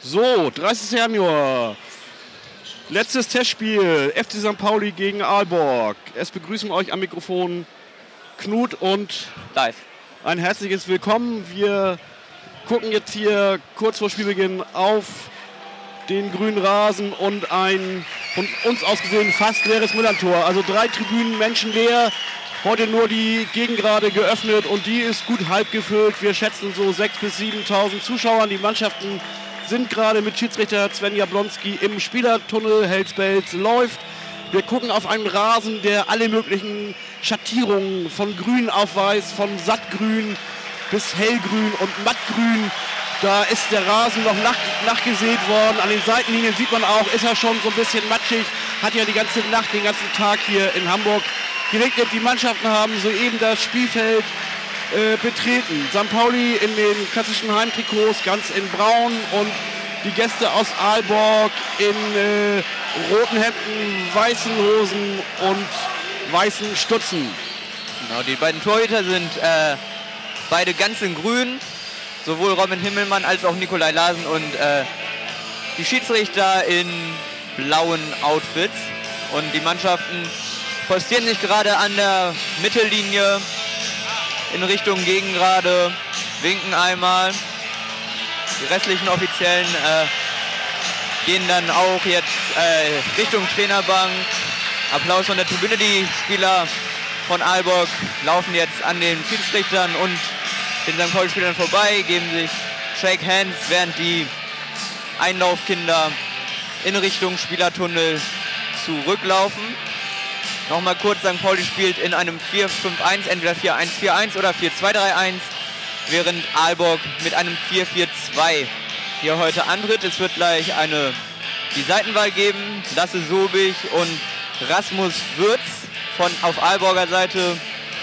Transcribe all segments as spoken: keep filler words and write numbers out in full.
So, dreißigsten Januar. Letztes Testspiel. F C Sankt Pauli gegen Aalborg. Es begrüßen euch am Mikrofon Knut und Live. Ein herzliches Willkommen. Wir gucken jetzt hier kurz vor Spielbeginn auf den grünen Rasen und ein von uns aus gesehen fast leeres Müllerntor. Also drei Tribünen menschenleer. Heute nur die Gegengrade geöffnet und die ist gut halb gefüllt. Wir schätzen so sechstausend bis siebentausend Zuschauer. Die Mannschaften sind gerade mit Schiedsrichter Sven Jablonski im Spielertunnel. Hellsbelz läuft. Wir gucken auf einen Rasen, der alle möglichen Schattierungen von Grün aufweist, von Sattgrün bis Hellgrün und Mattgrün. Da ist der Rasen noch nach, nachgesät worden. An den Seitenlinien sieht man auch, ist er schon so ein bisschen matschig. Hat ja die ganze Nacht, den ganzen Tag hier in Hamburg geregnet. Die Mannschaften haben soeben das Spielfeld äh, betreten. Sankt Pauli in den klassischen Heimtrikots, ganz in braun, und die Gäste aus Aalborg in äh, roten Hemden, weißen Hosen und weißen Stutzen. Genau, die beiden Torhüter sind äh, beide ganz in grün. Sowohl Robin Himmelmann als auch Nikolai Larsen, und äh, die Schiedsrichter in blauen Outfits. Und die Mannschaften postieren sich gerade an der Mittellinie in Richtung Gegengrade, winken einmal. Die restlichen Offiziellen äh, gehen dann auch jetzt äh, Richtung Trainerbank. Applaus von der Tribüne. Die Spieler von Aalborg laufen jetzt an den Schiedsrichtern und den Sankt Pauli-Spielern vorbei, geben sich Shake Hands, während die Einlaufkinder in Richtung Spielertunnel zurücklaufen. Nochmal kurz, Sankt Pauli spielt in einem vier fünf eins, entweder vier eins vier eins oder vier zwei drei eins, während Aalborg mit einem vier vier zwei hier heute antritt. Es wird gleich eine die Seitenwahl geben. Lasse Sobich und Rasmus Würz von auf Aalborger Seite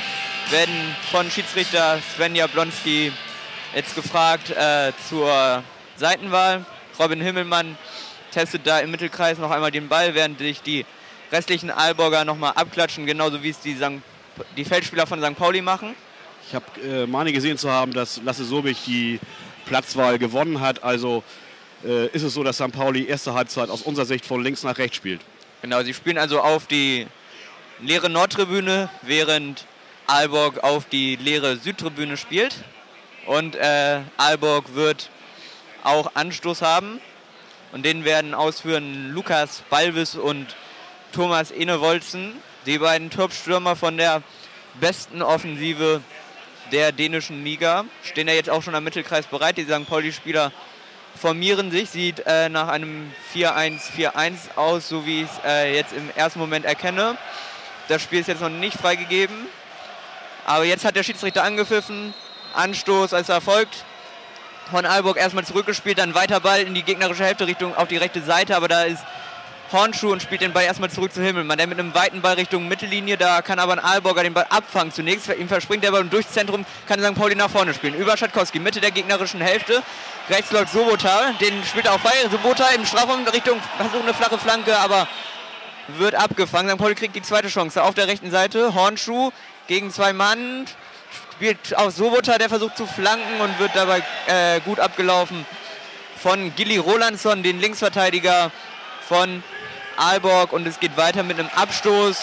werden von Schiedsrichter Sven Jablonski jetzt gefragt äh, zur Seitenwahl. Robin Himmelmann testet da im Mittelkreis noch einmal den Ball, während sich die restlichen Aalborger nochmal abklatschen, genauso wie es die, Sankt, die Feldspieler von Sankt Pauli machen. Ich habe äh, meine gesehen zu haben, dass Lasse Sobich die Platzwahl gewonnen hat. Also äh, ist es so, dass Sankt Pauli erste Halbzeit aus unserer Sicht von links nach rechts spielt. Genau, sie spielen also auf die leere Nordtribüne, während Aalborg auf die leere Südtribüne spielt. Und äh, Aalborg wird auch Anstoß haben. Und den werden ausführen Lukas Balvis und Thomas Enevolzen, die beiden Top-Stürmer von der besten Offensive der dänischen Liga. Stehen ja jetzt auch schon am Mittelkreis bereit. Die Sankt Pauli-Spieler formieren sich. Sieht äh, nach einem vier eins vier eins aus, so wie ich es äh, jetzt im ersten Moment erkenne. Das Spiel ist jetzt noch nicht freigegeben. Aber jetzt hat der Schiedsrichter angepfiffen. Anstoß als erfolgt. Von Aalborg erstmal zurückgespielt, dann weiter Ball in die gegnerische Hälfte Richtung auf die rechte Seite. Aber da ist Hornschuh und spielt den Ball erstmal zurück zu Himmelmann. Der mit einem weiten Ball Richtung Mittellinie. Da kann aber ein Aalborger den Ball abfangen zunächst. Ihm verspringt der Ball und durchs Zentrum kann Sankt Pauli nach vorne spielen. Über Schatkowski, Mitte der gegnerischen Hälfte. Rechts läuft Sobota. Den spielt er auch bei. Sobota im Strafraum Richtung, versucht eine flache Flanke, aber wird abgefangen. Sankt Pauli kriegt die zweite Chance auf der rechten Seite. Hornschuh gegen zwei Mann, spielt auf Sobota, der versucht zu flanken und wird dabei äh, gut abgelaufen von Gilly Rolandsson, den Linksverteidiger von Aalborg. Und es geht weiter mit einem Abstoß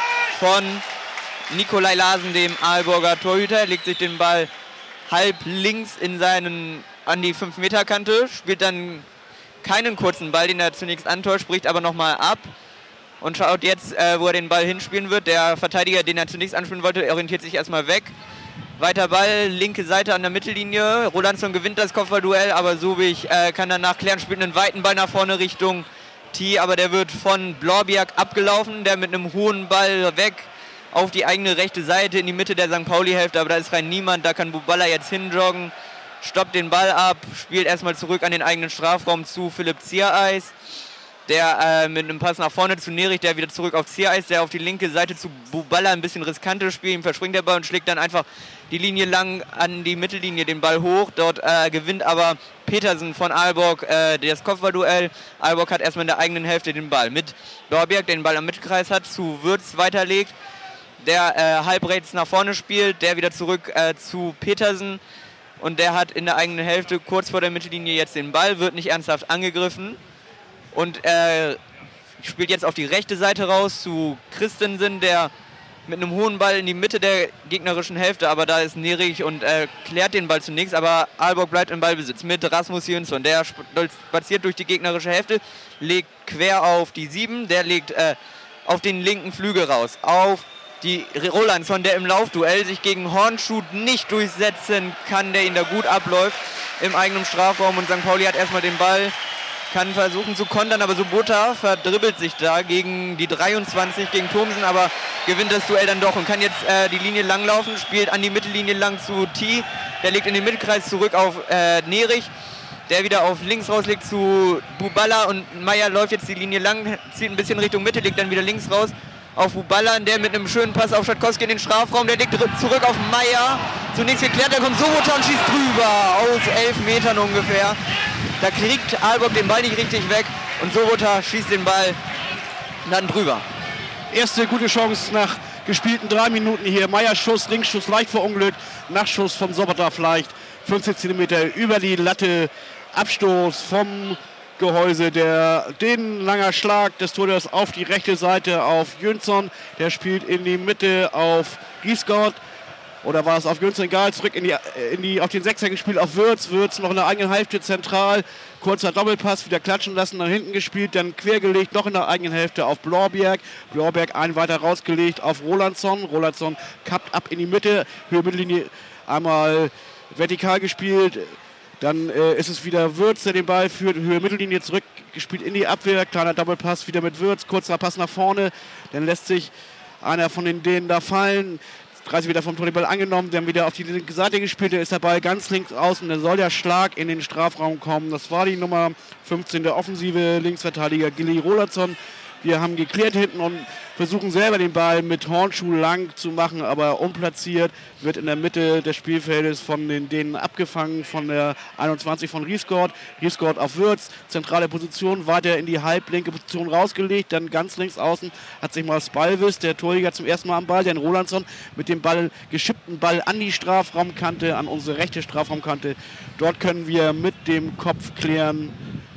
von Nikolai Larsen, dem Aalborger Torhüter. Er legt sich den Ball halb links in seinen, an die fünf Meter Kante, spielt dann keinen kurzen Ball, den er zunächst antäuscht, spricht aber nochmal ab. Und schaut jetzt, äh, wo er den Ball hinspielen wird. Der Verteidiger, den er zunächst anspielen wollte, orientiert sich erstmal weg. Weiter Ball, linke Seite an der Mittellinie. Rolandsson gewinnt das Kopfballduell, aber Sobich äh, kann danach klären, spielt einen weiten Ball nach vorne Richtung T, aber der wird von Blorbiak abgelaufen, der mit einem hohen Ball weg auf die eigene rechte Seite in die Mitte der Sankt Pauli-Hälfte, aber da ist rein niemand, da kann Buballa jetzt hinjoggen, stoppt den Ball ab, spielt erstmal zurück an den eigenen Strafraum zu Philipp Ziereis. Der äh, mit einem Pass nach vorne zu Nerich, der wieder zurück auf Ziereis, der auf die linke Seite zu Buballa ein bisschen riskantes Spiel, ihm verspringt der Ball und schlägt dann einfach die Linie lang an die Mittellinie, den Ball hoch. Dort äh, gewinnt aber Petersen von Aalborg äh, das Kopfballduell. Aalborg hat erstmal in der eigenen Hälfte den Ball. Mit Dorbiak, der den Ball am Mittelkreis hat, zu Würz weiterlegt, der äh, halb rechts nach vorne spielt, der wieder zurück äh, zu Petersen. und der hat in der eigenen Hälfte kurz vor der Mittellinie jetzt den Ball, wird nicht ernsthaft angegriffen und er spielt jetzt auf die rechte Seite raus zu Christensen, der mit einem hohen Ball in die Mitte der gegnerischen Hälfte, aber da ist Nerich und äh, klärt den Ball zunächst, aber Aalborg bleibt im Ballbesitz mit Rasmus Jönsson, der spaziert durch die gegnerische Hälfte, legt quer auf die sieben, der legt äh, auf den linken Flügel raus, auf die Rolandsson, der im Laufduell sich gegen Hornschuh nicht durchsetzen kann, der ihn da gut abläuft im eigenen Strafraum und Sankt Pauli hat erstmal den Ball, kann versuchen zu kontern, aber Sobota verdribbelt sich da gegen die dreiundzwanzig, gegen Thomsen, aber gewinnt das Duell dann doch und kann jetzt äh, die Linie langlaufen, spielt an die Mittellinie lang zu T, der legt in den Mittelkreis zurück auf äh, Nerich, der wieder auf links rauslegt zu Buballa und Meier läuft jetzt die Linie lang, zieht ein bisschen Richtung Mitte, legt dann wieder links raus auf Buballa, der mit einem schönen Pass auf Schatkowski in den Strafraum, der legt zurück auf Meier, zunächst geklärt, der kommt Sobota und schießt drüber, aus elf Metern ungefähr. Da kriegt Aalborg den Ball nicht richtig weg und Sobota schießt den Ball dann drüber. Erste gute Chance nach gespielten drei Minuten hier. Meier Schuss, Linksschuss leicht verunglückt, Nachschuss von Sobota vielleicht fünfzehn Zentimeter über die Latte, Abstoß vom Gehäuse, der den langer Schlag des Torhüters auf die rechte Seite auf Jönsson, der spielt in die Mitte auf Riesgott. Oder war es auf Jönsson egal, zurück in die, in die, auf den Sechser gespielt, auf Würz, Würz noch in der eigenen Hälfte zentral, kurzer Doppelpass, wieder klatschen lassen, nach hinten gespielt, dann quergelegt, noch in der eigenen Hälfte auf Blorberg, Blorberg einen weiter rausgelegt auf Rolandsson, Rolandsson kappt ab in die Mitte, Höhe Mittellinie einmal vertikal gespielt, dann äh, ist es wieder Würz, der den Ball führt, Höhe Mittellinie zurückgespielt in die Abwehr, kleiner Doppelpass wieder mit Würz, kurzer Pass nach vorne, dann lässt sich einer von den Dänen da fallen, dreißig Meter vom Tor den Ball angenommen, dann wieder auf die linke Seite gespielt, der ist der Ball ganz links außen, dann soll der Schlag in den Strafraum kommen. Das war die Nummer fünfzehn der offensive Linksverteidiger Gilly Rolandsson. Wir haben geklärt hinten und versuchen selber den Ball mit Hornschuh lang zu machen, aber unplatziert, wird in der Mitte des Spielfeldes von den Dänen abgefangen, von der einundzwanzig von Riesgott. Riesgott auf Würz, zentrale Position, weiter in die halblinke Position rausgelegt, dann ganz links außen hat sich mal Spalvis, der Torjäger, zum ersten Mal am Ball, denn Rolandsson mit dem Ball, geschippten Ball an die Strafraumkante, an unsere rechte Strafraumkante. Dort können wir mit dem Kopf klären.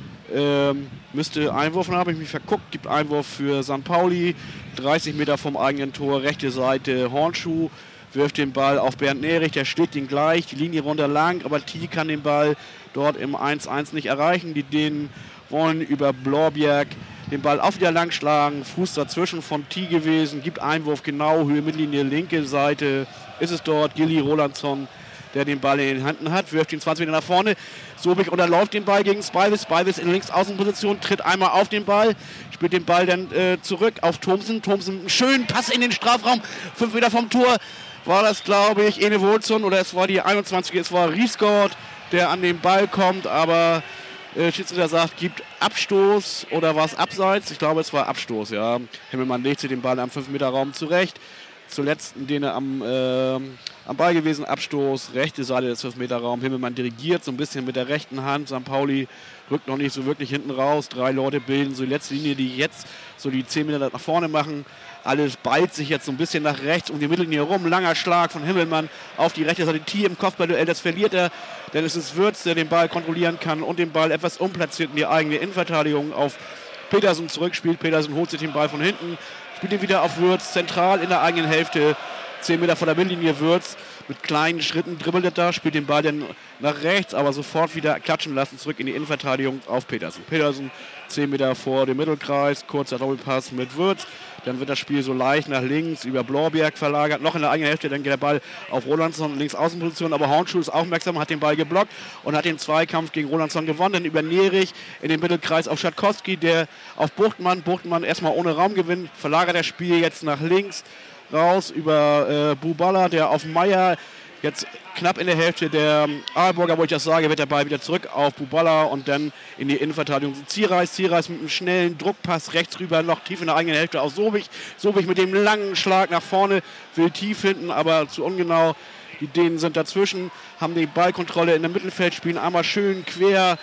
Ähm, müsste Einwurf, dann habe ich mich verguckt, gibt Einwurf für Sankt Pauli, dreißig Meter vom eigenen Tor, rechte Seite Hornschuh, wirft den Ball auf Bernd Nerich, der schlägt ihn gleich, die Linie runter lang, aber T kann den Ball dort im eins eins nicht erreichen, die Dänen wollen über Blorberg den Ball auch wieder lang schlagen, Fuß dazwischen von T gewesen, gibt Einwurf genau, Höhe Mittellinie, linke Seite, ist es dort, Gilly Rolandsson, der den Ball in den Händen hat, wirft ihn zwanzig Meter nach vorne. Sobich unterläuft den Ball gegen Spalvis. Spalvis in Linksaußenposition, tritt einmal auf den Ball, spielt den Ball dann äh, zurück auf Thomsen. Thomsen, einen schönen Pass in den Strafraum, fünf Meter vom Tor. War das, glaube ich, Ene Wohlson oder es war die einundzwanzig, es war Riesgott, der an den Ball kommt, aber äh, Schiedsrichter sagt, gibt Abstoß oder war es Abseits? Ich glaube, es war Abstoß, ja. Himmelmann legt sich den Ball am fünf Meter Raum zurecht. Zuletzt in denen am, äh, am Ball gewesen, Abstoß, rechte Seite des fünf Meter Raum. Himmelmann dirigiert so ein bisschen mit der rechten Hand. Sankt Pauli rückt noch nicht so wirklich hinten raus. Drei Leute bilden so die letzte Linie, die jetzt so die zehn Meter nach vorne machen. Alles ballt sich jetzt so ein bisschen nach rechts um die Mittellinie herum. Langer Schlag von Himmelmann auf die rechte Seite. T im Kopfballduell, das verliert er. Denn es ist Würz, der den Ball kontrollieren kann und den Ball etwas unplatziert in die eigene Innenverteidigung auf Petersen zurückspielt. Petersen holt sich den Ball von hinten. Spielt ihn wieder auf Würz, zentral in der eigenen Hälfte, zehn Meter vor der Mittellinie. Würz mit kleinen Schritten dribbelt er da, spielt den Ball dann nach rechts, aber sofort wieder klatschen lassen, zurück in die Innenverteidigung auf Petersen. Petersen zehn Meter vor dem Mittelkreis, kurzer Doppelpass mit Würz, dann wird das Spiel so leicht nach links über Blorberg verlagert, noch in der eigenen Hälfte, dann geht der Ball auf Rolandsson, links Außenposition, aber Hornschuh ist aufmerksam, hat den Ball geblockt und hat den Zweikampf gegen Rolandsson gewonnen, dann über Nerich in den Mittelkreis auf Schatkowski, der auf Buchtmann, Buchtmann erstmal ohne Raumgewinn, verlagert das Spiel jetzt nach links, raus über äh, Buballa, der auf Meier, jetzt knapp in der Hälfte der Aalborger, wo ich das sage, wird der Ball wieder zurück auf Buballa und dann in die Innenverteidigung Zierreis. Zierreis mit einem schnellen Druckpass rechts rüber, noch tief in der eigenen Hälfte auf Sobich. Sobich mit dem langen Schlag nach vorne, will tief hinten, aber zu ungenau. Die Dänen sind dazwischen, haben die Ballkontrolle in der Mittelfeld, spielen einmal schön quer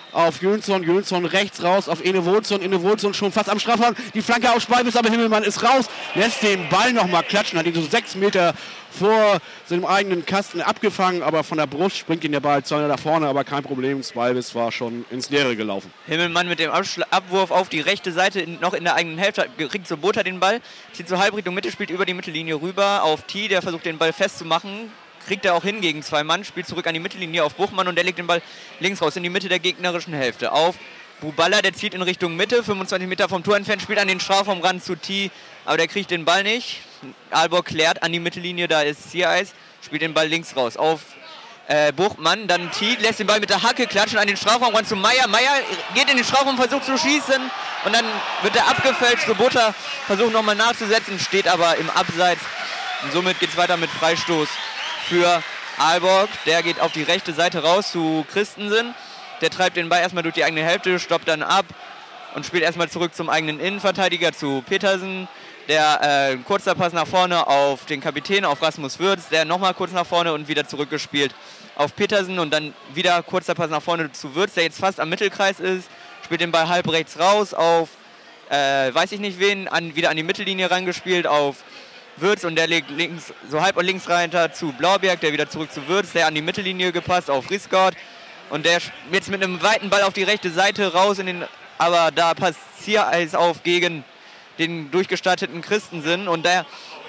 auf Jönsson, Jönsson rechts raus auf Ene Wohlson, Ene Wohlson schon fast am Strafraum, die Flanke auf Spalvis, aber Himmelmann ist raus, lässt den Ball nochmal klatschen, hat ihn so sechs Meter vor seinem eigenen Kasten abgefangen, aber von der Brust springt ihn der Ball zwei nach vorne, aber kein Problem, Spalvis war schon ins Leere gelaufen. Himmelmann mit dem Abschl- Abwurf auf die rechte Seite, in, noch in der eigenen Hälfte, kriegt Sobota den Ball, zieht zur Halbrichtung Mitte, spielt über die Mittellinie rüber auf T, der versucht den Ball festzumachen, kriegt er auch hin gegen zwei Mann, spielt zurück an die Mittellinie auf Buchmann und der legt den Ball links raus in die Mitte der gegnerischen Hälfte. Auf Buballa, der zieht in Richtung Mitte, fünfundzwanzig Meter vom Tor entfernt, spielt an den Strafraumrand zu T, aber der kriegt den Ball nicht. Aalborg klärt an die Mittellinie, da ist Ziereis, spielt den Ball links raus auf äh, Buchmann, dann T lässt den Ball mit der Hacke klatschen an den Strafraumrand zu Meier. Meier geht in den Strafraum, versucht zu schießen und dann wird er abgefälscht. Sobota versucht nochmal nachzusetzen, steht aber im Abseits und somit geht es weiter mit Freistoß für Aalborg. Der geht auf die rechte Seite raus zu Christensen. Der treibt den Ball erstmal durch die eigene Hälfte, stoppt dann ab und spielt erstmal zurück zum eigenen Innenverteidiger zu Petersen. Der äh, kurzer Pass nach vorne auf den Kapitän, auf Rasmus Würz. Der nochmal kurz nach vorne und wieder zurückgespielt auf Petersen. Und dann wieder kurzer Pass nach vorne zu Würz, der jetzt fast am Mittelkreis ist. Spielt den Ball halb rechts raus auf, äh, weiß ich nicht wen, an, wieder an die Mittellinie rangespielt auf Würz und der legt links, so halb und links rein zu Blauberg, der wieder zurück zu Würz, der an die Mittellinie gepasst auf Riesgard und der jetzt mit einem weiten Ball auf die rechte Seite raus, in den, aber da passt Ziereis auf gegen den durchgestarteten Christensen und der,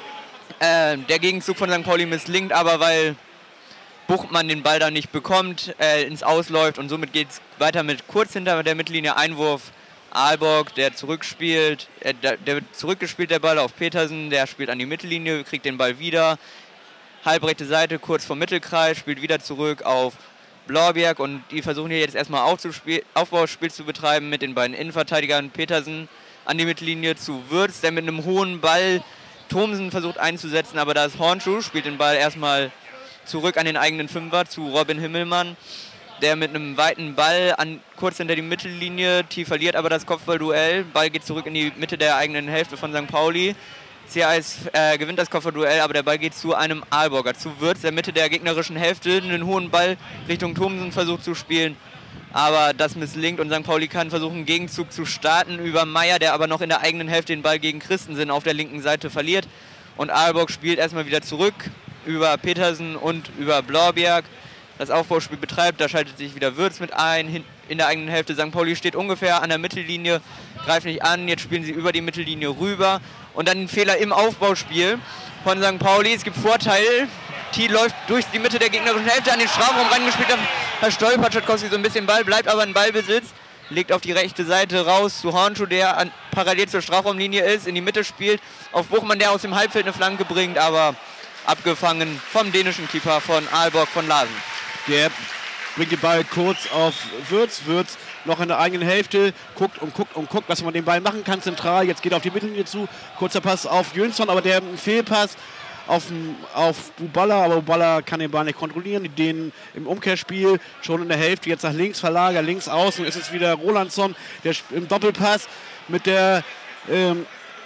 äh, der Gegenzug von Sankt Pauli misslingt, aber weil Buchmann den Ball da nicht bekommt, äh, ins Ausläuft und somit geht es weiter mit kurz hinter der Mittellinie Einwurf. Aalborg, der zurückspielt, äh, der, der wird zurückgespielt, der Ball auf Petersen, der spielt an die Mittellinie, kriegt den Ball wieder. Halbrechte Seite, kurz vom Mittelkreis, spielt wieder zurück auf Blauberg und die versuchen hier jetzt erstmal Aufbauspiel zu betreiben mit den beiden Innenverteidigern. Petersen an die Mittellinie zu Würz, der mit einem hohen Ball Thomsen versucht einzusetzen, aber da ist Hornschuh, spielt den Ball erstmal zurück an den eigenen Fünfer zu Robin Himmelmann. Der mit einem weiten Ball an, kurz hinter die Mittellinie, tief verliert aber das Kopfballduell. Ball geht zurück in die Mitte der eigenen Hälfte von Sankt Pauli. Ziereis äh, gewinnt das Kopfballduell, aber der Ball geht zu einem Aalborger, zu Würz, der Mitte der gegnerischen Hälfte, einen hohen Ball Richtung Thomsen versucht zu spielen. Aber das misslingt und Sankt Pauli kann versuchen, einen Gegenzug zu starten über Meier, der aber noch in der eigenen Hälfte den Ball gegen Christensen auf der linken Seite verliert. Und Aalborg spielt erstmal wieder zurück über Petersen und über Blauberg. Das Aufbauspiel betreibt, da schaltet sich wieder Würz mit ein, in der eigenen Hälfte. Sankt Pauli steht ungefähr an der Mittellinie, greift nicht an, jetzt spielen sie über die Mittellinie rüber und dann ein Fehler im Aufbauspiel von Sankt Pauli. Es gibt Vorteil, T läuft durch die Mitte der gegnerischen Hälfte an den Strafraum rangespielt, da stolpert Schatkowski so ein bisschen Ball, bleibt aber in Ballbesitz, legt auf die rechte Seite raus zu Hornschuh, der an, parallel zur Strafraumlinie ist, in die Mitte spielt, auf Buchmann, der aus dem Halbfeld eine Flanke bringt, aber abgefangen vom dänischen Keeper von Aalborg von Larsen. Der bringt den Ball kurz auf Würz. Würz noch in der eigenen Hälfte, guckt und guckt und guckt, was man den Ball machen kann zentral. Jetzt geht er auf die Mittellinie zu. Kurzer Pass auf Jönsson, aber der Fehlpass auf, auf Buballa. Aber Buballa kann den Ball nicht kontrollieren. Die Dänen im Umkehrspiel schon in der Hälfte. Jetzt nach links verlagert, links außen ist es wieder Rolandsson, der im Doppelpass mit der, ähm,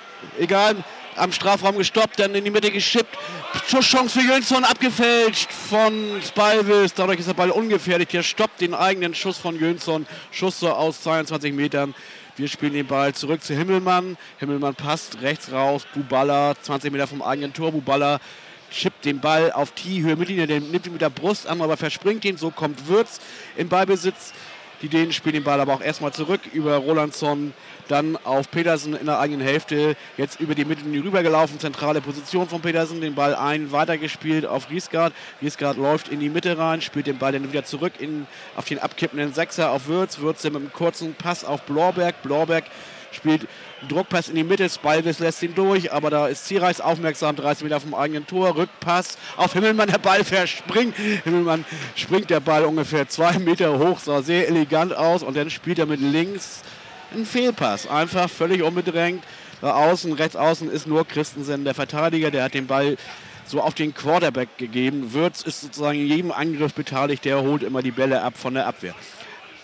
egal, am Strafraum gestoppt, dann in die Mitte geschippt. Schusschance für Jönsson abgefälscht von Spalvis. Dadurch ist der Ball ungefährlich. Der stoppt den eigenen Schuss von Jönsson. Schuss so aus zweiundzwanzig Metern. Wir spielen den Ball zurück zu Himmelmann. Himmelmann passt rechts raus. Buballa, zwanzig Meter vom eigenen Tor. Buballa schippt den Ball auf T-Höhe Mittellinie. Der nimmt ihn mit der Brust an, aber verspringt ihn. So kommt Würz in Ballbesitz. Die Dänen spielen den Ball aber auch erstmal zurück über Rolandsson, dann auf Petersen in der eigenen Hälfte. Jetzt über die Mittellinie rübergelaufen, zentrale Position von Petersen, den Ball ein, weitergespielt auf Riesgard. Riesgard läuft in die Mitte rein, spielt den Ball dann wieder zurück in, auf den abkippenden Sechser auf Würz. Würz mit einem kurzen Pass auf Blauberg. Blauberg spielt Druckpass in die Mitte, Spalvis lässt ihn durch, aber da ist Ziereis aufmerksam, dreißig Meter vom eigenen Tor, Rückpass auf Himmelmann, der Ball verspringt. Himmelmann springt der Ball ungefähr zwei Meter hoch, sah sehr elegant aus und dann spielt er mit links einen Fehlpass, einfach völlig unbedrängt. Da außen, rechts außen ist nur Christensen, der Verteidiger, der hat den Ball so auf den Quarterback gegeben. Würz ist sozusagen in jedem Angriff beteiligt, der holt immer die Bälle ab von der Abwehr.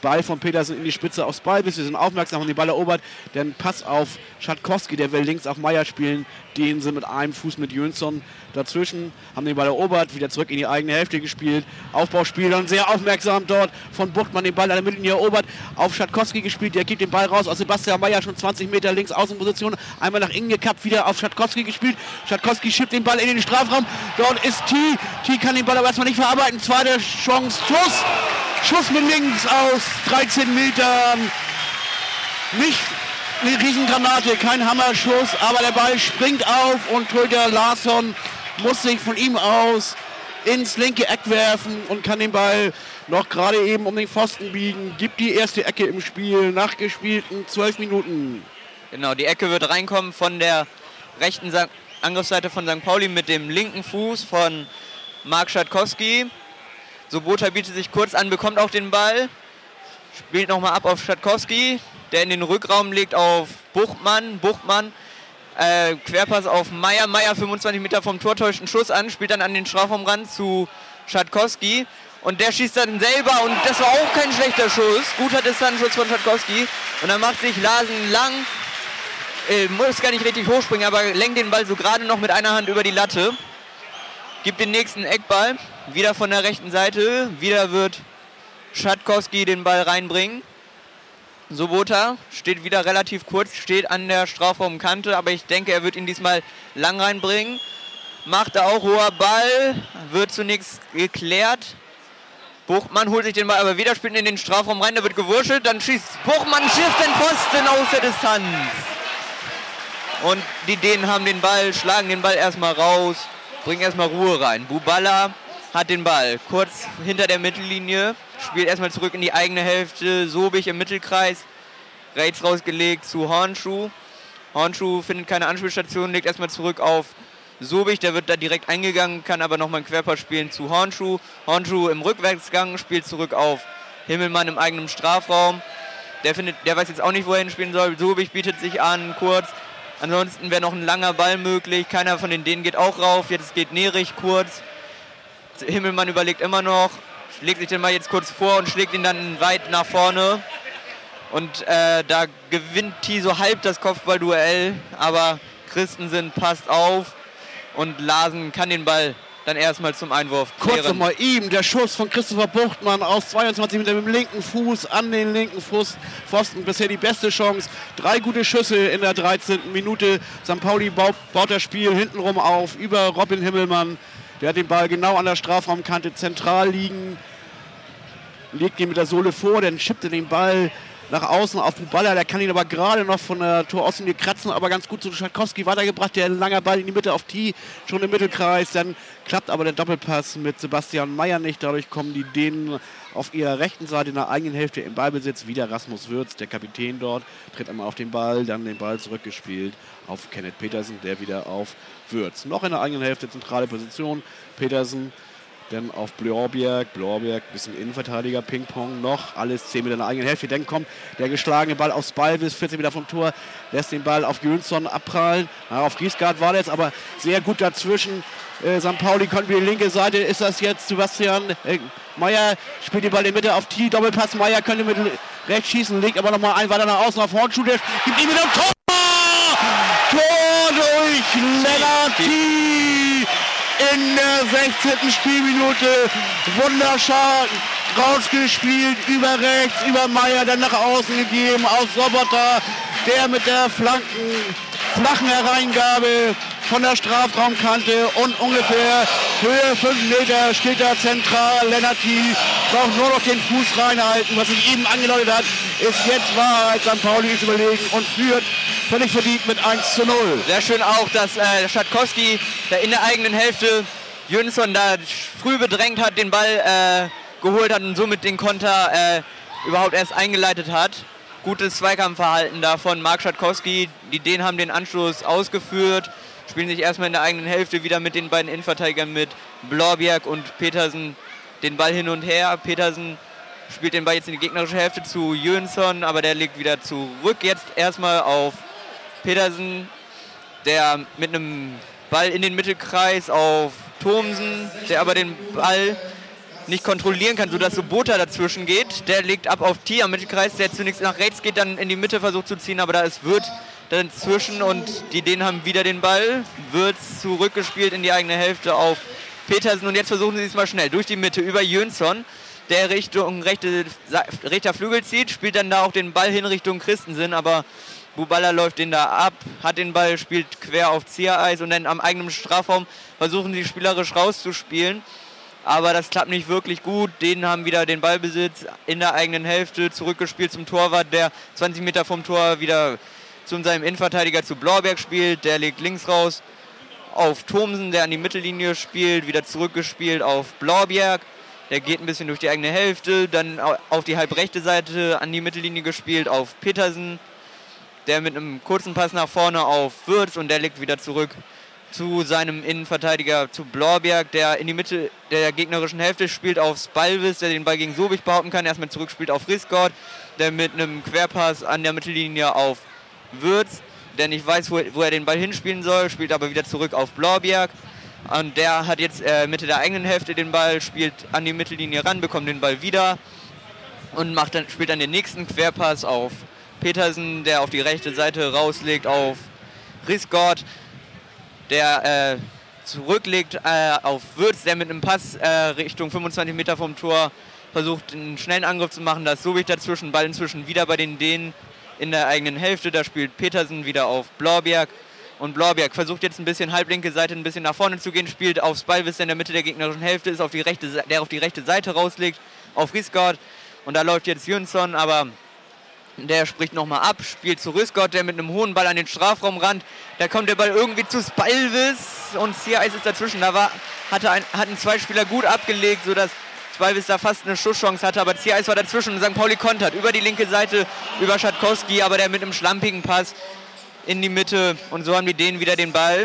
Ball von Petersen in die Spitze aufs Ballbesitz. Wir sind aufmerksam, haben den Ball erobert. Dann Pass auf Schatkowski, der will links auf Meier spielen. Den sind mit einem Fuß mit Jönsson dazwischen. Haben den Ball erobert, wieder zurück in die eigene Hälfte gespielt. Aufbauspiel, dann sehr aufmerksam dort von Buchtmann den Ball an der Mittellinie erobert. Auf Schatkowski gespielt, der gibt den Ball raus aus Sebastian Meier, schon zwanzig Meter links Außenposition. Einmal nach innen gekappt, wieder auf Schatkowski gespielt. Schatkowski schiebt den Ball in den Strafraum. Dort ist T. T kann den Ball aber erstmal nicht verarbeiten. Zweite Chance, Schuss. Schuss mit links aus dreizehn Metern. Nicht eine Riesengranate, kein Hammerschuss, aber der Ball springt auf und Torhüter Larsson muss sich von ihm aus ins linke Eck werfen und kann den Ball noch gerade eben um den Pfosten biegen. Gibt die erste Ecke im Spiel nach gespielten zwölf Minuten. Genau, die Ecke wird reinkommen von der rechten Angriffsseite von Sankt Pauli mit dem linken Fuß von Marc Schatkowski. Sobota bietet sich kurz an, bekommt auch den Ball, spielt nochmal ab auf Schatkowski, der in den Rückraum legt auf Buchtmann. Buchtmann, äh, Querpass auf Meier. Meier fünfundzwanzig Meter vom Tor täuscht einen Schuss an, spielt dann an den Strafraumrand zu Schatkowski. Und der schießt dann selber und das war auch kein schlechter Schuss. Guter Distanzschuss von Schatkowski. Und dann macht sich Larsen lang, äh, muss gar nicht richtig hochspringen, aber lenkt den Ball so gerade noch mit einer Hand über die Latte. Gibt den nächsten Eckball, wieder von der rechten Seite. Wieder wird Schatkowski den Ball reinbringen. Sobota steht wieder relativ kurz, steht an der Strafraumkante, aber ich denke, er wird ihn diesmal lang reinbringen. Macht er auch, hoher Ball, wird zunächst geklärt. Buchtmann holt sich den Ball, aber wieder spielt in den Strafraum rein, da wird gewurschtelt, dann schießt Buchtmann, schießt den Pfosten aus der Distanz. Und die Dänen haben den Ball, schlagen den Ball erstmal raus, bringen erstmal Ruhe rein. Buballa hat den Ball kurz hinter der Mittellinie, spielt erstmal zurück in die eigene Hälfte. Sobich im Mittelkreis, rechts rausgelegt zu Hornschuh. Hornschuh findet keine Anspielstation, legt erstmal zurück auf Sobich, der wird da direkt eingegangen, kann aber nochmal einen Querpass spielen zu Hornschuh. Hornschuh im Rückwärtsgang, spielt zurück auf Himmelmann im eigenen Strafraum. Der, findet, der weiß jetzt auch nicht, wo er hinspielen soll. Sobich bietet sich an, kurz. Ansonsten wäre noch ein langer Ball möglich. Keiner von den Dänen geht auch rauf. Jetzt geht Nerich kurz. Himmelmann überlegt immer noch, legt sich den Ball jetzt kurz vor und schlägt ihn dann weit nach vorne. Und äh, da gewinnt T so halb das Kopfballduell, aber Christensen passt auf und Larsen kann den Ball dann erstmal zum Einwurf klären. Kurz nochmal ihm, der Schuss von Christopher Buchtmann aus zweiundzwanzig Metern mit dem linken Fuß an den linken Fuß, Pfosten. Bisher die beste Chance. Drei gute Schüsse in der dreizehnten Minute. Sankt Pauli baut, baut das Spiel hintenrum auf über Robin Himmelmann. Der hat den Ball genau an der Strafraumkante zentral liegen. Legt ihn mit der Sohle vor, dann schippt er den Ball nach außen auf Buballa. Der kann ihn aber gerade noch von der Toraußenlinie kratzen, aber ganz gut zu Schatkowski weitergebracht. Der langer Ball in die Mitte auf T, schon im Mittelkreis. Dann klappt aber der Doppelpass mit Sebastian Meier nicht. Dadurch kommen die Dänen auf ihrer rechten Seite in der eigenen Hälfte im Ballbesitz. Wieder Rasmus Würz, der Kapitän dort, tritt einmal auf den Ball, dann den Ball zurückgespielt auf Kenneth Petersen, der wieder auf Würz. Noch in der eigenen Hälfte, zentrale Position. Petersen dann auf Blorberg, Blorberg, bisschen Innenverteidiger, Ping-Pong noch, alles zehn Meter in der eigenen Hälfte. Dann kommt der geschlagene Ball aufs Ballbesitz, vierzehn Meter vom Tor, lässt den Ball auf Jönsson abprallen. Ja, auf Griesgard war der jetzt aber sehr gut dazwischen. Äh, Sankt Pauli kommt über die linke Seite, ist das jetzt Sebastian äh, Meier, spielt den Ball in die Mitte auf T, Doppelpass, Meier könnte mit rechts schießen, legt aber nochmal ein weiter nach außen auf Hornschuh, der gibt ihm wieder ein Tor! Tor durch Lennart T! In der sechzehnten Spielminute wunderschön rausgespielt, über rechts, über Meier, dann nach außen gegeben auf Sobota, der mit der Flanken, flachen Hereingabe von der Strafraumkante und ungefähr Höhe fünf Meter steht da zentral. Lennart T. braucht nur noch den Fuß reinhalten. Was sich eben angedeutet hat, ist jetzt Wahrheit. Sankt Pauli ist überlegen und führt völlig verdient mit eins zu null. Sehr schön auch, dass äh, Schatkowski da in der eigenen Hälfte Jönsson da früh bedrängt hat, den Ball äh, geholt hat und somit den Konter äh, überhaupt erst eingeleitet hat. Gutes Zweikampfverhalten da von Marc Schatkowski. Die Dänen haben den Anstoß ausgeführt, spielen sich erstmal in der eigenen Hälfte wieder mit den beiden Innenverteidigern, mit Blorberg und Petersen, den Ball hin und her. Petersen spielt den Ball jetzt in die gegnerische Hälfte zu Jönsson, aber der legt wieder zurück. Jetzt erstmal auf Petersen, der mit einem Ball in den Mittelkreis auf Thomsen, der aber den Ball nicht kontrollieren kann, sodass Sobota dazwischen geht. Der legt ab auf T am Mittelkreis, der zunächst nach rechts geht, dann in die Mitte versucht zu ziehen, aber da ist Wirth dazwischen und die Dänen haben wieder den Ball. Wirth zurückgespielt in die eigene Hälfte auf Petersen und jetzt versuchen sie es mal schnell durch die Mitte über Jönsson, der Richtung rechte, rechter Flügel zieht, spielt dann da auch den Ball hin Richtung Christensen, aber Buballa läuft den da ab, hat den Ball, spielt quer auf Ziereis und dann am eigenen Strafraum versuchen sie spielerisch rauszuspielen. Aber das klappt nicht wirklich gut. Dänen haben wieder den Ballbesitz in der eigenen Hälfte, zurückgespielt zum Torwart, der zwanzig Meter vom Tor wieder zu seinem Innenverteidiger zu Blauberg spielt. Der legt links raus auf Thomsen, der an die Mittellinie spielt, wieder zurückgespielt auf Blauberg. Der geht ein bisschen durch die eigene Hälfte, dann auf die halbrechte Seite an die Mittellinie gespielt auf Petersen. Der mit einem kurzen Pass nach vorne auf Wirth und der legt wieder zurück zu seinem Innenverteidiger, zu Blauberg, der in die Mitte der gegnerischen Hälfte spielt auf Spalvis, der den Ball gegen Sobich behaupten kann, erstmal zurückspielt auf Risgård, der mit einem Querpass an der Mittellinie auf Wirth, der nicht weiß, wo, wo er den Ball hinspielen soll, spielt aber wieder zurück auf Blauberg. Und der hat jetzt äh, Mitte der eigenen Hälfte den Ball, spielt an die Mittellinie ran, bekommt den Ball wieder und macht dann, spielt dann den nächsten Querpass auf Petersen, der auf die rechte Seite rauslegt auf Risgård, der äh, zurücklegt äh, auf Wirth, der mit einem Pass äh, Richtung fünfundzwanzig Meter vom Tor versucht, einen schnellen Angriff zu machen. Da ist Sobich dazwischen, Ball inzwischen wieder bei den Dänen in der eigenen Hälfte. Da spielt Petersen wieder auf Blauberg. Und Blauberg versucht jetzt ein bisschen halblinke Seite, ein bisschen nach vorne zu gehen, spielt auf Spalvis, der in der Mitte der gegnerischen Hälfte ist, auf die rechte, der auf die rechte Seite rauslegt, auf Risgård. Und da läuft jetzt Jönsson, aber der spricht nochmal ab, spielt zu Risgård, der mit einem hohen Ball an den Strafraum rannt. Da kommt der Ball irgendwie zu Spalvis und Ziereis ist dazwischen. Da war, hatte ein, hatten zwei Spieler gut abgelegt, sodass Spalvis da fast eine Schusschance hatte. Aber Ziereis war dazwischen und Sankt Pauli kontert über die linke Seite, über Schatkowski, aber der mit einem schlampigen Pass in die Mitte. Und so haben die Dänen wieder den Ball.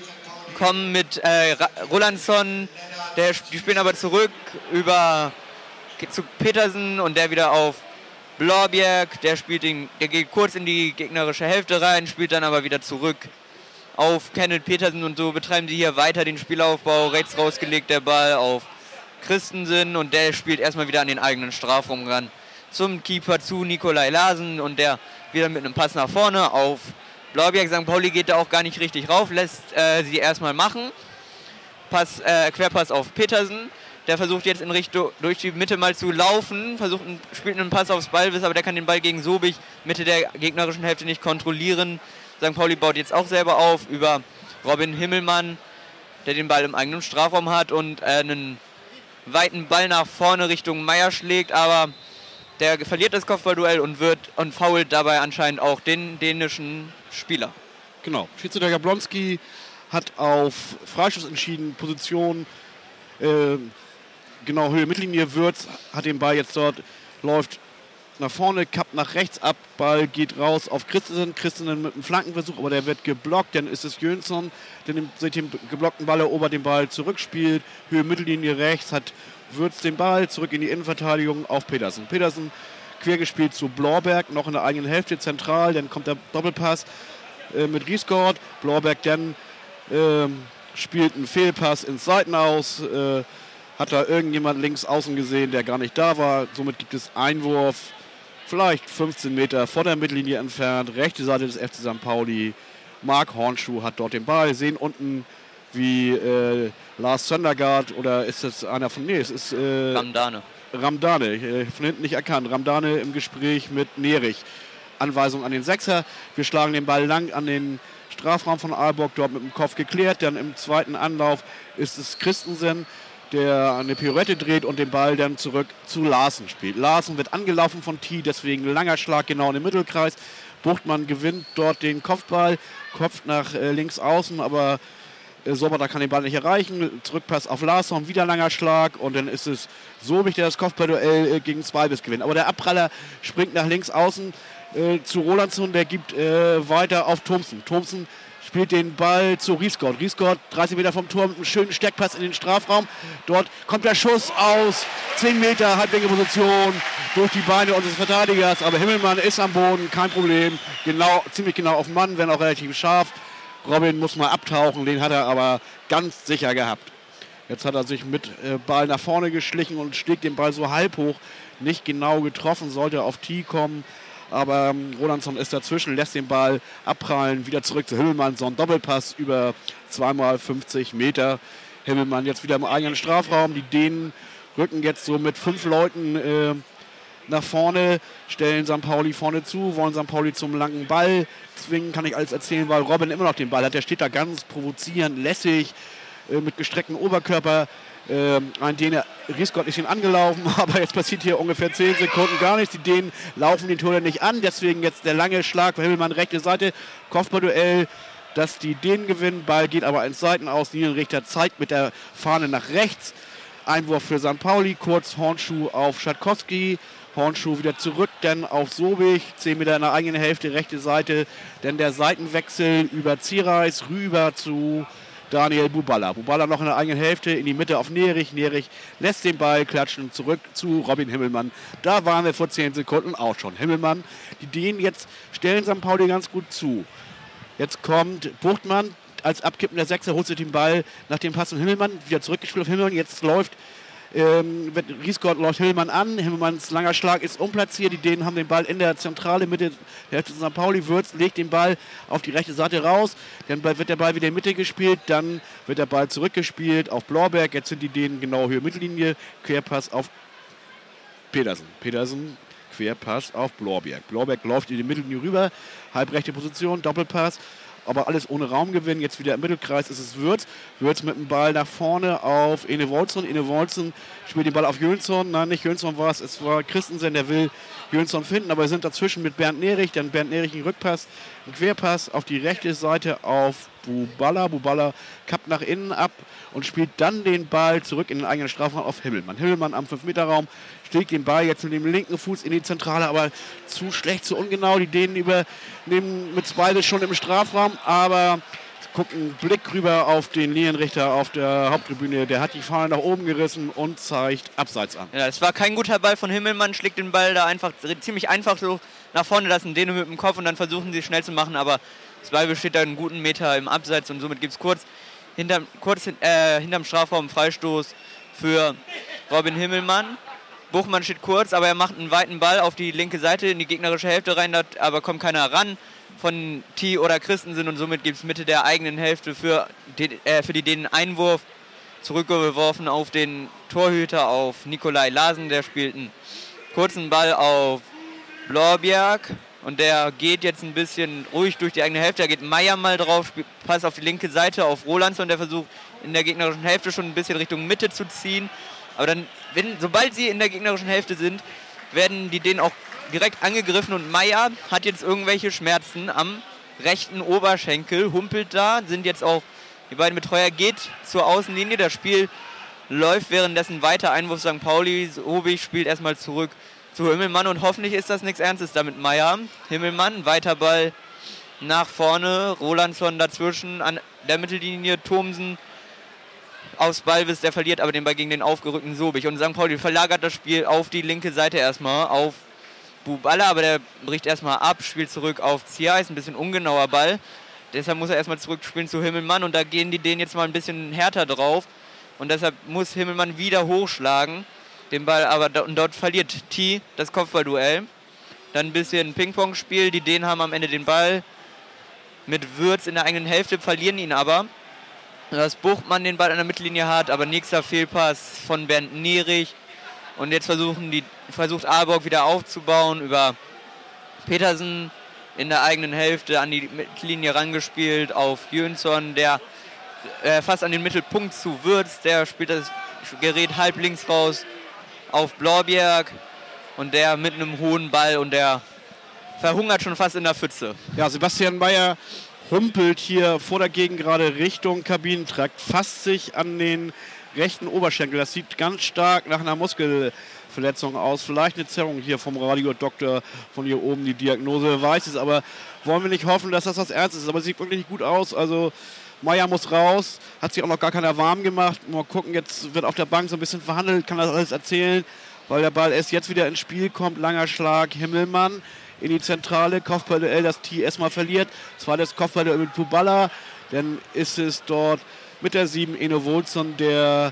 Kommen mit äh, Rolandsson, der, die spielen aber zurück über zu Petersen und der wieder auf Blauberg, der spielt den, der geht kurz in die gegnerische Hälfte rein, spielt dann aber wieder zurück auf Kenneth Petersen und so betreiben sie hier weiter den Spielaufbau. Rechts rausgelegt der Ball auf Christensen und der spielt erstmal wieder an den eigenen Strafraum ran zum Keeper zu Nikolai Larsen und der wieder mit einem Pass nach vorne auf Blauberg. Sankt Pauli geht da auch gar nicht richtig rauf, lässt äh, sie erstmal machen. Pass, äh, Querpass auf Petersen. Der versucht jetzt in Richtung durch die Mitte mal zu laufen, versucht einen, spielt einen Pass aufs Ballwiss, aber der kann den Ball gegen Sobich Mitte der gegnerischen Hälfte nicht kontrollieren. Sankt Pauli baut jetzt auch selber auf über Robin Himmelmann, der den Ball im eigenen Strafraum hat und äh, einen weiten Ball nach vorne Richtung Meier schlägt, aber der verliert das Kopfballduell und wird und foult dabei anscheinend auch den dänischen Spieler. Genau. Schiedsrichter Jablonski hat auf Freischuss entschieden, Position äh, genau, Höhe Mittellinie. Wirth hat den Ball jetzt dort, läuft nach vorne, kappt nach rechts ab, Ball geht raus auf Christensen. Christensen mit einem Flankenversuch, aber der wird geblockt. Dann ist es Jönsson, der nimmt sich den geblockten Ball erobert, den Ball zurückspielt. Höhe Mittellinie rechts, hat Wirth den Ball zurück in die Innenverteidigung auf Petersen. Petersen quergespielt zu Blauberg, noch in der eigenen Hälfte zentral. Dann kommt der Doppelpass äh, mit Risgård. Blauberg dann äh, spielt einen Fehlpass ins Seitenaus. Äh, Hat da irgendjemand links außen gesehen, der gar nicht da war. Somit gibt es Einwurf, vielleicht fünfzehn Meter vor der Mittellinie entfernt. Rechte Seite des F C Sankt Pauli. Marc Hornschuh hat dort den Ball. Sehen unten, wie äh, Lars Söndergaard oder ist das einer von... Nee, es ist... Äh, Ramdane. Ramdane, äh, von hinten nicht erkannt. Ramdane im Gespräch mit Nerich. Anweisung an den Sechser. Wir schlagen den Ball lang an den Strafraum von Aalborg, dort mit dem Kopf geklärt. Dann im zweiten Anlauf ist es Christensen, der eine Pirouette dreht und den Ball dann zurück zu Larsen spielt. Larsen wird angelaufen von T, deswegen langer Schlag genau in den Mittelkreis. Buchtmann gewinnt dort den Kopfball, kopft nach äh, links außen, aber äh, Sobota kann den Ball nicht erreichen. Zurückpass auf Larsson, wieder langer Schlag und dann ist es Sobich, der das Kopfballduell äh, gegen Spalvis gewinnt. Aber der Abpraller springt nach links außen äh, zu Rolandsson, der gibt äh, weiter auf Thomsen. Thomsen spielt den Ball zu Risgård. Risgård dreißig Meter vom Tor mit einem schönen Steckpass in den Strafraum. Dort kommt der Schuss aus zehn Meter, halblinke Position durch die Beine unseres Verteidigers. Aber Himmelmann ist am Boden, kein Problem. Genau, ziemlich genau auf den Mann, wenn auch relativ scharf. Robin muss mal abtauchen, den hat er aber ganz sicher gehabt. Jetzt hat er sich mit äh, Ball nach vorne geschlichen und schlägt den Ball so halb hoch. Nicht genau getroffen, sollte auf Tee kommen. Aber ähm, Rolandsson ist dazwischen, lässt den Ball abprallen, wieder zurück zu Himmelmann. So ein Doppelpass über zweimal fünfzig Meter. Himmelmann jetzt wieder im eigenen Strafraum. Die Dänen rücken jetzt so mit fünf Leuten äh, nach vorne, stellen Sankt Pauli vorne zu, wollen Sankt Pauli zum langen Ball zwingen. Kann ich alles erzählen, weil Robin immer noch den Ball hat. Der steht da ganz provozierend, lässig, äh, mit gestrecktem Oberkörper. Äh, ein Däne, Riesgott ist ihn angelaufen, aber jetzt passiert hier ungefähr zehn Sekunden gar nichts. Die Dänen laufen den Torhüter nicht an, deswegen jetzt der lange Schlag für Himmelmann, rechte Seite, Kopfballduell, dass die Dänen gewinnen. Ball geht aber ins Seitenaus. Linienrichter zeigt mit der Fahne nach rechts. Einwurf für Sankt Pauli, kurz Hornschuh auf Schatkowski. Hornschuh wieder zurück, dann auf Sobich, zehn Meter in der eigenen Hälfte, rechte Seite. Dann der Seitenwechsel über Ziereis rüber zu Daniel Buballa. Buballa noch in der eigenen Hälfte, in die Mitte auf Nerich. Nerich lässt den Ball klatschen, zurück zu Robin Himmelmann. Da waren wir vor zehn Sekunden auch schon. Himmelmann, die Dänen jetzt stellen Sankt Pauli ganz gut zu. Jetzt kommt Buchtmann als abkippender Sechser, holt sich den Ball nach dem Pass von Himmelmann, wieder zurückgespielt auf Himmelmann. Jetzt läuft ähm, Riesgott läuft Himmelmann an. Himmelmanns langer Schlag ist unplatziert. Die Dänen haben den Ball in der Zentrale Mitte der Hälfte von Sankt Pauli. Würz legt den Ball auf die rechte Seite raus. Dann wird der Ball wieder in die Mitte gespielt. Dann wird der Ball zurückgespielt auf Blauberg. Jetzt sind die Dänen genau Höhe Mittellinie. Querpass auf Pedersen. Pedersen. Querpass auf Blauberg. Blauberg läuft in die Mittellinie rüber. Halbrechte Position. Doppelpass. Aber alles ohne Raumgewinn. Jetzt wieder im Mittelkreis ist es Würz. Würz mit dem Ball nach vorne auf Ene Wolzson. Ene Wolzson spielt den Ball auf Jönsson. Nein, nicht Jönsson war es. Es war Christensen, der will Jönsson finden. Aber wir sind dazwischen mit Bernd Nerich. Dann Bernd Nerich ein Rückpass, ein Querpass auf die rechte Seite auf Buballa. Buballa kappt nach innen ab und spielt dann den Ball zurück in den eigenen Strafraum auf Himmelmann. Himmelmann am fünf Meter Raum schlägt den Ball jetzt mit dem linken Fuß in die Zentrale, aber zu schlecht, zu ungenau. Die Dänen übernehmen mit beide schon im Strafraum, aber gucken Blick rüber auf den Linienrichter auf der Haupttribüne. Der hat die Fahne nach oben gerissen und zeigt Abseits an. Ja, es war kein guter Ball von Himmelmann, schlägt den Ball da einfach ziemlich einfach so nach vorne lassen, Däne mit dem Kopf und dann versuchen sie schnell zu machen, aber das Ball besteht da einen guten Meter im Abseits und somit gibt es kurz, hinterm, kurz äh, hinterm Strafraum Freistoß für Robin Himmelmann. Buchmann steht kurz, aber er macht einen weiten Ball auf die linke Seite in die gegnerische Hälfte rein, aber kommt keiner ran von T oder Christensen und somit gibt es Mitte der eigenen Hälfte für die, äh, für die Dänen Einwurf. Zurückgeworfen auf den Torhüter, auf Nikolai Larsen, der spielt einen kurzen Ball auf Blauberg und der geht jetzt ein bisschen ruhig durch die eigene Hälfte. Da geht Meier mal drauf, spielt Pass auf die linke Seite auf Rolandsson, der versucht in der gegnerischen Hälfte schon ein bisschen Richtung Mitte zu ziehen. Aber dann, wenn, sobald sie in der gegnerischen Hälfte sind, werden die Dänen auch direkt angegriffen und Meier hat jetzt irgendwelche Schmerzen am rechten Oberschenkel, humpelt da, sind jetzt auch die beiden Betreuer, geht zur Außenlinie, das Spiel läuft währenddessen weiter, Einwurf Sankt Pauli, Sobich spielt erstmal zurück zu Himmelmann und hoffentlich ist das nichts Ernstes damit Meier. Himmelmann, weiter Ball nach vorne, Rolandsson dazwischen an der Mittellinie, Thomsen aufs Ballwiss, der verliert aber den Ball gegen den aufgerückten Sobich und Sankt Pauli verlagert das Spiel auf die linke Seite erstmal, auf Buballa, aber der bricht erstmal ab, spielt zurück auf Zia, ist ein bisschen ungenauer Ball, deshalb muss er erstmal zurückspielen zu Himmelmann und da gehen die Dänen jetzt mal ein bisschen härter drauf und deshalb muss Himmelmann wieder hochschlagen, den Ball, aber da, und dort verliert T das Kopfballduell, dann ein bisschen Ping-Pong-Spiel, die Dänen haben am Ende den Ball mit Würz in der eigenen Hälfte, verlieren ihn aber. Dass Buchmann den Ball an der Mittellinie hat, aber nächster Fehlpass von Bernd Nerich. Und jetzt versuchen die, versucht Aalborg wieder aufzubauen über Petersen in der eigenen Hälfte an die Mittellinie rangespielt auf Jönsson, der äh, fast an den Mittelpunkt zu Würz, der spielt das Gerät halb links raus auf Blauberg und der mit einem hohen Ball und der verhungert schon fast in der Pfütze. Ja, Sebastian Meier humpelt hier vor der Gegend gerade Richtung Kabinentrakt, fasst sich an den rechten Oberschenkel. Das sieht ganz stark nach einer Muskelverletzung aus. Vielleicht eine Zerrung hier vom Radiodoktor von hier oben. Die Diagnose weiß es, aber wollen wir nicht hoffen, dass das was Ernstes ist. Aber es sieht wirklich nicht gut aus. Also Meier muss raus, hat sich auch noch gar keiner warm gemacht. Mal gucken, jetzt wird auf der Bank so ein bisschen verhandelt, kann das alles erzählen, weil der Ball erst jetzt wieder ins Spiel kommt. Langer Schlag, Himmelmann in die Zentrale, Kopfballduell, das T erstmal verliert. Zweites Kopfballduell mit Buballa, dann ist es dort mit der sieben Eno Wolzon, der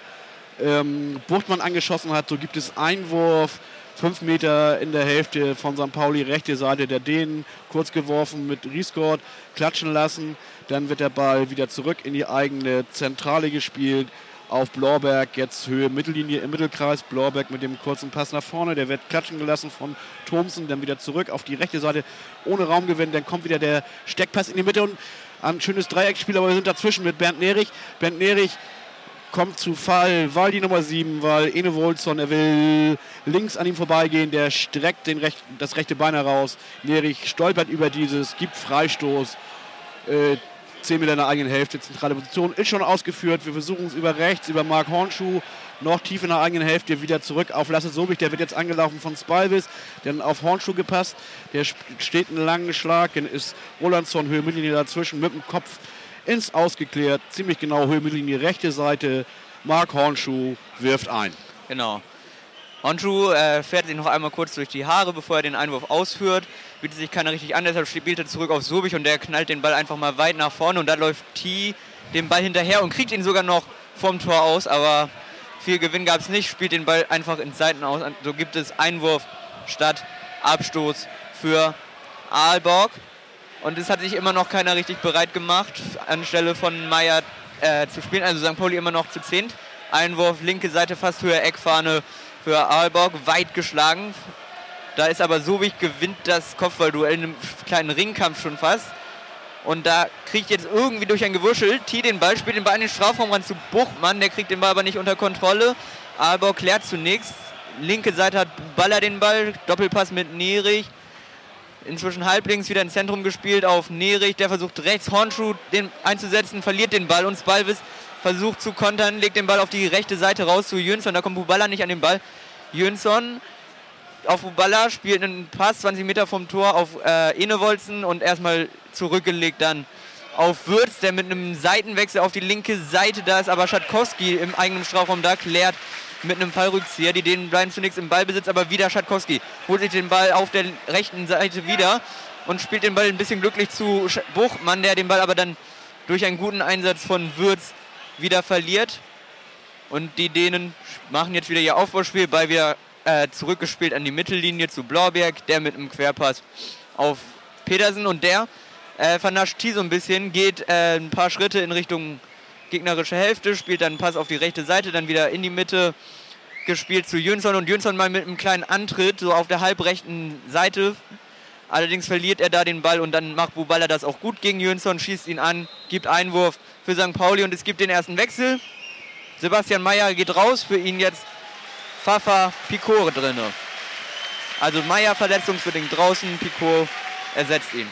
ähm, Buchtmann angeschossen hat. So gibt es Einwurf, fünf Meter in der Hälfte von Sankt Pauli, rechte Seite der Dänen, kurz geworfen mit Riesgård, klatschen lassen. Dann wird der Ball wieder zurück in die eigene Zentrale gespielt. Auf Blorberg, jetzt Höhe Mittellinie im Mittelkreis. Blorberg mit dem kurzen Pass nach vorne. Der wird klatschen gelassen von Thomsen. Dann wieder zurück auf die rechte Seite ohne Raumgewinn. Dann kommt wieder der Steckpass in die Mitte und ein schönes Dreieckspiel. Aber wir sind dazwischen mit Bernd Nerich. Bernd Nerich kommt zu Fall, weil die Nummer sieben, weil Ene Wolzon, er will links an ihm vorbeigehen. Der streckt den Rech- das rechte Bein heraus. Nerich stolpert über dieses, gibt Freistoß. Äh, zehn Meter in der eigenen Hälfte, zentrale Position, ist schon ausgeführt. Wir versuchen es über rechts, über Marc Hornschuh, noch tief in der eigenen Hälfte, wieder zurück auf Lasse Sobich. Der wird jetzt angelaufen von Spalvis, dann auf Hornschuh gepasst. Der steht einen langen Schlag, dann ist Rolandsson, Höhe Mittellinie dazwischen, mit dem Kopf ins Ausgeklärt. Ziemlich genau Höhe Mittellinie, rechte Seite. Marc Hornschuh wirft ein. Genau. Hornschuh äh, fährt sich noch einmal kurz durch die Haare, bevor er den Einwurf ausführt. Bietet sich keiner richtig an, deshalb spielt er zurück auf Sobich und der knallt den Ball einfach mal weit nach vorne und da läuft T den Ball hinterher und kriegt ihn sogar noch vom Tor aus, aber viel Gewinn gab es nicht, spielt den Ball einfach ins Seiten aus. So gibt es Einwurf statt Abstoß für Aalborg und es hat sich immer noch keiner richtig bereit gemacht, anstelle von Meier äh, zu spielen, also Sankt Pauli immer noch zu zehnt. Einwurf, linke Seite, fast Höhe Eckfahne für Aalborg, weit geschlagen. Da ist aber Sobich, gewinnt das Kopfballduell in einem kleinen Ringkampf schon fast. Und da kriegt jetzt irgendwie durch ein Gewurschel T den Ball, spielt den Ball in den Strafraumrand zu Buchmann. Der kriegt den Ball aber nicht unter Kontrolle. Aalborg klärt zunächst. Linke Seite hat Baller den Ball, Doppelpass mit Nerich. Inzwischen halblinks wieder ins Zentrum gespielt auf Nerich. Der versucht rechts Hornschuh den einzusetzen, verliert den Ball und Spalvis versucht zu kontern, legt den Ball auf die rechte Seite raus zu Jönsson. Da kommt Buballa nicht an den Ball. Jönsson auf Buballa, spielt einen Pass zwanzig Meter vom Tor auf äh, Enevolzen und erstmal zurückgelegt dann auf Würz, der mit einem Seitenwechsel auf die linke Seite, da ist aber Schatkowski im eigenen Strafraum, da klärt mit einem Fallrückzieher. Die Dänen bleiben zunächst im Ballbesitz, aber wieder Schatkowski holt sich den Ball auf der rechten Seite wieder und spielt den Ball ein bisschen glücklich zu Buchmann, der den Ball aber dann durch einen guten Einsatz von Würz wieder verliert. Und die Dänen machen jetzt wieder ihr Aufbauspiel, Ball wieder äh, zurückgespielt an die Mittellinie zu Blorberg, der mit einem Querpass auf Petersen und der äh, vernascht T so ein bisschen, geht äh, ein paar Schritte in Richtung gegnerische Hälfte, spielt dann einen Pass auf die rechte Seite, dann wieder in die Mitte gespielt zu Jönsson und Jönsson mal mit einem kleinen Antritt, so auf der halbrechten Seite. Allerdings verliert er da den Ball und dann macht Buballa das auch gut gegen Jönsson, schießt ihn an, gibt Einwurf für Sankt Pauli und es gibt den ersten Wechsel. Sebastian Meier geht raus, für ihn jetzt Pfaffer Picot drin. Also Meier verletzungsbedingt draußen, Picot ersetzt ihn.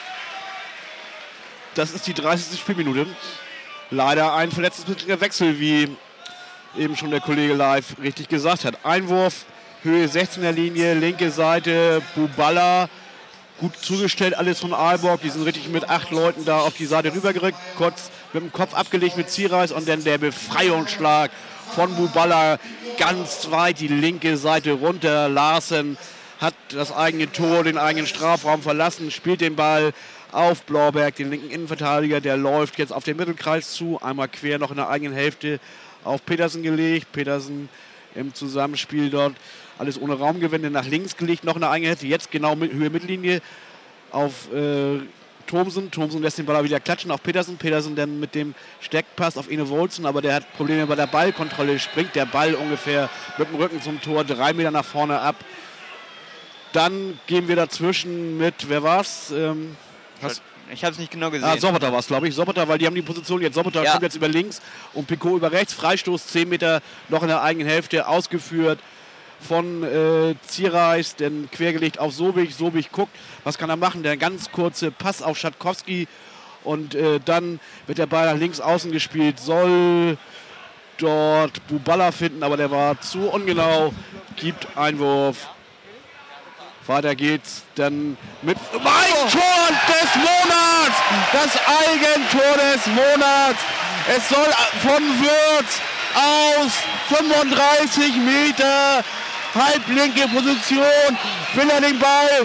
Das ist die dreißigste Spielminute. Leider ein verletzungsbedingter Wechsel, wie eben schon der Kollege live richtig gesagt hat. Einwurf, Höhe sechzehner Linie, linke Seite, Buballa. Gut zugestellt, alles von Aalborg. Die sind richtig mit acht Leuten da auf die Seite rübergerückt. Kurz mit dem Kopf abgelegt mit Ziereis und dann der Befreiungsschlag von Buballa ganz weit die linke Seite runter. Larsen hat das eigene Tor, den eigenen Strafraum verlassen, spielt den Ball auf Blorberg, den linken Innenverteidiger. Der läuft jetzt auf den Mittelkreis zu. Einmal quer noch in der eigenen Hälfte auf Petersen gelegt. Petersen im Zusammenspiel dort. Alles ohne Raumgewinn, nach links gelegt, noch in der eigenen Hälfte. Jetzt genau mit Höhe Mittellinie auf äh, Thomsen. Thomsen lässt den Ball wieder klatschen auf Petersen. Petersen dann mit dem Steckpass auf Ene Wolzen, aber der hat Probleme bei der Ballkontrolle. Springt der Ball ungefähr mit dem Rücken zum Tor, drei Meter nach vorne ab. Dann gehen wir dazwischen mit, wer war's? Ähm, hast ich habe es nicht genau gesehen. Ah, Sobotta war es, glaube ich. Sobotta, weil die haben die Position jetzt. Sobotta ja. kommt jetzt über links und Picot über rechts. Freistoß, zehn Meter noch in der eigenen Hälfte, ausgeführt von äh, Ziereis, dann quergelegt auf Sobich. Sobich guckt, was kann er machen? Der ganz kurze Pass auf Schatkowski und äh, dann wird der Ball nach links außen gespielt. Soll dort Buballa finden, aber der war zu ungenau. Gibt Einwurf. Weiter geht's dann mit mein Tor des Monats! Das Eigentor des Monats! Es soll von Würz aus fünfunddreißig Meter halblinke Position, will er den Ball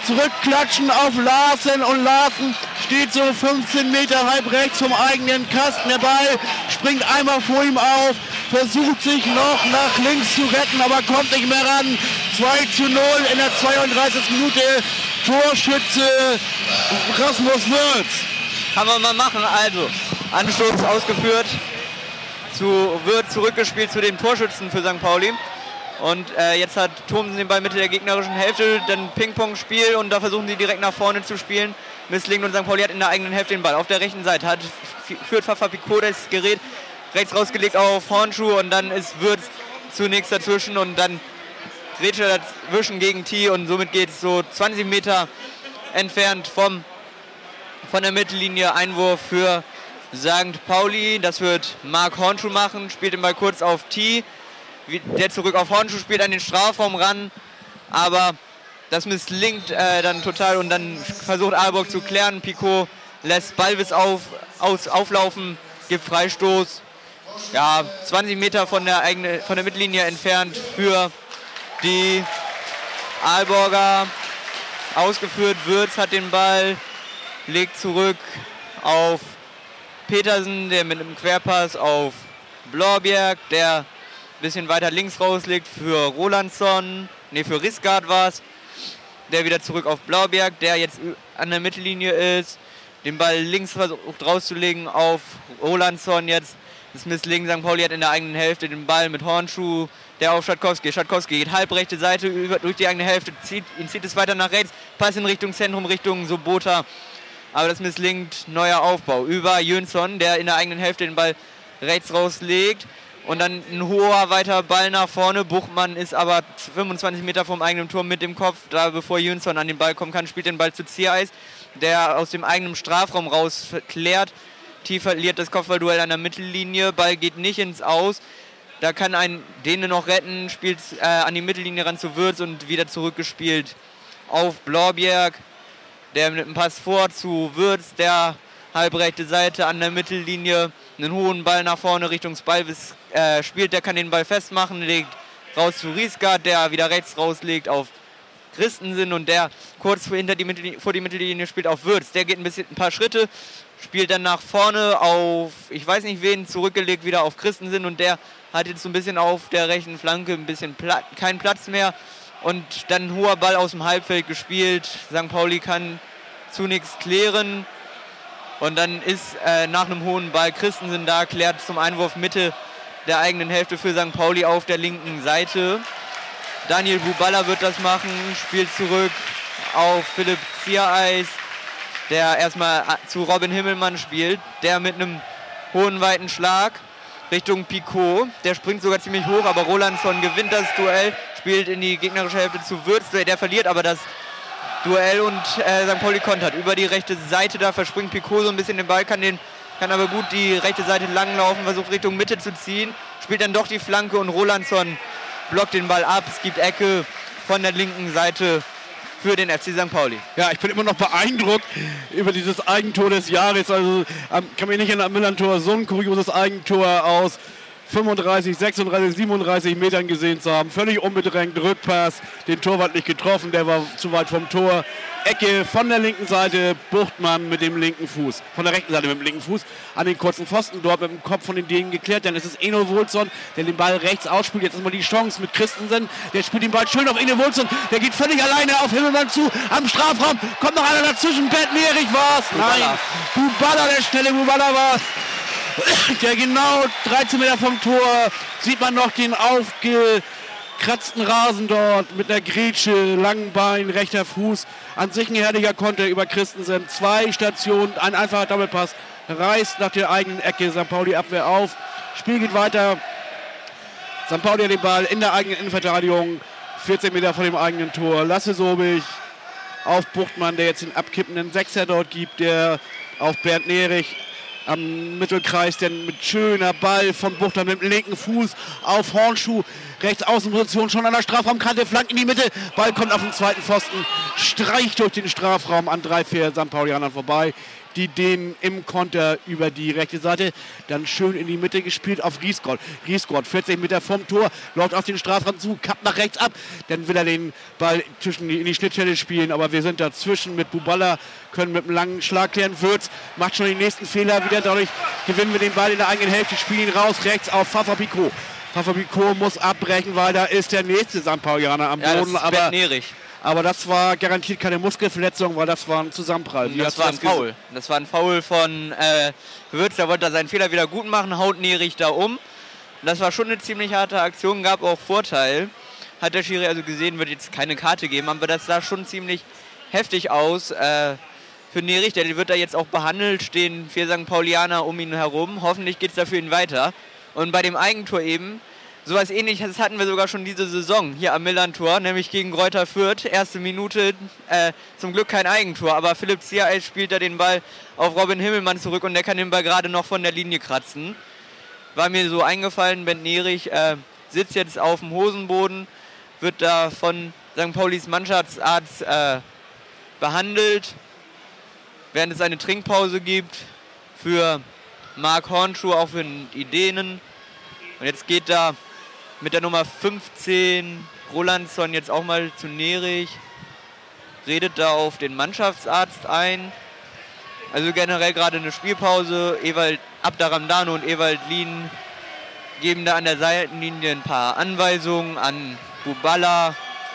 zurückklatschen auf Larsen und Larsen steht so fünfzehn Meter halb rechts vom eigenen Kasten. Der Ball springt einmal vor ihm auf, versucht sich noch nach links zu retten, aber kommt nicht mehr ran. zwei zu null in der zweiunddreißigsten Minute. Torschütze Rasmus Würz. Kann man mal machen, also Anstoß ausgeführt, zu Würz zurückgespielt zu dem Torschützen für Sankt Pauli. Und äh, jetzt hat Thomsen den Ball Mitte der gegnerischen Hälfte, dann Ping-Pong-Spiel und da versuchen sie direkt nach vorne zu spielen. Misslingt und Sankt Pauli hat in der eigenen Hälfte den Ball. Auf der rechten Seite hat führt Fafa Picot das Gerät rechts rausgelegt auf Hornschuh und dann ist Würz zunächst dazwischen und dann Grätsche dazwischen gegen T und somit geht es so zwanzig Meter entfernt vom, von der Mittellinie. Einwurf für Sankt Pauli, das wird Marc Hornschuh machen, spielt den Ball kurz auf T. Der zurück auf Hornschuh spielt an den Strafraum ran, aber das misslingt äh, dann total und dann versucht Aalborg zu klären. Picot lässt Ballwitz auf, aus, auflaufen, gibt Freistoß. Ja, zwanzig Meter von der, eigene, von der Mittellinie entfernt für die Aalborger. Ausgeführt, Würz hat den Ball, legt zurück auf Petersen, der mit einem Querpass auf Blorberg, der ein bisschen weiter links rauslegt für Rolandsson, ne für Risgaard war es, der wieder zurück auf Blauberg, der jetzt an der Mittellinie ist, den Ball links versucht rauszulegen auf Rolandsson jetzt, das Misslingen, Sankt Pauli hat in der eigenen Hälfte den Ball mit Hornschuh, der auf Schatkowski, Schatkowski geht halbrechte Seite über, durch die eigene Hälfte, zieht, ihn zieht es weiter nach rechts, Pass in Richtung Zentrum, Richtung Sobota, aber das misslingt, neuer Aufbau über Jönsson, der in der eigenen Hälfte den Ball rechts rauslegt. Und dann ein hoher weiter Ball nach vorne. Buchmann ist aber fünfundzwanzig Meter vom eigenen Tor mit dem Kopf. Da bevor Jönsson an den Ball kommen kann, spielt den Ball zu Ziereis, der aus dem eigenen Strafraum raus klärt. Tief verliert das Kopfballduell an der Mittellinie. Ball geht nicht ins Aus. Da kann ein Däne noch retten. Spielt äh, an die Mittellinie ran zu Würz und wieder zurückgespielt auf Blorberg. Der mit einem Pass vor zu Würz, der halbrechte Seite an der Mittellinie. Einen hohen Ball nach vorne Richtung Ballwitz äh, spielt, der kann den Ball festmachen, legt raus zu Risgaard, der wieder rechts rauslegt auf Christensen und der kurz vor, hinter die Mittellinie, vor die Mittellinie spielt auf Würz. Der geht ein bisschen ein paar Schritte, spielt dann nach vorne auf, ich weiß nicht wen, zurückgelegt wieder auf Christensen und der hat jetzt so ein bisschen auf der rechten Flanke ein bisschen Pla- keinen Platz mehr und dann ein hoher Ball aus dem Halbfeld gespielt. Sankt Pauli kann zunächst klären. Und dann ist äh, nach einem hohen Ball Christensen da, klärt zum Einwurf Mitte der eigenen Hälfte für Sankt Pauli auf der linken Seite. Daniel Buballa wird das machen, spielt zurück auf Philipp Ziereis, der erstmal zu Robin Himmelmann spielt, der mit einem hohen, weiten Schlag Richtung Picot, der springt sogar ziemlich hoch, aber Rolandsson gewinnt das Duell, spielt in die gegnerische Hälfte zu Würz, der verliert aber das Duell und äh, Sankt Pauli kontert. Über die rechte Seite, da verspringt Picot so ein bisschen den Ball, kann, den, kann aber gut die rechte Seite langlaufen, versucht Richtung Mitte zu ziehen, spielt dann doch die Flanke und Rolandsson blockt den Ball ab. Es gibt Ecke von der linken Seite für den F C Sankt Pauli. Ja, ich bin immer noch beeindruckt über dieses Eigentor des Jahres. Also ähm, kann mich nicht in einem Millantor so ein kurioses Eigentor aus fünfunddreißig, sechsunddreißig, siebenunddreißig Metern gesehen zu haben. Völlig unbedrängt, Rückpass, den Torwart nicht getroffen, der war zu weit vom Tor. Ecke von der linken Seite, Buchtmann mit dem linken Fuß. Von der rechten Seite mit dem linken Fuß an den kurzen Pfosten, dort mit dem Kopf von den Dänen geklärt. Dann ist es Eno Wolfson, der den Ball rechts ausspielt. Jetzt ist mal die Chance mit Christensen. Der spielt den Ball schön auf Eno Wolfson. Der geht völlig alleine auf Himmelmann zu, am Strafraum. Kommt noch einer dazwischen, Bert Nerich war's. Nein, Buballa, der schnelle Buballa war's. Der genau dreizehn Meter vom Tor, sieht man noch den aufgekratzten Rasen dort mit einer Grätsche, langen Bein, rechter Fuß. An sich ein herrlicher Konter über Christensen. Zwei Stationen, ein einfacher Doppelpass, reißt nach der eigenen Ecke Sankt Pauli Abwehr auf. Spiel geht weiter. Sankt Pauli hat den Ball in der eigenen Innenverteidigung, vierzehn Meter von dem eigenen Tor. Lasse Sobich auf Buchtmann, der jetzt den abkippenden Sechser dort gibt, der auf Bernd Nerich am Mittelkreis, denn mit schöner Ball von Buchtmann mit dem linken Fuß auf Hornschuh. Rechts Außenposition schon an der Strafraumkante, Flank in die Mitte. Ball kommt auf den zweiten Pfosten, streicht durch den Strafraum an drei, vier Sankt Paulianern vorbei. Die den im Konter über die rechte Seite, dann schön in die Mitte gespielt auf Riesgott. Riesgott, vierzig Meter vom Tor, läuft auf den Strafraum zu, kappt nach rechts ab. Dann will er den Ball zwischen die, in die Schnittstelle spielen, aber wir sind dazwischen mit Buballa, können mit einem langen Schlag klären. Würz macht schon den nächsten Fehler wieder, dadurch gewinnen wir den Ball in der eigenen Hälfte, spielen ihn raus, rechts auf Fafa Picot. Fafa Picot muss abbrechen, weil da ist der nächste Sankt Paulianer am Boden. Ja, aber Nerich. Aber das war garantiert keine Muskelverletzung, weil das war ein Zusammenprall. Wie das war ein Foul. Das war ein Foul von äh, Würz, der wollte seinen Fehler wieder gut machen, haut Nerich da um. Das war schon eine ziemlich harte Aktion, gab auch Vorteil. Hat der Schiri also gesehen, wird jetzt keine Karte geben, aber das sah schon ziemlich heftig aus äh, für Nerich. Der wird da jetzt auch behandelt, stehen vier Sankt Paulianer um ihn herum. Hoffentlich geht es da für ihn weiter. Und bei dem Eigentor eben, sowas Ähnliches hatten wir sogar schon diese Saison hier am Millern-Tor, nämlich gegen Greuther Fürth. Erste Minute, äh, zum Glück kein Eigentor, aber Philipp Ziereis spielt da den Ball auf Robin Himmelmann zurück und der kann den Ball gerade noch von der Linie kratzen. War mir so eingefallen, Ben Nerich äh, sitzt jetzt auf dem Hosenboden, wird da von Sankt Paulis Mannschaftsarzt äh, behandelt, während es eine Trinkpause gibt für Marc Hornschuh, auch für die Dänen. Und jetzt geht da mit der Nummer fünfzehn Rolandsson jetzt auch mal zu Nerich, redet da auf den Mannschaftsarzt ein. Also generell gerade eine Spielpause. Ewald Abderramdano und Ewald Lien geben da an der Seitenlinie ein paar Anweisungen an Buballa,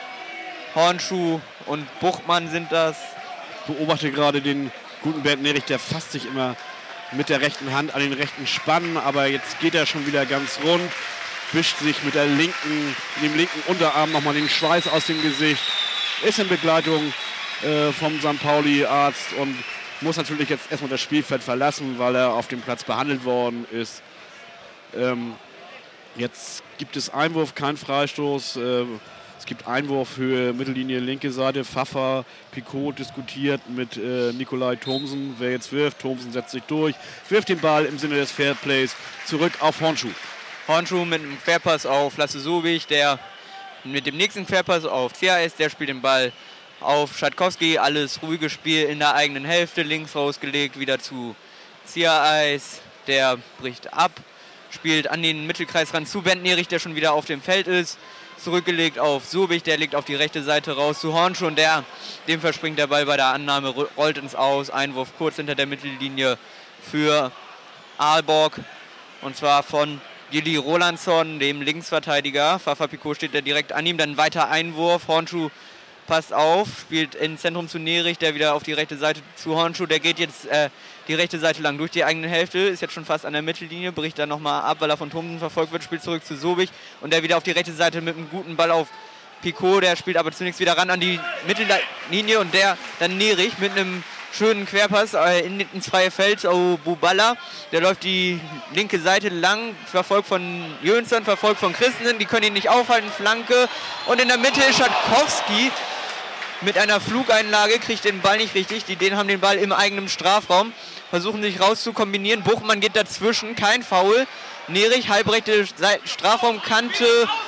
Hornschuh und Buchmann sind das. Ich beobachte gerade den guten Bernd Nerich, der fasst sich immer mit der rechten Hand an den rechten Spann, aber jetzt geht er schon wieder ganz rund, wischt sich mit der linken, dem linken Unterarm nochmal den Schweiß aus dem Gesicht, ist in Begleitung äh, vom Sankt Pauli-Arzt und muss natürlich jetzt erstmal das Spielfeld verlassen, weil er auf dem Platz behandelt worden ist. Ähm, jetzt gibt es Einwurf, kein Freistoß. Äh, es gibt Einwurfhöhe, Mittellinie, linke Seite. Fafa Picot diskutiert mit äh, Nikolai Thomsen, wer jetzt wirft. Thomsen setzt sich durch, wirft den Ball im Sinne des Fairplays zurück auf Hornschuh. Hornschuh mit einem Querpass auf Lasse Sobich, der mit dem nächsten Querpass auf C A S, der spielt den Ball auf Schatkowski. Alles ruhiges Spiel in der eigenen Hälfte, links rausgelegt, wieder zu C A S, der bricht ab, spielt an den Mittelkreis ran zu Bernd Nerich, der schon wieder auf dem Feld ist. Zurückgelegt auf Sobich, der legt auf die rechte Seite raus zu Hornschuh und der, dem verspringt der Ball bei der Annahme, rollt ins Aus, Einwurf kurz hinter der Mittellinie für Aalborg und zwar von Gilly Rolandsson, dem Linksverteidiger. Fafa Picot steht da direkt an ihm, dann weiter Einwurf, Hornschuh passt auf, spielt ins Zentrum zu Nerich, der wieder auf die rechte Seite zu Hornschuh, der geht jetzt äh, die rechte Seite lang durch die eigene Hälfte, ist jetzt schon fast an der Mittellinie, bricht dann nochmal ab, weil er von Thomsen verfolgt wird, spielt zurück zu Sobich und der wieder auf die rechte Seite mit einem guten Ball auf Picot, der spielt aber zunächst wieder ran an die Mittellinie und der dann Nerich mit einem schönen Querpass äh, in, ins freie Feld, oh, Buballa, der läuft die linke Seite lang, verfolgt von Jönsson, verfolgt von Christensen, die können ihn nicht aufhalten, Flanke und in der Mitte ist Schatkowski mit einer Flugeinlage, kriegt den Ball nicht richtig, die Dänen haben den Ball im eigenen Strafraum, versuchen sich rauszukombinieren, Buchmann geht dazwischen, kein Foul, Nerich, halbrechte Strafraumkante,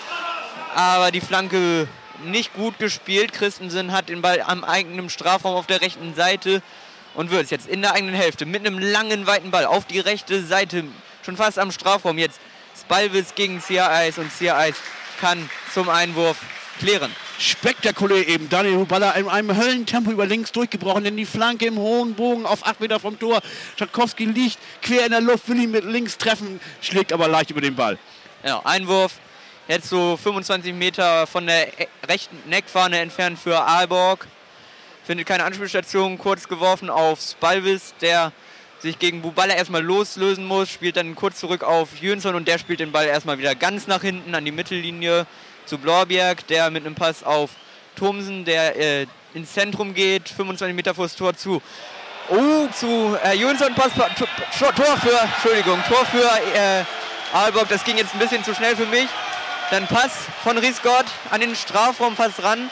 aber die Flanke nicht gut gespielt. Christensen hat den Ball am eigenen Strafraum auf der rechten Seite und wird jetzt in der eigenen Hälfte mit einem langen, weiten Ball auf die rechte Seite, schon fast am Strafraum. Jetzt Spalwitz gegen Ziereis und Ziereis kann zum Einwurf klären. Spektakulär eben. Daniel Buballa in einem Höllentempo über links durchgebrochen, denn die Flanke im hohen Bogen auf acht Meter vom Tor. Schatkowski liegt quer in der Luft, will ihn mit links treffen, schlägt aber leicht über den Ball. Ja, Einwurf. Jetzt so fünfundzwanzig Meter von der rechten Neckfahne entfernt für Aalborg. Findet keine Anspielstation, kurz geworfen auf Spalwitz, der sich gegen Buballa erstmal loslösen muss, spielt dann kurz zurück auf Jönsson und der spielt den Ball erstmal wieder ganz nach hinten an die Mittellinie zu Blorberg, der mit einem Pass auf Thomsen, der äh, ins Zentrum geht, fünfundzwanzig Meter vor das Tor zu. Oh, zu äh, Jönsson, Pass, Tor, Tor für, Entschuldigung, Tor für äh, Aalborg, das ging jetzt ein bisschen zu schnell für mich. Dann Pass von Riesgott an den Strafraum fast ran.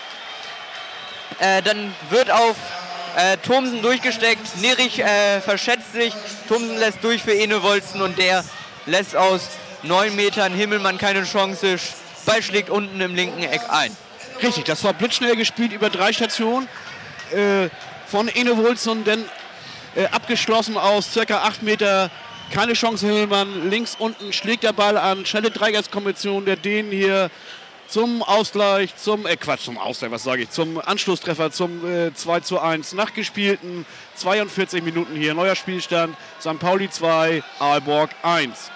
Äh, dann wird auf äh, Thomsen durchgesteckt. Nerich äh, verschätzt sich. Thomsen lässt durch für Ene Wolzen und der lässt aus neun Metern Himmelmann keine Chance. Ball schlägt unten im linken Eck ein. Richtig, das war blitzschnell gespielt über drei Stationen äh, von Ene Wolzson, denn äh, abgeschlossen aus circa acht Meter. Keine Chance, Himmelmann. Links unten schlägt der Ball an. Schnelle Dreigangskombination der Dänen hier zum Ausgleich, zum, äh Quatsch, zum Ausgleich, was sage ich, zum Anschlusstreffer, zum äh, zwei zu eins. Nach gespielten zweiundvierzig Minuten hier. Neuer Spielstand, Sankt Pauli zwei, Aalborg eins.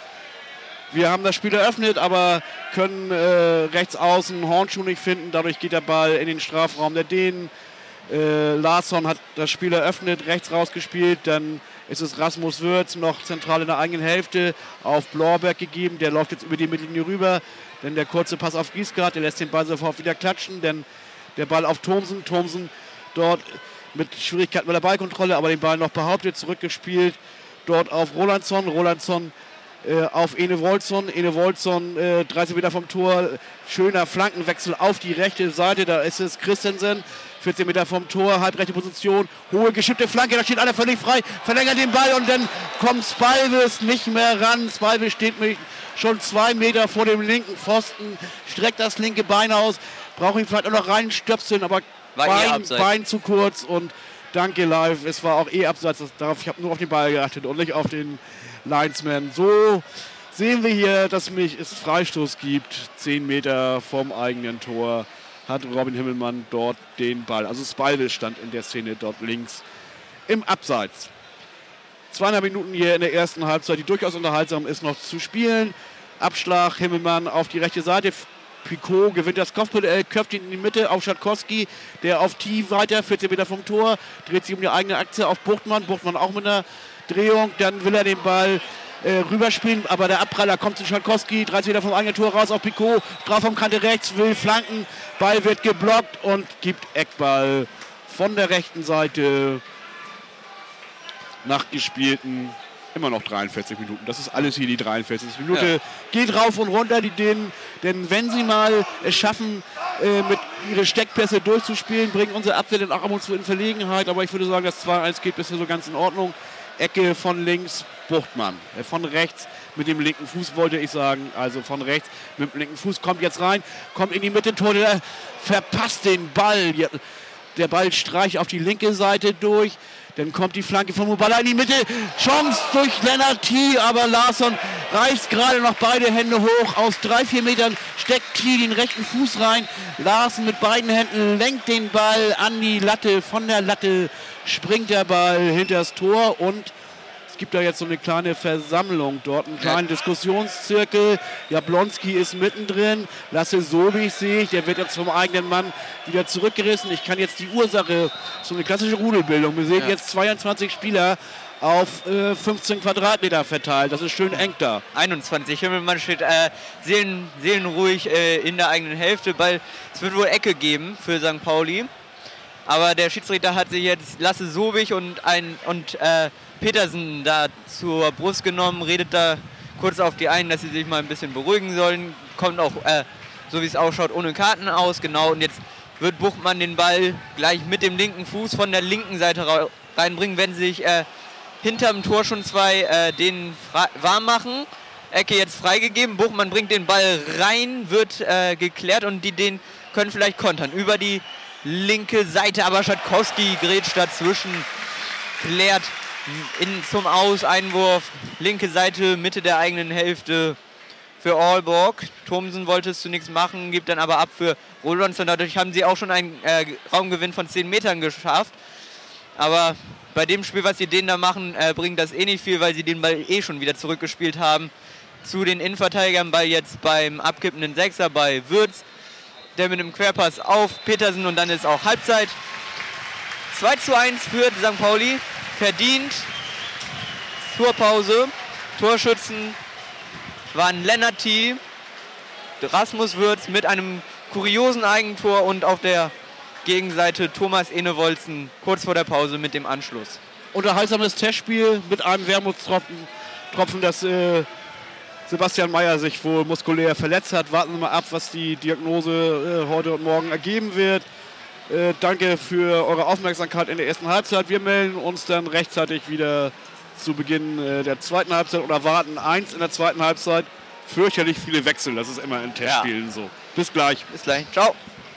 Wir haben das Spiel eröffnet, aber können äh, rechts außen Hornschuh nicht finden. Dadurch geht der Ball in den Strafraum der Dänen. Äh, Larsson hat das Spiel eröffnet, rechts rausgespielt. Dann ist es Rasmus Würz noch zentral in der eigenen Hälfte auf Blorberg gegeben. Der läuft jetzt über die Mittellinie rüber. Denn der kurze Pass auf Giesgard, der lässt den Ball sofort wieder klatschen. Denn der Ball auf Thomsen. Thomsen dort mit Schwierigkeiten bei der Ballkontrolle, aber den Ball noch behauptet, zurückgespielt. Dort auf Rolandsson. Rolandsson Äh, auf Ene Wolzson. Ene Wolzson, äh, dreißig Meter vom Tor. Schöner Flankenwechsel auf die rechte Seite. Da ist es Christensen. vierzehn Meter vom Tor, halbrechte Position. Hohe geschippte Flanke, da steht einer völlig frei. Verlängert den Ball und dann kommt Spalvis nicht mehr ran. Spalvis steht mich schon zwei Meter vor dem linken Pfosten. Streckt das linke Bein aus. Braucht ihn vielleicht auch noch reinstöpseln, aber Bein, Bein zu kurz. Und danke live. Es war auch eh abseits. Das, darauf, ich habe nur auf den Ball geachtet und nicht auf den Linesman. So sehen wir hier, dass es Freistoß gibt. zehn Meter vom eigenen Tor hat Robin Himmelmann dort den Ball. Also Spalvis stand in der Szene dort links im Abseits. Zweieinhalb Minuten hier in der ersten Halbzeit, die durchaus unterhaltsam ist, noch zu spielen. Abschlag, Himmelmann auf die rechte Seite. Picot gewinnt das Kopfduell, köpft ihn in die Mitte auf Schatkowski, der auf T weiter, vierzehn Meter vom Tor, dreht sich um die eigene Achse auf Buchtmann. Buchtmann auch mit einer Drehung, dann will er den Ball äh, rüberspielen, aber der Abpraller kommt zu Schatkowski, dreißig Meter vom eigenen Tor raus auf Picot, Strafraumkante rechts, will flanken, Ball wird geblockt und gibt Eckball von der rechten Seite nach gespielten immer noch dreiundvierzig Minuten. Das ist alles hier die dreiundvierzigste Minute. Ja. Geht rauf und runter, die Dänen. Denn wenn sie mal es schaffen, äh, mit ihre Steckpässe durchzuspielen, bringen unsere Abwehr dann auch ab und zu in Verlegenheit. Aber ich würde sagen, das zwei eins geht bisher so ganz in Ordnung. Ecke von links, Buchtmann. Äh, von rechts mit dem linken Fuß, wollte ich sagen. Also von rechts mit dem linken Fuß. Kommt jetzt rein, kommt in die Mitte, Tor, der verpasst den Ball. Der Ball streicht auf die linke Seite durch. Dann kommt die Flanke von Mubala in die Mitte. Chance durch Lennart T. Aber Larsson reißt gerade noch beide Hände hoch. Aus drei, vier Metern steckt T. den rechten Fuß rein. Larsson mit beiden Händen lenkt den Ball an die Latte. Von der Latte springt der Ball hinter das Tor. Und es gibt da jetzt so eine kleine Versammlung dort. Einen kleinen Diskussionszirkel. Jablonski ist mittendrin. Lasse Sobich sehe ich. Der wird jetzt vom eigenen Mann wieder zurückgerissen. Ich kann jetzt die Ursache, so eine klassische Rudelbildung. Wir sehen ja jetzt zweiundzwanzig Spieler auf äh, fünfzehn Quadratmeter verteilt. Das ist schön eng da. einundzwanzig. Himmelmann steht äh, seelen, seelenruhig äh, in der eigenen Hälfte. Ball, es wird wohl Ecke geben für Sankt Pauli. Aber der Schiedsrichter hat sich jetzt Lasse Sobich und, ein, und äh, Petersen da zur Brust genommen, redet da kurz auf die ein, dass sie sich mal ein bisschen beruhigen sollen. Kommt auch, äh, so wie es ausschaut, ohne Karten aus. Genau, und jetzt wird Buchtmann den Ball gleich mit dem linken Fuß von der linken Seite reinbringen, wenn sie sich äh, hinterm Tor schon zwei äh, den warm machen. Ecke jetzt freigegeben, Buchtmann bringt den Ball rein, wird äh, geklärt und die den können vielleicht kontern. Über die linke Seite, aber Schatkowski grätscht dazwischen, klärt in, zum Aus-Einwurf, linke Seite, Mitte der eigenen Hälfte für Aalborg. Thomsen wollte es zunächst machen, gibt dann aber ab für Rolandsson. Dadurch haben sie auch schon einen äh, Raumgewinn von zehn Metern geschafft. Aber bei dem Spiel, was sie denen da machen, äh, bringt das eh nicht viel, weil sie den Ball eh schon wieder zurückgespielt haben. Zu den Innenverteidigern, Ball jetzt beim abkippenden Sechser bei Würz. Der mit einem Querpass auf Petersen und dann ist auch Halbzeit. zwei zu eins für Sankt Pauli. Verdient zur Pause. Torschützen waren Lennart T., Rasmus Würz mit einem kuriosen Eigentor und auf der Gegenseite Thomas Ene Wolzson kurz vor der Pause mit dem Anschluss. Unterhaltsames Testspiel mit einem Wermutstropfen, Tropfen, dass äh, Sebastian Meyer sich wohl muskulär verletzt hat. Warten wir mal ab, was die Diagnose äh, heute und morgen ergeben wird. Äh, danke für eure Aufmerksamkeit in der ersten Halbzeit. Wir melden uns dann rechtzeitig wieder zu Beginn äh, der zweiten Halbzeit oder warten eins in der zweiten Halbzeit. fürchterlich viele Wechsel. Das ist immer in Testspielen ja. so. Bis gleich. Bis gleich. Ciao.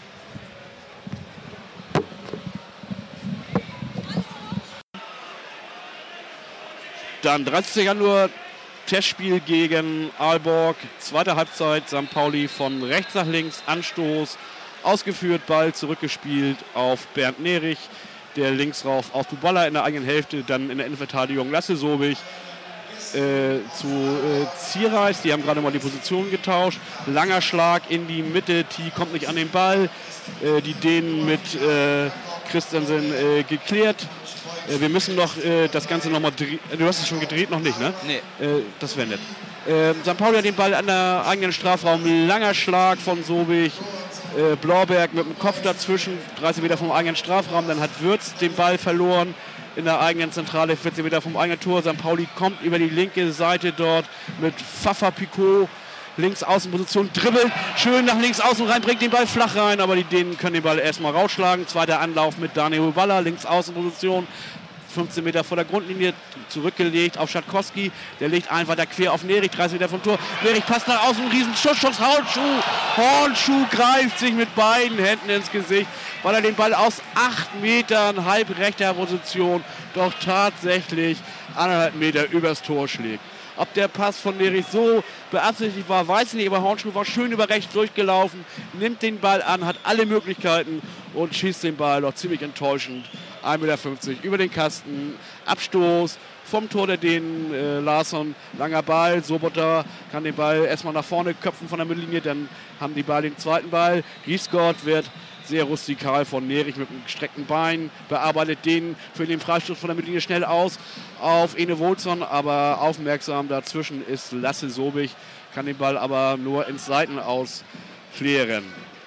Dann dreißigster Januar, Testspiel gegen Aalborg. Zweite Halbzeit, Sankt Pauli von rechts nach links, Anstoß, ausgeführt, Ball zurückgespielt auf Bernd Nerich, der links rauf auf Buballa in der eigenen Hälfte, dann in der Innenverteidigung Lasse Sobich äh, zu äh, Ziereis, die haben gerade mal die Position getauscht. Langer Schlag in die Mitte, T kommt nicht an den Ball, äh, die Dänen mit äh, Christensen äh, geklärt. Wir müssen noch äh, das Ganze nochmal drehen. Du hast es schon gedreht, noch nicht, ne? Nee. Äh, das wäre nett. Äh, Sankt Pauli hat den Ball an der eigenen Strafraum. Langer Schlag von Sobich. Äh, Blauberg mit dem Kopf dazwischen. dreißig Meter vom eigenen Strafraum. Dann hat Würz den Ball verloren in der eigenen Zentrale. vierzig Meter vom eigenen Tor. Sankt Pauli kommt über die linke Seite dort mit Pfaffer Picot. Links Außenposition, dribbelt, schön nach links außen rein, bringt den Ball flach rein, aber die Dänen können den Ball erstmal rausschlagen. Zweiter Anlauf mit Daniel Buballa, links Außenposition, fünfzehn Meter vor der Grundlinie, zurückgelegt auf Schatkowski, der legt einfach da quer auf Nerich, dreißig Meter vom Tor. Nerich passt nach außen, riesen Schuss, Schuss, Hornschuh, Hornschuh greift sich mit beiden Händen ins Gesicht, weil er den Ball aus acht Metern halb rechter Position doch tatsächlich anderthalb Meter übers Tor schlägt. Ob der Pass von Nerich so beabsichtigt war, weiß ich nicht, aber Hornschuh war schön über rechts durchgelaufen, nimmt den Ball an, hat alle Möglichkeiten und schießt den Ball doch ziemlich enttäuschend. ein Meter fünfzig über den Kasten, Abstoß vom Tor der Dänen, äh, Larsson, langer Ball, Sobota kann den Ball erstmal nach vorne köpfen von der Mittellinie, dann haben die Ball den zweiten Ball, Giesgott wird sehr rustikal von Nerich mit einem gestreckten Bein, bearbeitet den für den Freistoß von der Mittellinie schnell aus auf Ene Wolzson, aber aufmerksam dazwischen ist Lasse Sobich, kann den Ball aber nur ins Seitenaus klären.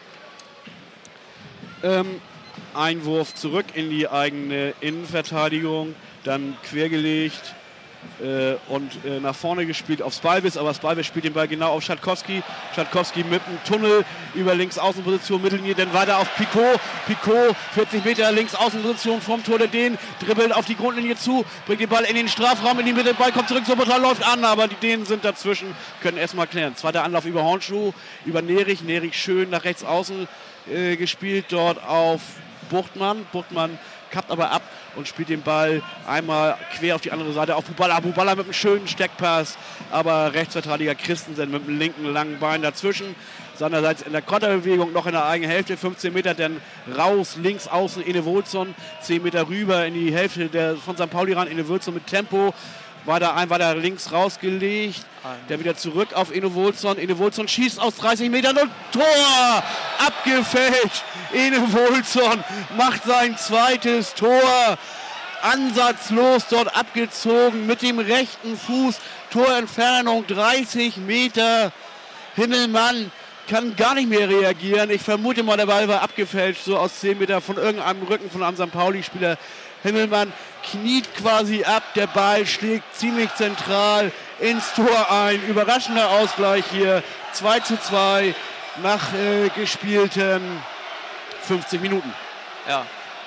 Ähm, Einwurf zurück in die eigene Innenverteidigung, dann quergelegt äh, und äh, nach vorne gespielt auf Spalvis, aber Spalvis spielt den Ball genau auf Schatkowski. Schatkowski mit dem Tunnel über links Außenposition, Mittellinie, dann weiter auf Picot. Picot, vierzig Meter links Außenposition vom Tor der Dänen, dribbelt auf die Grundlinie zu, bringt den Ball in den Strafraum, in die Mitte, Ball kommt zurück, Sobota läuft an, aber die Dänen sind dazwischen, können erstmal klären. Zweiter Anlauf über Hornschuh, über Nerich, Nerich schön nach rechts außen äh, gespielt, dort auf Buchtmann. Buchtmann kappt aber ab und spielt den Ball einmal quer auf die andere Seite auf Buballa. Buballa mit einem schönen Steckpass, aber Rechtsverteidiger Christensen mit dem linken langen Bein dazwischen. Seinerseits in der Konterbewegung noch in der eigenen Hälfte, fünfzehn Meter, dann raus, links außen Ene Wolzson, zehn Meter rüber in die Hälfte der, von Sankt Pauli ran, Ene Wolzson mit Tempo. Weiter ein, weiter links rausgelegt, der wieder zurück auf Ene Wolzson. Ene Wolzson schießt aus dreißig Metern und Tor! Abgefälscht! Ene Wolzson macht sein zweites Tor. Ansatzlos dort abgezogen mit dem rechten Fuß. Torentfernung dreißig Meter. Himmelmann kann gar nicht mehr reagieren. Ich vermute mal, der Ball war abgefälscht, so aus zehn Meter von irgendeinem Rücken von einem Sankt Pauli-Spieler. Himmelmann kniet quasi ab, der Ball schlägt ziemlich zentral ins Tor ein. Überraschender Ausgleich hier, zwei zu zwei nach äh, gespielten fünfzig Minuten. Ja,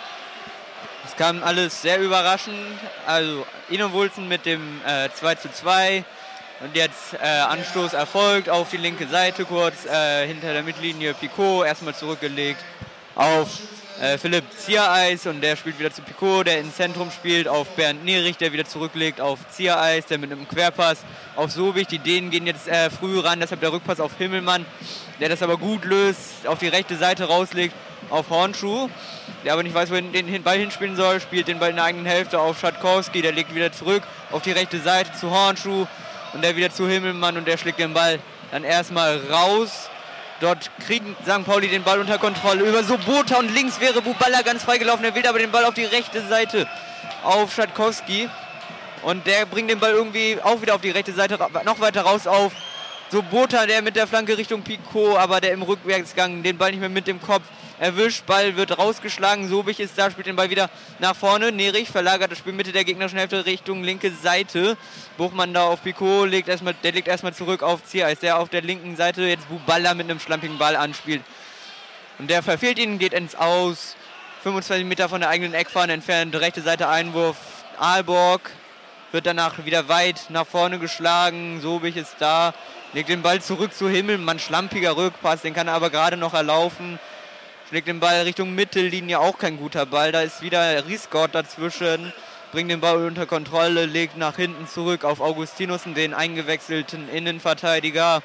es kam alles sehr überraschend. Also Ene Wolzson mit dem äh, zwei zu zwei und jetzt äh, Anstoß erfolgt auf die linke Seite kurz äh, hinter der Mittellinie. Picot erstmal zurückgelegt auf Äh, Philipp Ziereis und der spielt wieder zu Picot, der ins Zentrum spielt, auf Bernd Nerich, der wieder zurücklegt auf Ziereis, der mit einem Querpass auf Sobich. Die Dänen gehen jetzt äh, früh ran, deshalb der Rückpass auf Himmelmann, der das aber gut löst, auf die rechte Seite rauslegt auf Hornschuh, der aber nicht weiß, wo er den Ball hinspielen soll, spielt den Ball in der eigenen Hälfte auf Schatkowski, der legt wieder zurück auf die rechte Seite zu Hornschuh und der wieder zu Himmelmann und der schlägt den Ball dann erstmal raus. Dort kriegen Sankt Pauli den Ball unter Kontrolle über Sobota und links wäre Buballa ganz freigelaufen. Er will aber den Ball auf die rechte Seite auf Schatkowski. Und der bringt den Ball irgendwie auch wieder auf die rechte Seite noch weiter raus auf Sobota, der mit der Flanke Richtung Picot, aber der im Rückwärtsgang den Ball nicht mehr mit dem Kopf erwischt. Ball wird rausgeschlagen. Sobich ist da, spielt den Ball wieder nach vorne. Nerich verlagert das Spiel Mitte der gegnerischen Hälfte Richtung linke Seite. Buchmann da auf Picot, legt erstmal, der legt erstmal zurück auf Ziereis, der auf der linken Seite jetzt Buballa mit einem schlampigen Ball anspielt. Und der verfehlt ihn, geht ins Aus. fünfundzwanzig Meter von der eigenen Eckfahne entfernt, rechte Seite Einwurf. Aalborg wird danach wieder weit nach vorne geschlagen. Sobich ist da, legt den Ball zurück zu Himmelmann, schlampiger Rückpass, den kann er aber gerade noch erlaufen. Schlägt den Ball Richtung Mittellinie, auch kein guter Ball. Da ist wieder Riesgott dazwischen, bringt den Ball unter Kontrolle, legt nach hinten zurück auf Augustinussen, den eingewechselten Innenverteidiger.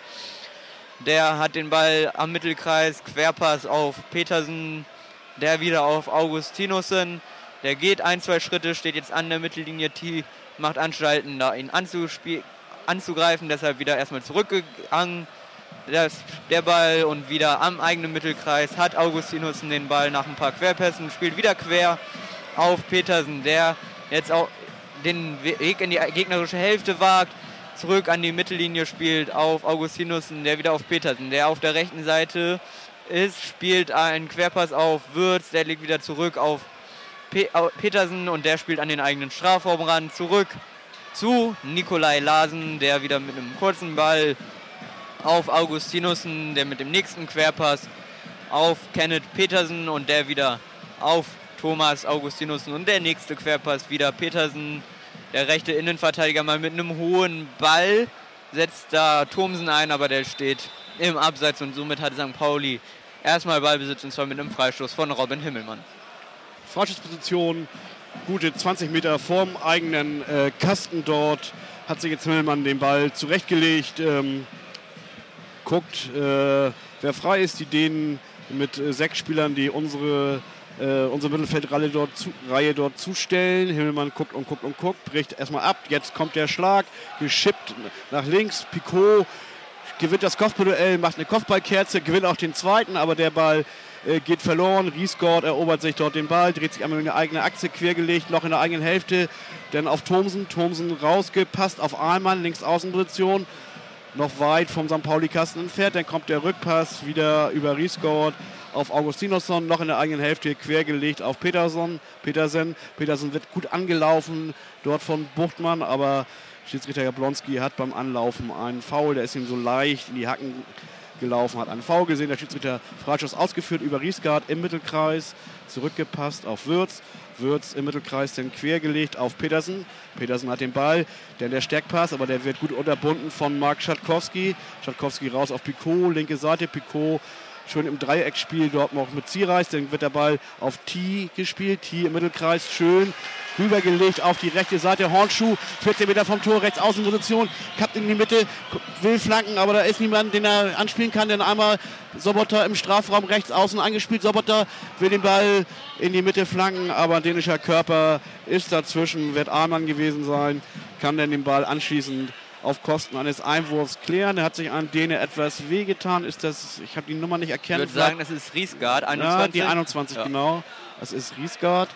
Der hat den Ball am Mittelkreis, Querpass auf Petersen, der wieder auf Augustinussen. Der geht ein, zwei Schritte, steht jetzt an der Mittellinie, T macht Anstalten, da ihn anzugreifen, deshalb wieder erstmal zurückgegangen. Das, der Ball und wieder am eigenen Mittelkreis hat Augustinussen den Ball nach ein paar Querpässen, spielt wieder quer auf Petersen, der jetzt auch den Weg in die gegnerische Hälfte wagt, zurück an die Mittellinie spielt auf Augustinussen, der wieder auf Petersen, der auf der rechten Seite ist, spielt einen Querpass auf Würz, der legt wieder zurück auf Pe- Petersen und der spielt an den eigenen Strafraumrand zurück zu Nikolai Larsen, der wieder mit einem kurzen Ball auf Augustinussen, der mit dem nächsten Querpass auf Kenneth Petersen und der wieder auf Thomas Augustinussen und der nächste Querpass wieder Petersen. Der rechte Innenverteidiger mal mit einem hohen Ball setzt da Thomsen ein, aber der steht im Abseits und somit hat Sankt Pauli erstmal Ballbesitz und zwar mit einem Freistoß von Robin Himmelmann. Freischussposition, gute zwanzig Meter vorm eigenen äh, Kasten dort, hat sich jetzt Himmelmann den Ball zurechtgelegt. Ähm, guckt, äh, wer frei ist, die Dänen mit äh, sechs Spielern, die unsere, äh, unsere Mittelfeldreihe dort, zu, Reihe dort zustellen. Himmelmann guckt und guckt und guckt, bricht erstmal ab. Jetzt kommt der Schlag, geschippt nach links. Picot gewinnt das Kopfballduell, macht eine Kopfballkerze, gewinnt auch den zweiten, aber der Ball äh, geht verloren. Riesgott erobert sich dort den Ball, dreht sich einmal in eine eigene Achse quergelegt, noch in der eigenen Hälfte, dann auf Thomsen. Thomsen rausgepasst auf Ahlmann, Linksaußenposition. Noch weit vom Sankt Pauli-Kasten entfernt. Dann kommt der Rückpass wieder über Riesgott auf Augustinussen, noch in der eigenen Hälfte quergelegt auf Petersen. Petersen. Petersen wird gut angelaufen dort von Buchtmann, aber Schiedsrichter Jablonski hat beim Anlaufen einen Foul. Der ist ihm so leicht in die Hacken gelaufen, hat einen Foul gesehen. Der Schiedsrichter Freischuss ausgeführt über Riesgard im Mittelkreis, zurückgepasst auf Würz. Würz im Mittelkreis dann quergelegt auf Petersen. Petersen hat den Ball, dann der Steckpass, aber der wird gut unterbunden von Marc Schatkowski. Schatkowski raus auf Picot, linke Seite, Picot schön im Dreiecksspiel dort noch mit Ziereis. Dann wird der Ball auf T gespielt, T im Mittelkreis, schön rübergelegt auf die rechte Seite. Hornschuh, vierzehn Meter vom Tor, rechts Außenposition, kappt in die Mitte, will flanken, aber da ist niemand, den er anspielen kann. Denn einmal Sobotta im Strafraum rechts außen angespielt. Sobotta will den Ball in die Mitte flanken, aber ein dänischer Körper ist dazwischen, wird Ahlmann gewesen sein, kann dann den Ball anschließend auf Kosten eines Einwurfs klären. Er hat sich an Däne etwas wehgetan. Ist das, ich habe die Nummer nicht erkennen. Ich würde sagen, das ist Riesgard, einundzwanzig. Ja, die einundzwanzig, ja. Genau. Das ist Riesgard.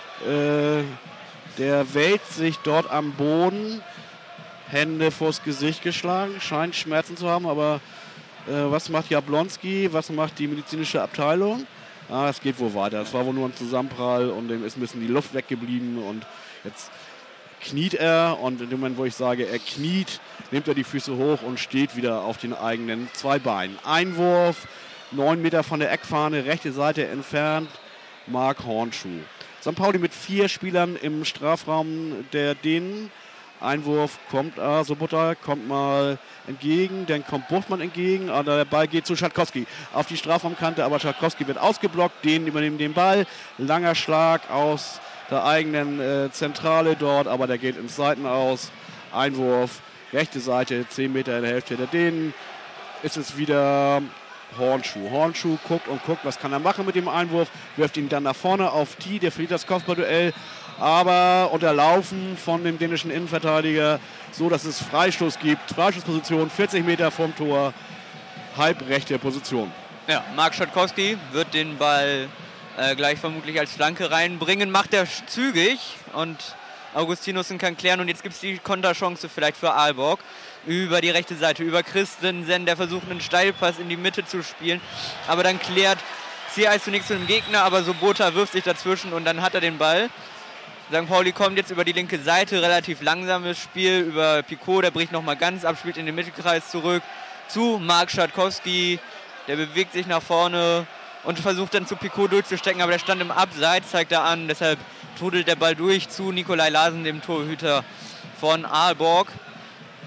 Äh, der wälzt sich dort am Boden, Hände vors Gesicht geschlagen, scheint Schmerzen zu haben, aber äh, was macht Jablonski, was macht die medizinische Abteilung? Ah, es geht wohl weiter. Es war wohl nur ein Zusammenprall und dem ist ein bisschen die Luft weggeblieben und jetzt kniet er und in dem Moment, wo ich sage, er kniet, nimmt er die Füße hoch und steht wieder auf den eigenen zwei Beinen. Einwurf, neun Meter von der Eckfahne, rechte Seite entfernt, Marc Hornschuh. Sankt Pauli mit vier Spielern im Strafraum der Dänen. Einwurf kommt, ah, Sobotta kommt mal entgegen, dann kommt Buchtmann entgegen, aber der Ball geht zu Schatkowski auf die Strafraumkante, aber Schatkowski wird ausgeblockt, Dänen übernehmen den Ball, langer Schlag aus der eigenen äh, Zentrale dort, aber der geht ins Seitenaus. Einwurf, rechte Seite, zehn Meter in der Hälfte der Dänen, ist es wieder Hornschuh. Hornschuh guckt und guckt, was kann er machen mit dem Einwurf, wirft ihn dann nach vorne auf T, der verliert das Kopfballduell, aber unterlaufen von dem dänischen Innenverteidiger, so dass es Freistoß gibt. Freistoßposition, vierzig Meter vom Tor, halbrechte Position. Ja, Marc Schatkowski wird den Ball äh, gleich vermutlich als Flanke reinbringen, macht er zügig und Augustinussen kann klären und jetzt gibt es die Konterchance vielleicht für Aalborg über die rechte Seite, über Christensen, der versucht einen Steilpass in die Mitte zu spielen, aber dann klärt Ziereis zunächst zu dem Gegner, aber Sobotta wirft sich dazwischen und dann hat er den Ball. Sankt Pauli kommt jetzt über die linke Seite, relativ langsames Spiel über Picot, der bricht nochmal ganz ab, spielt in den Mittelkreis zurück zu Marc Schatkowski, der bewegt sich nach vorne und versucht dann zu Picot durchzustecken, aber der stand im Abseits, zeigt er an, deshalb trudelt der Ball durch zu Nikolai Larsen, dem Torhüter von Aalborg.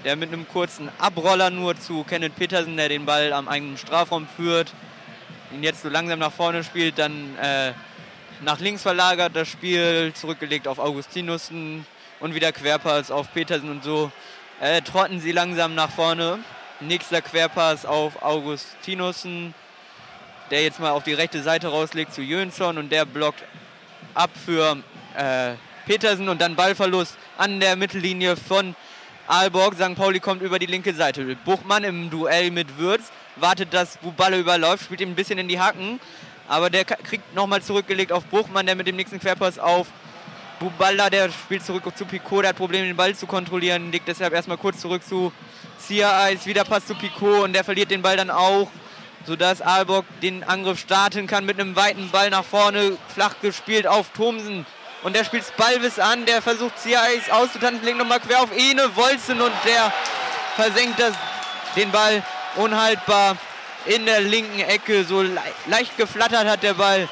der mit einem kurzen Abroller nur zu Kenneth Petersen, der den Ball am eigenen Strafraum führt, ihn jetzt so langsam nach vorne spielt, dann äh, nach links verlagert das Spiel, zurückgelegt auf Augustinussen und wieder Querpass auf Petersen und so äh, trotten sie langsam nach vorne. Nächster Querpass auf Augustinussen, der jetzt mal auf die rechte Seite rauslegt zu Jönsson und der blockt ab für äh, Petersen und dann Ballverlust an der Mittellinie von Aalborg. Sankt Pauli kommt über die linke Seite. Buchmann im Duell mit Würz wartet, dass Buballa überläuft, spielt ihm ein bisschen in die Hacken, aber der kriegt nochmal zurückgelegt auf Buchmann, der mit dem nächsten Querpass auf Buballa, der spielt zurück zu Picot, der hat Probleme, den Ball zu kontrollieren, legt deshalb erstmal kurz zurück zu Ziereis, wieder Pass zu Picot und der verliert den Ball dann auch, sodass Aalborg den Angriff starten kann mit einem weiten Ball nach vorne, flach gespielt auf Thomsen. Und der spielt Spalvis an, der versucht Ziereis auszutanzen, legt nochmal quer auf Ene Wolzen und der versenkt das, den Ball unhaltbar in der linken Ecke. So le leicht geflattert hat der Ball.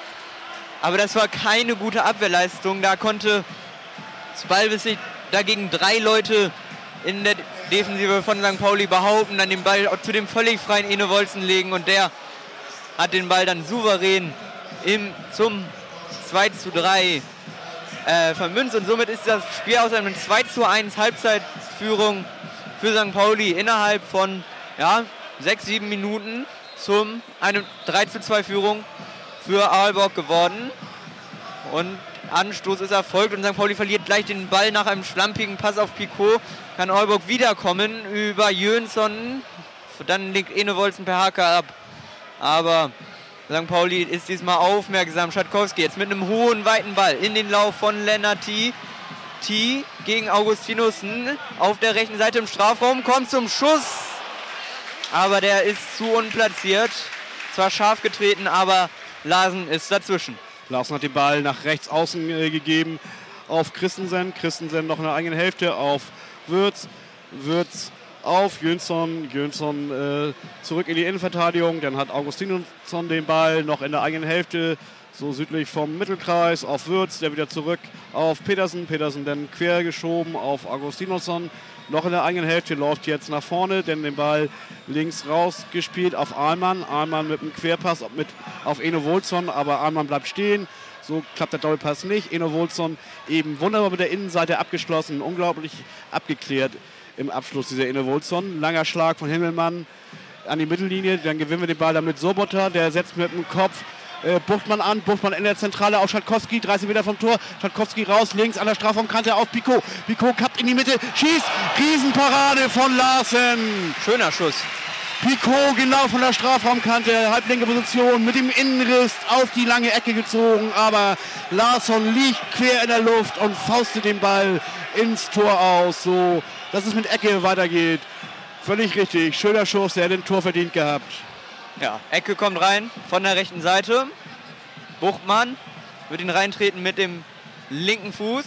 Aber das war keine gute Abwehrleistung. Da konnte Spalvis sich dagegen drei Leute in der Defensive von Sankt Pauli behaupten, dann den Ball zu dem völlig freien Ene Wolzen legen und der hat den Ball dann souverän im, zum zwei zu drei äh, vermünzt und somit ist das Spiel aus einer zwei zu eins Halbzeitführung für Sankt Pauli innerhalb von ja, sechs, sieben Minuten zum eine drei zu zwei Führung für Aalborg geworden. Und Anstoß ist erfolgt und Sankt Pauli verliert gleich den Ball nach einem schlampigen Pass auf Picot. Kann Aalborg wiederkommen über Jönsson. Dann legt Ene Wolzen per Hake ab. Aber Sankt Pauli ist diesmal aufmerksam. Schatkowski jetzt mit einem hohen, weiten Ball in den Lauf von Lennart T. T gegen Augustinussen auf der rechten Seite im Strafraum. Kommt zum Schuss. Aber der ist zu unplatziert. Zwar scharf getreten, aber Larsen ist dazwischen. Larsen hat den Ball nach rechts außen äh, gegeben auf Christensen. Christensen noch in der eigenen Hälfte auf Würz. Würz auf Jönsson. Jönsson äh, zurück in die Innenverteidigung. Dann hat Augustinussen den Ball noch in der eigenen Hälfte, so südlich vom Mittelkreis, auf Würz. Der wieder zurück auf Petersen. Petersen dann quer geschoben auf Augustinussen. Noch in der eigenen Hälfte, läuft jetzt nach vorne, denn den Ball links raus gespielt auf Ahlmann. Ahlmann mit einem Querpass mit, auf Ene Wolzon, aber Ahlmann bleibt stehen. So klappt der Doppelpass nicht. Ene Wolzon eben wunderbar mit der Innenseite abgeschlossen, unglaublich abgeklärt im Abschluss dieser Ene Wolzon. Langer Schlag von Himmelmann an die Mittellinie, dann gewinnen wir den Ball dann mit Sobotta, der setzt mit dem Kopf Äh, Buchtmann an, Buchtmann in der Zentrale auf Schatkowski, dreißig Meter vom Tor, Schatkowski raus, links an der Strafraumkante auf Picot, Picot kappt in die Mitte, schießt, Riesenparade von Larsen. Schöner Schuss. Picot genau von der Strafraumkante, halblinke Position, mit dem Innenriss auf die lange Ecke gezogen, aber Larsson liegt quer in der Luft und faustet den Ball ins Tor aus, so dass es mit Ecke weitergeht. Völlig richtig, schöner Schuss, der hat den Tor verdient gehabt. Ja, Ecke kommt rein von der rechten Seite. Buchmann wird ihn reintreten mit dem linken Fuß.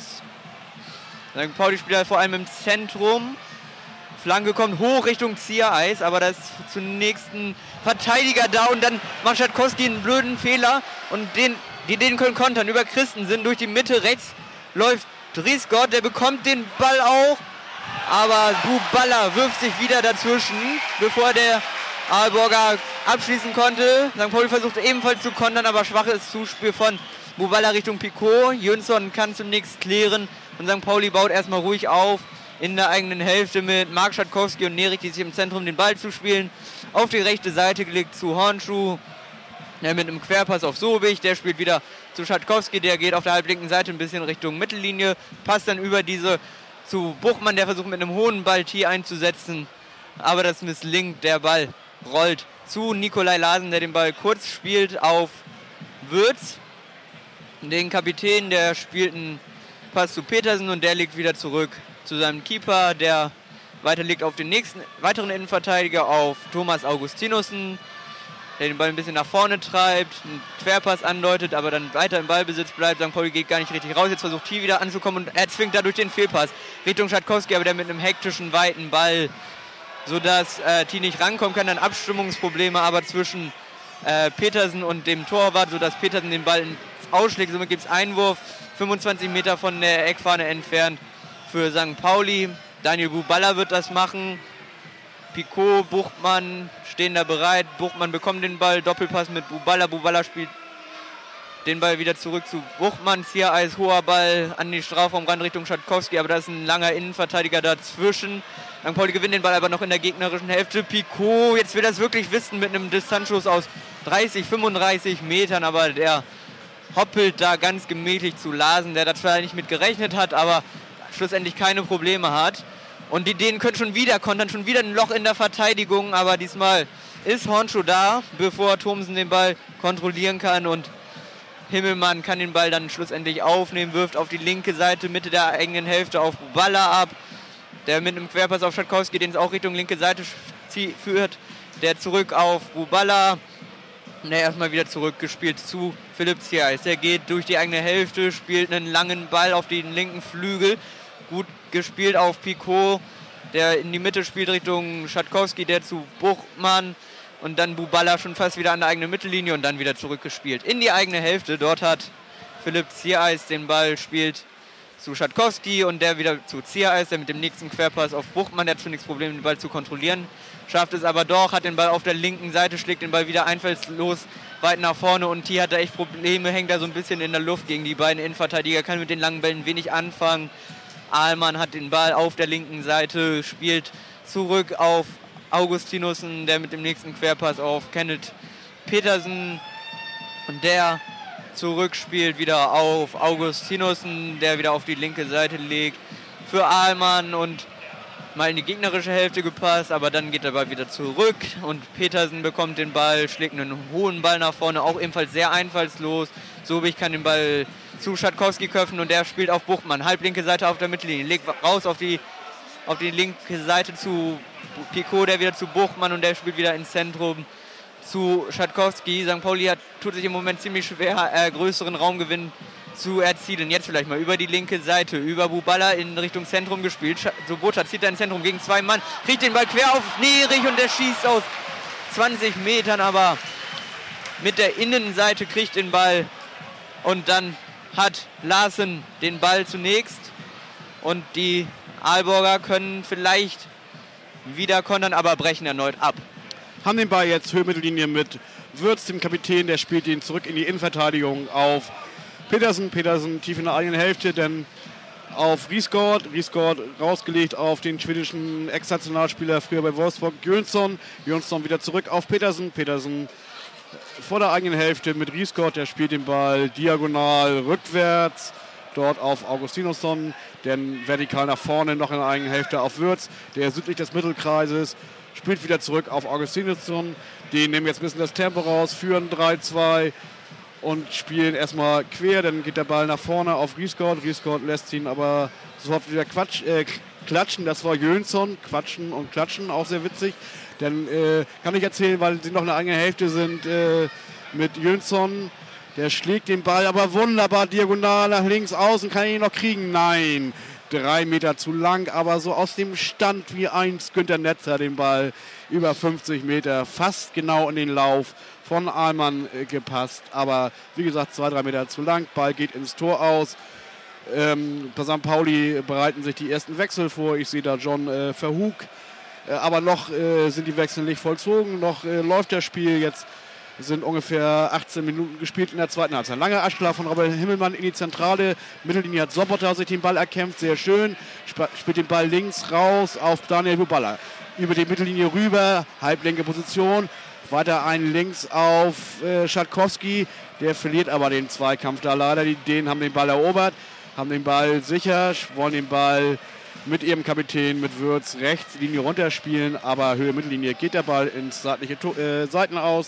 Sankt Pauli spielt vor allem im Zentrum. Flanke kommt hoch Richtung Ziereis, aber da ist zunächst ein Verteidiger da und dann macht Schatkowski einen blöden Fehler und den, die den können kontern über Christensen durch die Mitte. Rechts läuft Driesgott, der bekommt den Ball auch, aber Buballa wirft sich wieder dazwischen, bevor der Aalborger abschließen konnte. Sankt Pauli versucht ebenfalls zu kontern, aber schwaches Zuspiel von Buballa Richtung Picot. Jönsson kann zunächst klären und Sankt Pauli baut erstmal ruhig auf in der eigenen Hälfte mit Marc Schatkowski und Nerik, die sich im Zentrum den Ball zuspielen. Auf die rechte Seite gelegt zu Hornschuh. Der mit einem Querpass auf Sobich, der spielt wieder zu Schatkowski, der geht auf der halblinken Seite ein bisschen Richtung Mittellinie, passt dann über diese zu Buchmann, der versucht mit einem hohen Ball T einzusetzen, aber das misslingt, der Ball rollt zu Nikolai Larsen, der den Ball kurz spielt auf Würz. Den Kapitän, der spielt einen Pass zu Petersen und der legt wieder zurück zu seinem Keeper, der weiterlegt auf den nächsten weiteren Innenverteidiger, auf Thomas Augustinussen, der den Ball ein bisschen nach vorne treibt, einen Querpass andeutet, aber dann weiter im Ballbesitz bleibt. Sankt Pauli geht gar nicht richtig raus, jetzt versucht T wieder anzukommen und er zwingt dadurch den Fehlpass Richtung Schatkowski, aber der mit einem hektischen, weiten Ball, sodass äh, T nicht rankommen kann, dann Abstimmungsprobleme aber zwischen äh, Petersen und dem Torwart, sodass Petersen den Ball ausschlägt. Somit gibt es Einwurf, fünfundzwanzig Meter von der Eckfahne entfernt für Sankt Pauli. Daniel Buballa wird das machen. Picot, Buchmann stehen da bereit. Buchmann bekommt den Ball, Doppelpass mit Buballa. Buballa spielt den Ball wieder zurück zu Buchmann. Ziereis, hoher Ball an die Strafraumrand Richtung Schatkowski, aber da ist ein langer Innenverteidiger dazwischen. Sankt Pauli gewinnt den Ball aber noch in der gegnerischen Hälfte. Picot, jetzt will er es wirklich wissen mit einem Distanzschuss aus dreißig, fünfunddreißig Metern, aber der hoppelt da ganz gemächlich zu Larsen, der da zwar nicht mit gerechnet hat, aber schlussendlich keine Probleme hat. Und die Dänen können schon wieder kontern, schon wieder ein Loch in der Verteidigung, aber diesmal ist Hornschuh da, bevor Thomsen den Ball kontrollieren kann, und Himmelmann kann den Ball dann schlussendlich aufnehmen, wirft auf die linke Seite, Mitte der eigenen Hälfte auf Buballa ab, der mit einem Querpass auf Schatkowski, den es auch Richtung linke Seite führt, der zurück auf Buballa, der erstmal wieder zurückgespielt zu Philipp Ziereis. Der geht durch die eigene Hälfte, spielt einen langen Ball auf den linken Flügel, gut gespielt auf Picot, der in die Mitte spielt Richtung Schatkowski, der zu Buchmann, und dann Buballa schon fast wieder an der eigenen Mittellinie und dann wieder zurückgespielt in die eigene Hälfte. Dort hat Philipp Ziereis den Ball, spielt zu Schatkowski und der wieder zu Ziereis, der mit dem nächsten Querpass auf Buchmann, der hat zunächst Probleme, den Ball zu kontrollieren, schafft es aber doch, hat den Ball auf der linken Seite, schlägt den Ball wieder einfallslos weit nach vorne, und T hat da echt Probleme, hängt da so ein bisschen in der Luft gegen die beiden Innenverteidiger, kann mit den langen Bällen wenig anfangen. Ahlmann hat den Ball auf der linken Seite, spielt zurück auf Augustinussen, der mit dem nächsten Querpass auf Kenneth Petersen, und der zurückspielt wieder auf Augustinussen, der wieder auf die linke Seite legt für Ahlmann und mal in die gegnerische Hälfte gepasst, aber dann geht der Ball wieder zurück und Petersen bekommt den Ball, schlägt einen hohen Ball nach vorne, auch ebenfalls sehr einfallslos. Sobich kann den Ball zu Schatkowski köpfen und der spielt auf Buchmann, halblinke Seite auf der Mittellinie, legt raus auf die, auf die linke Seite zu Picot, der wieder zu Buchmann, und der spielt wieder ins Zentrum zu Schatkowski. Sankt Pauli hat, tut sich im Moment ziemlich schwer, äh, größeren Raumgewinn zu erzielen. Jetzt vielleicht mal über die linke Seite, über Buballa in Richtung Zentrum gespielt. Sobota zieht er ins Zentrum gegen zwei Mann, kriegt den Ball quer auf Nerich und der schießt aus zwanzig Metern, aber mit der Innenseite kriegt den Ball, und dann hat Larsen den Ball zunächst und die Aalborger können vielleicht wieder kontern, aber brechen erneut ab. Haben den Ball jetzt Höhe-Mittellinie mit Würz, dem Kapitän, der spielt ihn zurück in die Innenverteidigung auf Petersen. Petersen tief in der eigenen Hälfte, dann auf Riesgård. Riesgård rausgelegt auf den schwedischen Ex-Nationalspieler, früher bei Wolfsburg, Jönsson. Jönsson wieder zurück auf Petersen. Petersen vor der eigenen Hälfte mit Riesgård, der spielt den Ball diagonal rückwärts. Dort auf Augustinussen, dann vertikal nach vorne, noch in der eigenen Hälfte auf Würz, der südlich des Mittelkreises, spielt wieder zurück auf Augustinussen. Die nehmen jetzt ein bisschen das Tempo raus, führen drei zwei und spielen erstmal quer, dann geht der Ball nach vorne auf Riesgård. Riesgård lässt ihn aber sofort wieder Quatsch, äh, klatschen, das war Jönsson, quatschen und klatschen, auch sehr witzig. Dann äh, kann ich erzählen, weil sie noch in der eigenen Hälfte sind, äh, mit Jönsson. Der schlägt den Ball aber wunderbar diagonal nach links außen, kann ihn noch kriegen? Nein, drei Meter zu lang, aber so aus dem Stand wie einst Günther Netzer den Ball über fünfzig Meter, fast genau in den Lauf von Ahlmann äh, gepasst. Aber wie gesagt, zwei, drei Meter zu lang, Ball geht ins Tor aus. Ähm, bei Sankt Pauli bereiten sich die ersten Wechsel vor, ich sehe da John äh, Verhug, äh, aber noch äh, sind die Wechsel nicht vollzogen, noch äh, läuft das Spiel jetzt. Es sind ungefähr achtzehn Minuten gespielt in der zweiten Halbzeit. Langer Abschlag von Robert Himmelmann in die Zentrale. Mittellinie hat Sobota sich den Ball erkämpft, sehr schön. Sp- spielt den Ball links raus auf Daniel Buballa. Über die Mittellinie rüber, halblinke Position. Weiter ein links auf äh, Schatkowski. Der verliert aber den Zweikampf da leider. Die Dänen haben den Ball erobert, haben den Ball sicher, wollen den Ball mit ihrem Kapitän, mit Würz, rechts Linie runterspielen. Aber Höhe Mittellinie geht der Ball ins seitliche to- äh, Seiten aus.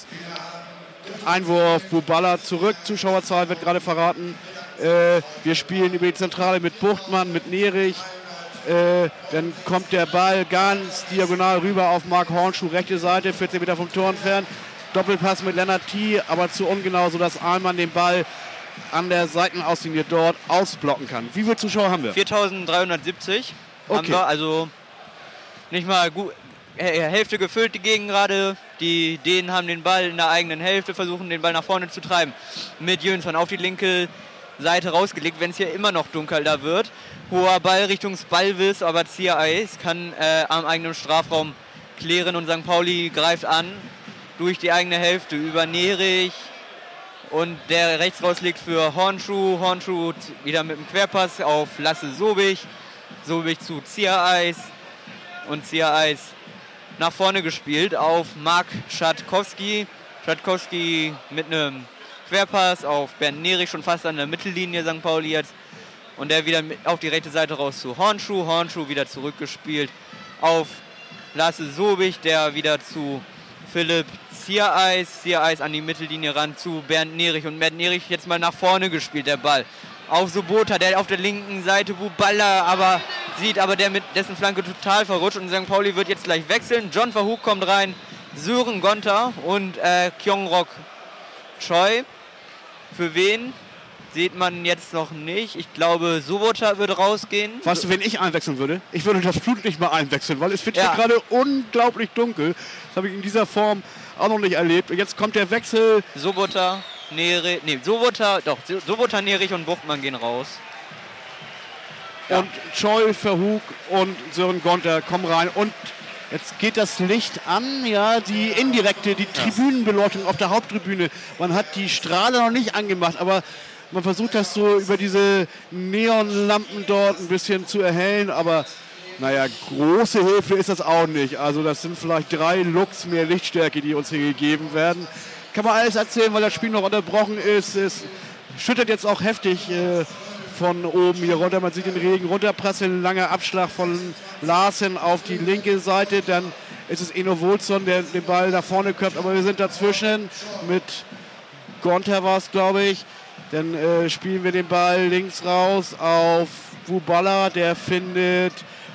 Einwurf, Buballa zurück, Zuschauerzahl wird gerade verraten. Äh, wir spielen über die Zentrale mit Buchtmann, mit Nerich. Äh, dann kommt der Ball ganz diagonal rüber auf Marc Hornschuh, rechte Seite, vierzehn Meter vom Tor entfernt. Doppelpass mit Lennart T, aber zu ungenau, sodass Ahlmann den Ball an der Seitenauslinie dort ausblocken kann. Wie viele Zuschauer haben wir? viertausenddreihundertsiebzig okay. haben wir, also nicht mal gut. Hälfte gefüllt die Gegend gerade. Die Dänen haben den Ball in der eigenen Hälfte, versuchen den Ball nach vorne zu treiben. Mit Jönsson auf die linke Seite rausgelegt, wenn es hier immer noch dunkel da wird. Hoher Ball Richtung Spalvis, aber Ziereis kann äh, am eigenen Strafraum klären und Sankt Pauli greift an durch die eigene Hälfte über Nerich und der rechts rausliegt für Hornschuh. Hornschuh wieder mit dem Querpass auf Lasse Sobich. Sobich zu Ziereis und Ziereis nach vorne gespielt auf Marc Schatkowski. Schatkowski mit einem Querpass auf Bernd Nerich, schon fast an der Mittellinie Sankt Pauli jetzt. Und der wieder auf die rechte Seite raus zu Hornschuh. Hornschuh wieder zurückgespielt auf Lasse Sobich, der wieder zu Philipp Ziereis. Ziereis an die Mittellinie ran zu Bernd Nerich. Und Bernd Nerich jetzt mal nach vorne gespielt, der Ball. Auf Sobota, der auf der linken Seite Buballa aber sieht, aber der mit dessen Flanke total verrutscht. Und Sankt Pauli wird jetzt gleich wechseln. John Verhoek kommt rein, Sören Gonter und äh, Kyongrok Choi. Für wen? Sieht man jetzt noch nicht. Ich glaube, Sobota würde rausgehen. Weißt du, wen ich einwechseln würde? Ich würde das Flutlicht mal einwechseln, weil es wird Ja. hier gerade unglaublich dunkel. Das habe ich in dieser Form auch noch nicht erlebt. Und jetzt kommt der Wechsel. Sobota, Nerich, nee, Sobota, doch, Sobota, Nerich und Buchtmann gehen raus. Ja. Und Choi, Verhoek und Sören Gonter kommen rein. Und jetzt geht das Licht an, ja, die indirekte, die Tribünenbeleuchtung auf der Haupttribüne. Man hat die Strahler noch nicht angemacht, aber man versucht das so über diese Neonlampen dort ein bisschen zu erhellen, aber naja, große Hilfe ist das auch nicht. Also das sind vielleicht drei Lux mehr Lichtstärke, die uns hier gegeben werden. Kann man alles erzählen, weil das Spiel noch unterbrochen ist. Es schüttet jetzt auch heftig äh, von oben hier runter. Man sieht den Regen runterprasseln, langer Abschlag von Larsen auf die linke Seite. Dann ist es Eno Wolfson, der den Ball nach vorne köpft, aber wir sind dazwischen mit Gonter war es, glaube ich. Dann äh, spielen wir den Ball links raus auf Buballa, der findet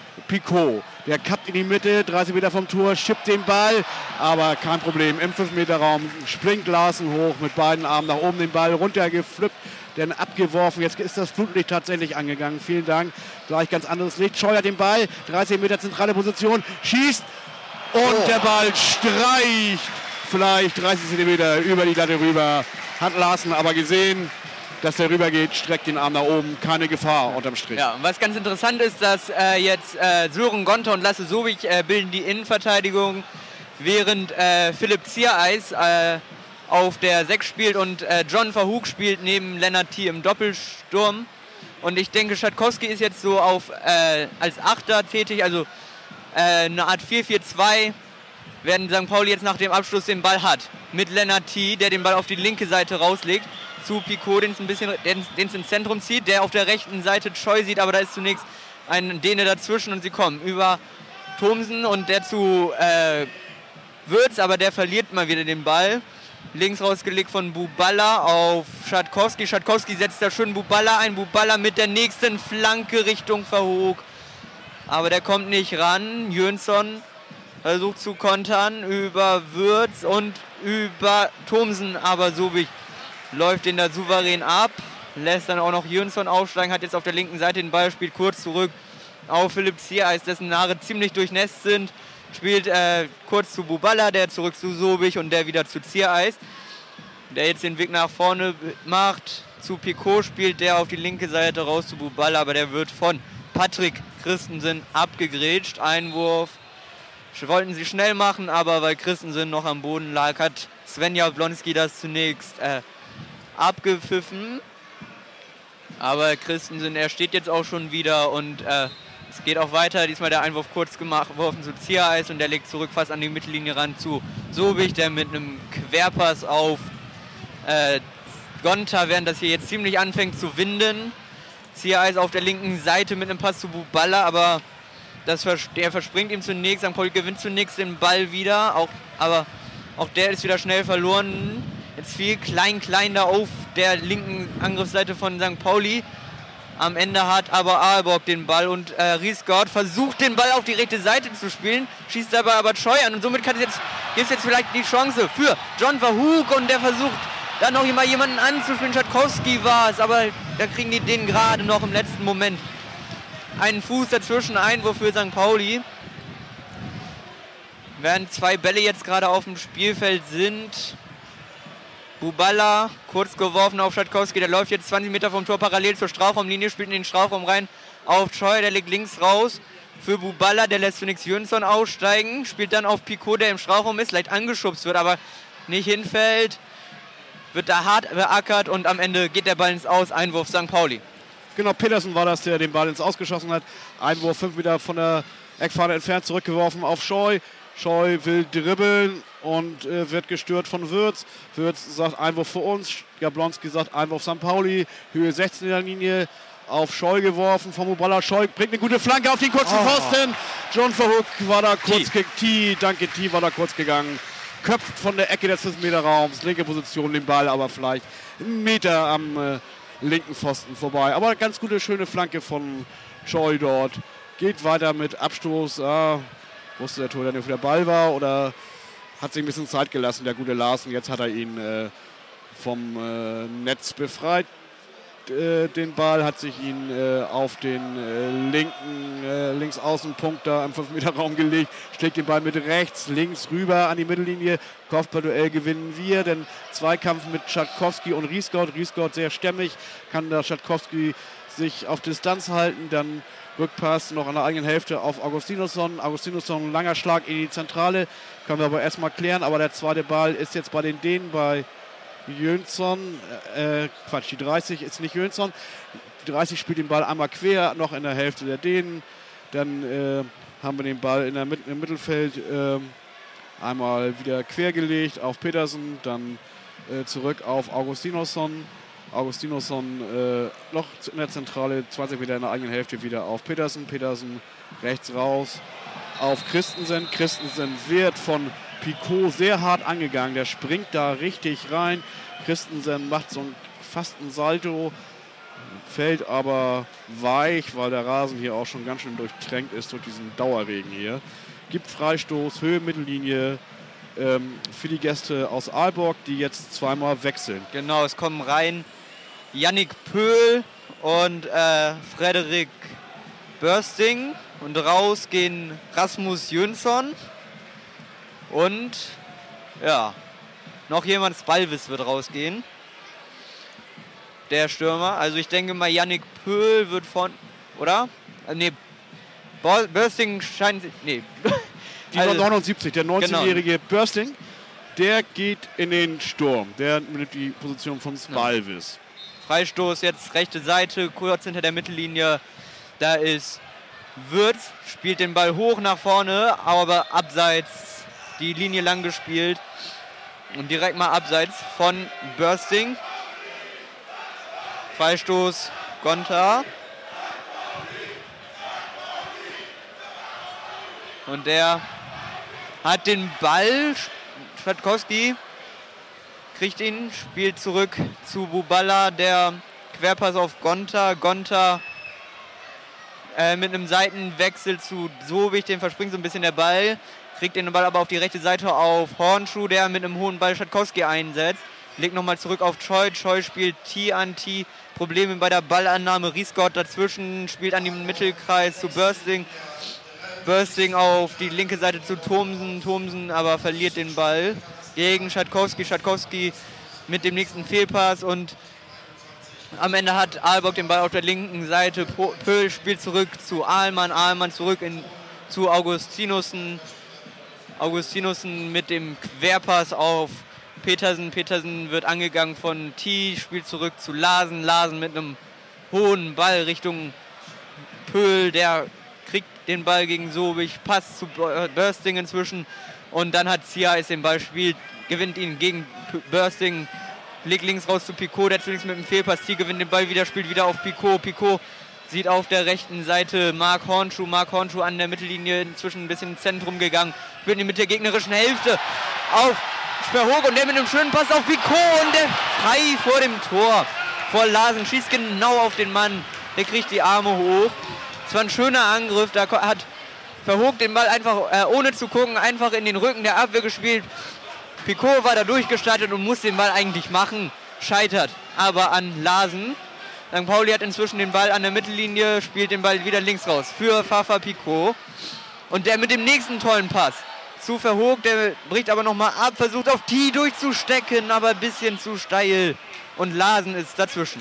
Picot. Der kappt in die Mitte, dreißig Meter vom Tor, schippt den Ball, aber kein Problem. Im fünf Meter Raum springt Larsen hoch mit beiden Armen nach oben, den Ball runtergeflippt, dann abgeworfen. Jetzt ist das Flutlicht tatsächlich angegangen. Vielen Dank. Gleich ganz anderes Licht. Scheuert den Ball, dreißig Meter zentrale Position, schießt und oh. Der Ball streicht vielleicht dreißig Zentimeter über die Latte rüber. Hat Larsen aber gesehen, dass der rübergeht, streckt den Arm nach oben, keine Gefahr unterm Strich. Ja, und was ganz interessant ist, dass äh, jetzt äh, Sören Gonter und Lasse Sobich äh, bilden die Innenverteidigung, während äh, Philipp Ziereis äh, auf der sechs spielt und äh, John Verhoek spielt neben Lennart T. im Doppelsturm. Und ich denke, Schatkowski ist jetzt so auf, äh, als Achter tätig, also äh, eine Art vier vier zwei, während Sankt Pauli jetzt nach dem Abschluss den Ball hat. Mit Lennart T., der den Ball auf die linke Seite rauslegt, zu Picot, den es ein bisschen den es ins Zentrum zieht, der auf der rechten Seite Choi sieht, aber da ist zunächst ein Däne dazwischen und sie kommen über Thomsen und der zu äh, Würz, aber der verliert mal wieder den Ball. Links rausgelegt von Buballa auf Schatkowski. Schatkowski setzt da schön Buballa ein. Buballa mit der nächsten Flanke Richtung Verhoek. Aber der kommt nicht ran. Jönsson versucht zu kontern über Würz und über Thomsen, aber Sobich läuft den da souverän ab, lässt dann auch noch Jönsson aufsteigen, hat jetzt auf der linken Seite den Ball, spielt kurz zurück auf Philipp Ziereis, dessen Haare ziemlich durchnässt sind, spielt äh, kurz zu Buballa, der zurück zu Sobich und der wieder zu Ziereis, der jetzt den Weg nach vorne macht, zu Picot spielt, der auf die linke Seite raus zu Buballa, aber der wird von Patrick Christensen abgegrätscht, Einwurf. Wollten sie schnell machen, aber weil Christensen noch am Boden lag, hat Svenja Blonski das zunächst äh, abgepfiffen. Aber Christensen, er steht jetzt auch schon wieder und äh, es geht auch weiter. Diesmal der Einwurf kurz gemacht, geworfen zu Ziereis und der legt zurück fast an die Mittellinie ran zu Sobich, der mit einem Querpass auf äh, Gonter, während das hier jetzt ziemlich anfängt zu winden. Ziereis auf der linken Seite mit einem Pass zu Buballa, aber das, der verspringt ihm zunächst, Sankt Pauli gewinnt zunächst den Ball wieder, auch, aber auch der ist wieder schnell verloren. Jetzt viel Klein-Klein da auf der linken Angriffsseite von Sankt Pauli. Am Ende hat aber Aalborg den Ball und äh, Riesgard versucht den Ball auf die rechte Seite zu spielen, schießt dabei aber Choi an und somit kann es jetzt, gibt es jetzt vielleicht die Chance für John Verhoek und der versucht dann noch mal jemanden anzuspielen. Schatkowski war es, aber da kriegen die den gerade noch im letzten Moment. Einen Fuß dazwischen, Einwurf für Sankt Pauli. Während zwei Bälle jetzt gerade auf dem Spielfeld sind, Buballa, kurz geworfen auf Schatkowski, der läuft jetzt zwanzig Meter vom Tor parallel zur Strafraumlinie, spielt in den Strafraum rein auf Choi, der legt links raus für Buballa, der lässt Phoenix Jönsson aussteigen, spielt dann auf Picot, der im Strafraum ist, leicht angeschubst wird, aber nicht hinfällt, wird da hart beackert und am Ende geht der Ball ins Aus, Einwurf Sankt Pauli. Genau, Petersen war das, der den Ball ins Ausgeschossen hat. Einwurf fünf Meter von der Eckfahne entfernt, zurückgeworfen auf Scheu. Scheu will dribbeln und äh, wird gestört von Würz. Würz sagt Einwurf für uns. Jablonski sagt Einwurf Sankt Pauli. Höhe sechzehn in der Linie. Auf Scheu geworfen von Muballa. Scheu bringt eine gute Flanke auf den kurzen oh. Pfosten. John Verhoek war da kurz gegangen. Danke, T war da kurz gegangen. Köpft von der Ecke des fünf Meter Raums. Linke Position den Ball, aber vielleicht einen Meter am äh, linken Pfosten vorbei. Aber ganz gute, schöne Flanke von Scheu dort. Geht weiter mit Abstoß. Ah, wusste der Torhüter nicht, wo der Ball war oder hat sich ein bisschen Zeit gelassen, der gute Larsen. Jetzt hat er ihn äh, vom äh, Netz befreit, äh, den Ball, hat sich ihn äh, auf den äh, linken äh, Linksaußenpunkt da im fünf Meter Raum gelegt, schlägt den Ball mit rechts, links rüber an die Mittellinie. Kopfballduell gewinnen wir, denn Zweikampf mit Schatkowski und Riesgaard. Riesgaard sehr stämmig, kann da Schatkowski sich auf Distanz halten, dann Rückpass noch an der eigenen Hälfte auf Augustinusson. Augustinusson, langer Schlag in die Zentrale. Können wir aber erstmal klären. Aber der zweite Ball ist jetzt bei den Dänen, bei Jönsson. Äh, Quatsch, die dreißig ist nicht Jönsson. Die dreißig spielt den Ball einmal quer, noch in der Hälfte der Dänen. Dann äh, haben wir den Ball in der Mit- im Mittelfeld äh, einmal wieder quergelegt auf Petersen. Dann äh, zurück auf Augustinusson. Augustinusson äh, noch in der Zentrale, zwanzig Meter in der eigenen Hälfte wieder auf Petersen. Petersen rechts raus auf Christensen. Christensen wird von Picot sehr hart angegangen. Der springt da richtig rein. Christensen macht so ein, fast ein Salto, fällt aber weich, weil der Rasen hier auch schon ganz schön durchtränkt ist durch diesen Dauerregen hier. Gibt Freistoß, Höhe, Mittellinie. Ähm, für die Gäste aus Aalborg, die jetzt zweimal wechseln. Genau, es kommen rein Yannick Pöhl und äh, Frederik Börsting und raus gehen Rasmus Jönsson und ja, noch jemand, Spalvis wird rausgehen, der Stürmer. Also ich denke mal, Yannick Pöhl wird von, oder? Äh, nee, Börsting scheint, nee. Die also, neunundsiebzig, der neunzehnjährige genau. Börsting, der geht in den Sturm. Der nimmt die Position von Spalvis. Freistoß jetzt rechte Seite, kurz hinter der Mittellinie. Da ist Würz, spielt den Ball hoch nach vorne, aber abseits, die Linie lang gespielt. Und direkt mal abseits von Börsting. Freistoß Gonta. Und der hat den Ball, Schatkowski kriegt ihn, spielt zurück zu Buballa, der Querpass auf Gonta. Gonta äh, mit einem Seitenwechsel zu Sobich, dem verspringt so ein bisschen der Ball, kriegt den Ball aber auf die rechte Seite auf Hornschuh, der mit einem hohen Ball Schatkowski einsetzt. Legt nochmal zurück auf Choi. Choi spielt T an T. Probleme bei der Ballannahme. Riesgaard dazwischen, spielt an dem Mittelkreis zu Börsting. Börsting auf die linke Seite zu Thomsen. Thomsen aber verliert den Ball gegen Schatkowski. Schatkowski mit dem nächsten Fehlpass und am Ende hat Aalborg den Ball auf der linken Seite. Pöhl spielt zurück zu Ahlmann. Ahlmann zurück in, zu Augustinussen. Augustinussen mit dem Querpass auf Petersen. Petersen wird angegangen von T. Spielt zurück zu Larsen. Larsen mit einem hohen Ball Richtung Pöhl. Der kriegt den Ball gegen Sobich. Pass zu Börsting inzwischen. Und dann hat Ziais den Ball, spielt, gewinnt ihn gegen Börsting. Legt links raus zu Picot, der zunächst mit dem Fehlpass. T gewinnt den Ball wieder, spielt wieder auf Picot. Picot sieht auf der rechten Seite Marc Hornschuh. Marc Hornschuh an der Mittellinie inzwischen ein bisschen ins Zentrum gegangen. Spielt ihn mit der gegnerischen Hälfte auf Verhoek und der mit einem schönen Pass auf Picot und der frei vor dem Tor. Vor Larsen schießt genau auf den Mann. Der kriegt die Arme hoch. Es war ein schöner Angriff. Da hat Verhoek den Ball einfach, äh, ohne zu gucken, einfach in den Rücken der Abwehr gespielt. Picot war da durchgestartet und muss den Ball eigentlich machen. Scheitert aber an Larsen. Sankt Pauli hat inzwischen den Ball an der Mittellinie, spielt den Ball wieder links raus für Fafa Picot. Und der mit dem nächsten tollen Pass zu Verhoog, der bricht aber nochmal ab, versucht auf T durchzustecken, aber ein bisschen zu steil. Und Larsen ist dazwischen.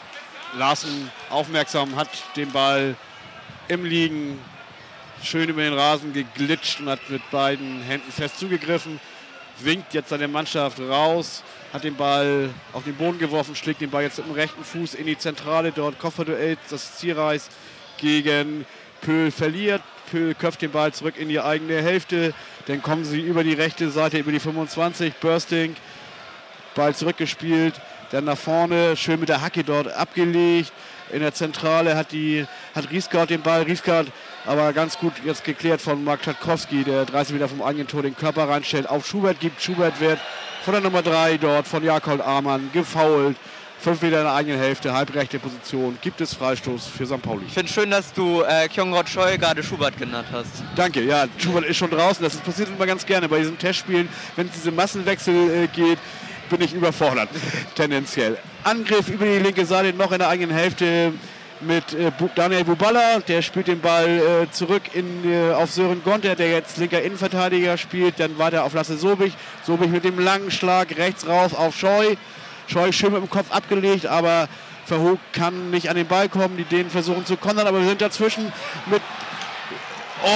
Larsen aufmerksam, hat den Ball im Liegen schön über den Rasen geglitscht und hat mit beiden Händen fest zugegriffen. Winkt jetzt seine Mannschaft raus, hat den Ball auf den Boden geworfen, schlägt den Ball jetzt mit dem rechten Fuß in die Zentrale. Dort Kofferduell, das Zierreis gegen Pöhl verliert. Pöhl köpft den Ball zurück in die eigene Hälfte. Dann kommen sie über die rechte Seite, über die fünfundzwanzig. Bursting, Ball zurückgespielt. Dann nach vorne, schön mit der Hacke dort abgelegt. In der Zentrale hat, die, hat Riesgaard den Ball. Riesgaard aber ganz gut jetzt geklärt von Mark Schatkowski, der dreißig Meter vom eigenen Tor den Körper reinstellt. Auf Schubert gibt. Schubert wird von der Nummer drei dort von Jakob Amann gefoult. Fünf Meter in der eigenen Hälfte, halbrechte Position. Gibt es Freistoß für Sankt Pauli. Ich finde es schön, dass du äh, Kyung-Rod Choi gerade Schubert genannt hast. Danke, ja, Schubert ist schon draußen. Das passiert immer ganz gerne bei diesen Testspielen. Wenn es diese Massenwechsel äh, geht, bin ich überfordert, tendenziell. Angriff über die linke Seite, noch in der eigenen Hälfte mit äh, Daniel Buballa. Der spielt den Ball äh, zurück in, äh, auf Sören Gonter, der jetzt linker Innenverteidiger spielt. Dann weiter auf Lasse Sobich. Sobich mit dem langen Schlag rechts raus auf Scheu. Scheu schön mit dem Kopf abgelegt, aber Verhoog kann nicht an den Ball kommen. Die Dänen versuchen zu kontern, aber wir sind dazwischen mit... Oh,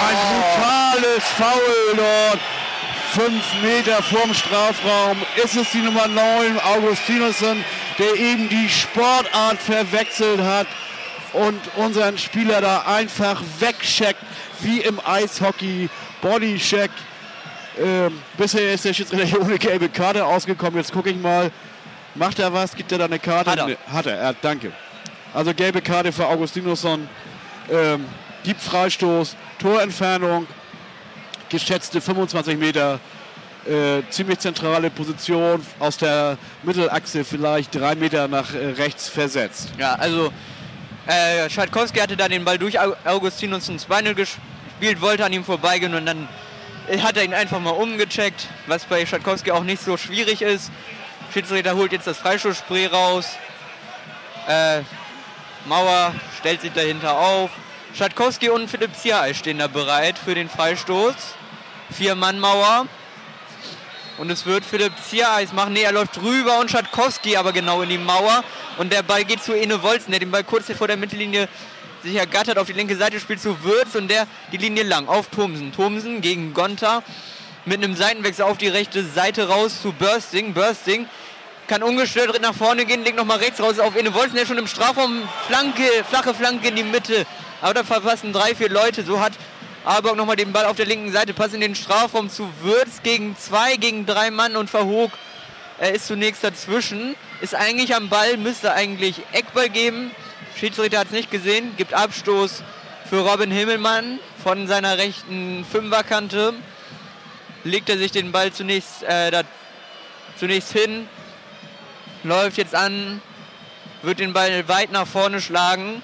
ein brutales Foul dort. Fünf Meter vorm Strafraum ist es die Nummer neun, Augustinussen, der eben die Sportart verwechselt hat und unseren Spieler da einfach wegcheckt, wie im Eishockey, Bodycheck. Ähm, bisher ist der Schiedsrichter hier ohne gelbe Karte ausgekommen. Jetzt gucke ich mal, macht er was? Gibt er da eine Karte? Hat er. Nee, hat er, ja, danke. Also gelbe Karte für Augustinusson, ähm, gibt Freistoß, Torentfernung, geschätzte fünfundzwanzig Meter, äh, ziemlich zentrale Position, aus der Mittelachse vielleicht drei Meter nach äh, rechts versetzt. Ja, also äh, Schatkowski hatte da den Ball durch Augustinus ins Beine gespielt, wollte an ihm vorbeigehen und dann hat er ihn einfach mal umgecheckt, was bei Schatkowski auch nicht so schwierig ist. Schiedsrichter holt jetzt das Freistoßspray raus. Äh, Mauer stellt sich dahinter auf. Schatkowski und Philipp Zierreis stehen da bereit für den Freistoß. Vier-Mann-Mauer. Und es wird Philipp Zierreis machen. Ne, er läuft rüber und Schatkowski aber genau in die Mauer. Und der Ball geht zu Ene Wolzen, der den Ball kurz vor der Mittellinie sich ergattert. Auf die linke Seite spielt zu Würz und der die Linie lang auf Thomsen. Thomsen gegen Gonter mit einem Seitenwechsel auf die rechte Seite raus zu Bursting. Bursting kann ungestört nach vorne gehen, legt nochmal rechts raus auf Ene Wolzen, der schon im Strafraum Flanke, flache Flanke in die Mitte. Aber da verpassen drei, vier Leute. So hat Aalborg nochmal den Ball auf der linken Seite. Pass in den Strafraum zu Würz gegen zwei, gegen drei Mann und Verhoog. Er ist zunächst dazwischen. Ist eigentlich am Ball, müsste eigentlich Eckball geben. Schiedsrichter hat es nicht gesehen. Gibt Abstoß für Robin Himmelmann von seiner rechten Fünferkante. Legt er sich den Ball zunächst, äh, da, zunächst hin. Läuft jetzt an. Wird den Ball weit nach vorne schlagen.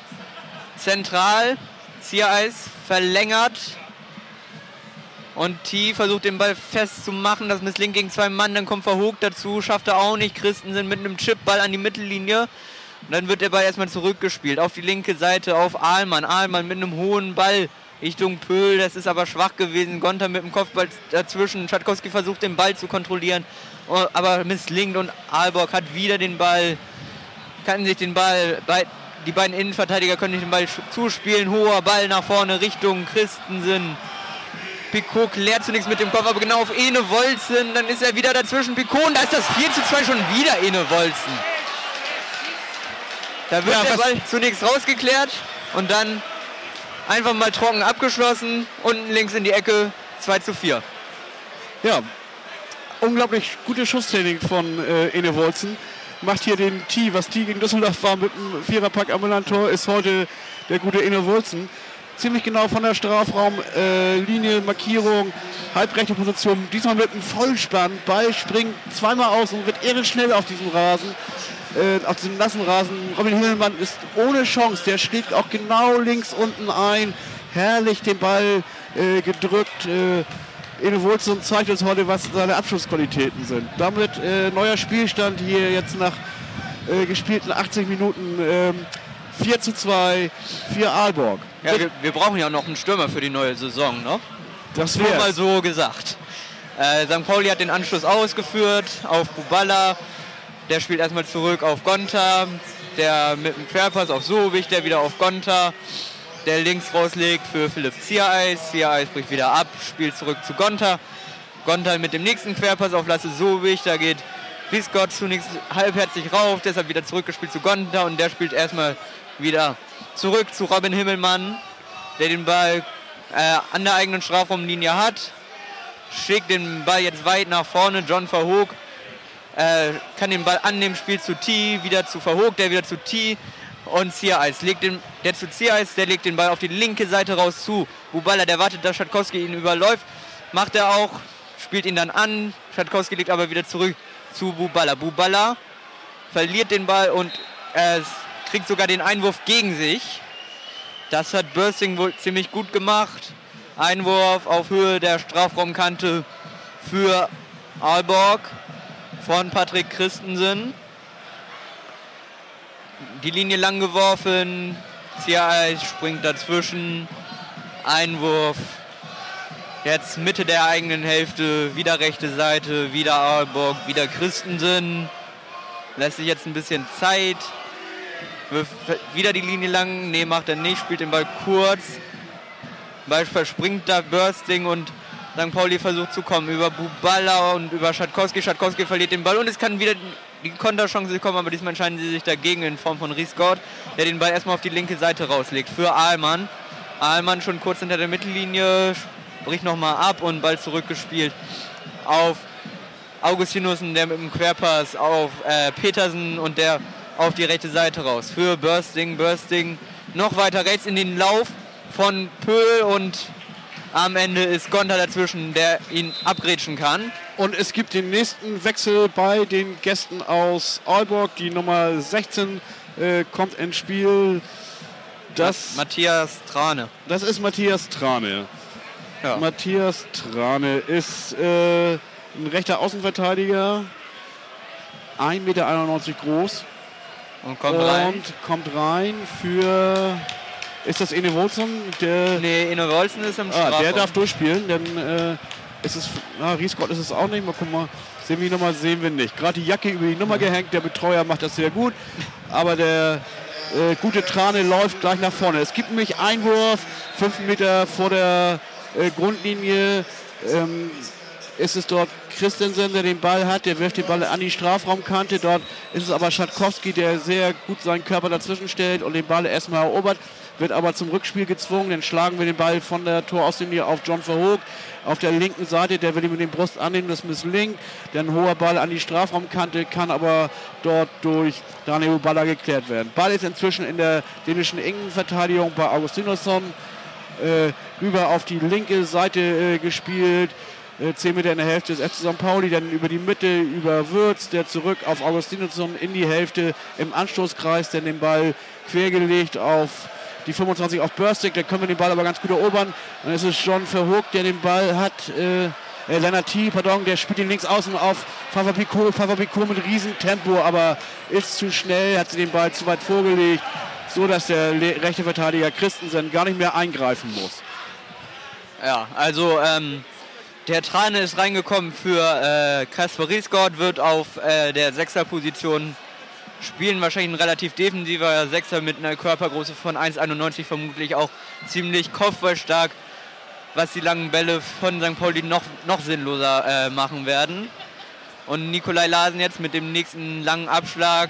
Zentral, Ziereis verlängert und T versucht den Ball festzumachen, das misslingt gegen zwei Mann, dann kommt Verhoog dazu, schafft er auch nicht, Christensen mit einem Chipball an die Mittellinie und dann wird der Ball erstmal zurückgespielt, auf die linke Seite auf Ahlmann, Ahlmann mit einem hohen Ball Richtung Pöhl, das ist aber schwach gewesen, Gonter mit dem Kopfball dazwischen, Schatkowski versucht den Ball zu kontrollieren, aber misslingt und Aalborg hat wieder den Ball, kann sich den Ball bei Die beiden Innenverteidiger können nicht den Ball zuspielen. Hoher Ball nach vorne Richtung Christensen. Picot klärt zunächst mit dem Kopf, aber genau auf Ene Wolzen. Dann ist er wieder dazwischen. Picot, und da ist das vier zu zwei schon wieder Ene Wolzen. Da wird ja, der Ball zunächst rausgeklärt und dann einfach mal trocken abgeschlossen. Unten links in die Ecke, zwei zu vier. Ja, unglaublich gute Schusstechnik von äh, Ene Wolzen. Macht hier den T, was T gegen Düsseldorf war mit dem Viererpack Ambulantor, ist heute der gute Ene Wolzen. Ziemlich genau von der Strafraumlinie, äh, Markierung, halbrechte Position. Diesmal mit einem Vollspann. Ball springt zweimal aus und wird irre schnell auf diesem Rasen. Äh, auf diesem nassen Rasen. Robin Himmelmann ist ohne Chance. Der schlägt auch genau links unten ein. Herrlich den Ball äh, gedrückt. Äh, Ene Wolzen zeigt uns heute, was seine Abschlussqualitäten sind. Damit äh, neuer Spielstand hier jetzt nach äh, gespielten achtzig Minuten. Ähm, vier zu zwei für Aalborg. Ja, wir, wir brauchen ja noch einen Stürmer für die neue Saison, ne? Das Nur wär's. mal so gesagt. Äh, Sankt Pauli hat den Anschluss ausgeführt auf Buballa. Der spielt erstmal zurück auf Gonta. Der mit dem Querpass auf Sobiech, der wieder auf Gonta. Der links rauslegt für Philipp Ziereis. Ziereis bricht wieder ab, spielt zurück zu Gonta. Gonta mit dem nächsten Querpass auf Lasse Sobiech. Da geht Riesgott zunächst halbherzig rauf, deshalb wieder zurückgespielt zu Gonta. Und der spielt erstmal wieder zurück zu Robin Himmelmann, der den Ball äh, an der eigenen Strafraumlinie hat. Schickt den Ball jetzt weit nach vorne. John Verhoek äh, kann den Ball annehmen, spielt zu T, wieder zu Verhoek, der wieder zu T. Und Ziereis legt den, der zu Ziereis, der legt den Ball auf die linke Seite raus zu Buballa, der wartet, dass Schatkowski ihn überläuft, macht er auch, spielt ihn dann an, Schatkowski legt aber wieder zurück zu Buballa. Buballa verliert den Ball und äh, kriegt sogar den Einwurf gegen sich. Das hat Börsing wohl ziemlich gut gemacht. Einwurf auf Höhe der Strafraumkante für Aalborg von Patrick Christensen. Die Linie lang geworfen, Ziereis springt dazwischen, Einwurf, jetzt Mitte der eigenen Hälfte, wieder rechte Seite, wieder Aalborg, wieder Christensen, lässt sich jetzt ein bisschen Zeit, wirft wieder die Linie lang, nee, macht er nicht, spielt den Ball kurz, Ball verspringt da Börsting und Sankt Pauli versucht zu kommen über Buballa und über Schatkowski, Schatkowski verliert den Ball und es kann wieder die Konterchance kommen, aber diesmal entscheiden sie sich dagegen in Form von Riesgott, der den Ball erstmal auf die linke Seite rauslegt für Ahlmann. Ahlmann schon kurz hinter der Mittellinie, bricht nochmal ab und Ball zurückgespielt auf Augustinussen, der mit dem Querpass auf äh, Petersen und der auf die rechte Seite raus für Börsting. Börsting noch weiter rechts in den Lauf von Pöhl und am Ende ist Gonta dazwischen, der ihn abgrätschen kann. Und es gibt den nächsten Wechsel bei den Gästen aus Aalborg. Die Nummer sechzehn äh, kommt ins Spiel. Das, Matthias Trane. Das ist Matthias Trane. Ja. Matthias Trane ist äh, ein rechter Außenverteidiger. ein Meter einundneunzig groß. Und kommt und rein. kommt rein für... Ist das Ene Wolson? Der, nee, Ene Wolson ist im ah, Strafraum. Der darf durchspielen, denn äh, ist es, na, Riesgott ist es auch nicht. Mal gucken, mal, sehen wir die Nummer, sehen wir nicht. Gerade die Jacke über die Nummer gehängt, der Betreuer macht das sehr gut. Aber der äh, gute Trane läuft gleich nach vorne. Es gibt nämlich Einwurf, fünf Meter vor der äh, Grundlinie. Ähm, ist es dort Christensen, der den Ball hat, der wirft den Ball an die Strafraumkante. Dort ist es aber Schatkowski, der sehr gut seinen Körper dazwischen stellt und den Ball erstmal erobert. Wird aber zum Rückspiel gezwungen, dann schlagen wir den Ball von der Torauslinie auf John Verhoek. Auf der linken Seite, der will ihn mit dem Brust annehmen, das misslingt. Dann hoher Ball an die Strafraumkante, kann aber dort durch Daniel Buballa geklärt werden. Ball ist inzwischen in der dänischen Innenverteidigung bei Augustinuson. Äh, rüber auf die linke Seite äh, gespielt. Äh, zehn Meter in der Hälfte des F C Sankt Pauli, dann über die Mitte, über Würz, der zurück auf Augustinuson in die Hälfte im Anstoßkreis, dann den Ball quergelegt auf die fünfundzwanzig auf Börsting, da können wir den Ball aber ganz gut erobern. Dann ist es John Verhoek, der den Ball hat. Äh, äh, Lennart T, pardon, der spielt ihn links außen auf Favre Picot. Favre Picot mit Riesentempo, aber ist zu schnell, hat sie den Ball zu weit vorgelegt, so dass der rechte Verteidiger Christensen gar nicht mehr eingreifen muss. Ja, also ähm, der Trane ist reingekommen für äh, Kasper Riesgott, wird auf äh, der Sechserposition spielen, wahrscheinlich ein relativ defensiver Sechser mit einer Körpergröße von eins Komma einundneunzig, vermutlich auch ziemlich kopfballstark, was die langen Bälle von Sankt Pauli noch, noch sinnloser äh, machen werden. Und Nikolai Larsen jetzt mit dem nächsten langen Abschlag,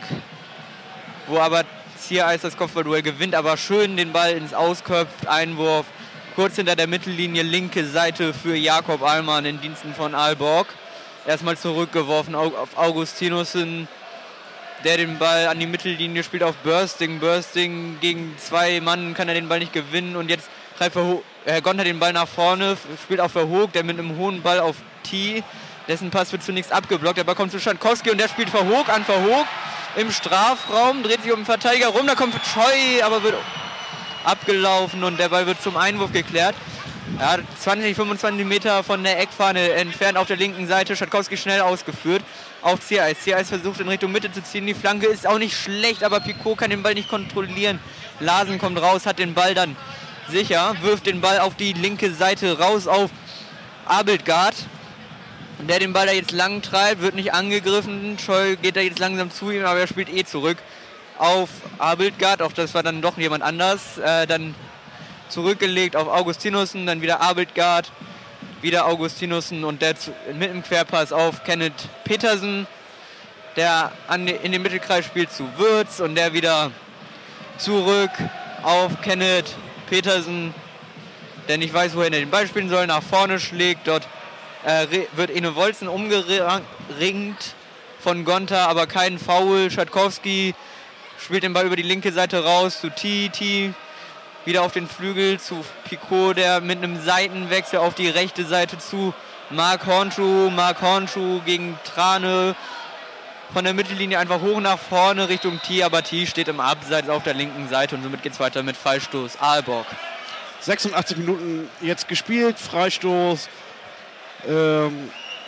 wo aber Ziereis das Kopfballduell gewinnt, aber schön den Ball ins Ausköpft, Einwurf, kurz hinter der Mittellinie, linke Seite für Jakob Ahlmann in Diensten von Aalborg. Erstmal zurückgeworfen auf Augustinussen, der den Ball an die Mittellinie spielt auf Börsting. Börsting gegen zwei Mann kann er den Ball nicht gewinnen und jetzt treibt äh, Gonta den Ball nach vorne, spielt auf Verhoek, der mit einem hohen Ball auf T, dessen Pass wird zunächst abgeblockt, der Ball kommt zu Schatkowski und der spielt Verhoek an Verhoek im Strafraum, dreht sich um den Verteidiger rum, da kommt Choi, aber wird abgelaufen und der Ball wird zum Einwurf geklärt. Ja, zwanzig, fünfundzwanzig Meter von der Eckfahne entfernt auf der linken Seite, Schatkowski schnell ausgeführt auf Ziereis. Ziereis versucht in Richtung Mitte zu ziehen, die Flanke ist auch nicht schlecht, aber Picot kann den Ball nicht kontrollieren. Larsen kommt raus, hat den Ball dann sicher, wirft den Ball auf die linke Seite raus auf Abildgaard, der den Ball da jetzt lang treibt, wird nicht angegriffen. Scheu geht da jetzt langsam zu ihm, aber er spielt eh zurück auf Abildgaard. Auch das war dann doch jemand anders. Äh, dann zurückgelegt auf Augustinussen, dann wieder Abildgaard, wieder Augustinussen und der zu, mit dem Querpass auf Kenneth Petersen, der an, in den Mittelkreis spielt zu Würz und der wieder zurück auf Kenneth Petersen, der nicht weiß, wohin er den Ball spielen soll, nach vorne schlägt. Dort äh, wird Ene Wolzen umgeringt von Gonta, aber kein Foul. Schatkowski spielt den Ball über die linke Seite raus zu T. T. Wieder auf den Flügel zu Picot, der mit einem Seitenwechsel auf die rechte Seite zu Marc Hornschuh. Marc Hornschuh gegen Trane. Von der Mittellinie einfach hoch nach vorne Richtung T, aber T steht im Abseits auf der linken Seite und somit geht es weiter mit Freistoß Aalborg. sechsundachtzig Minuten jetzt gespielt, Freistoß, ähm,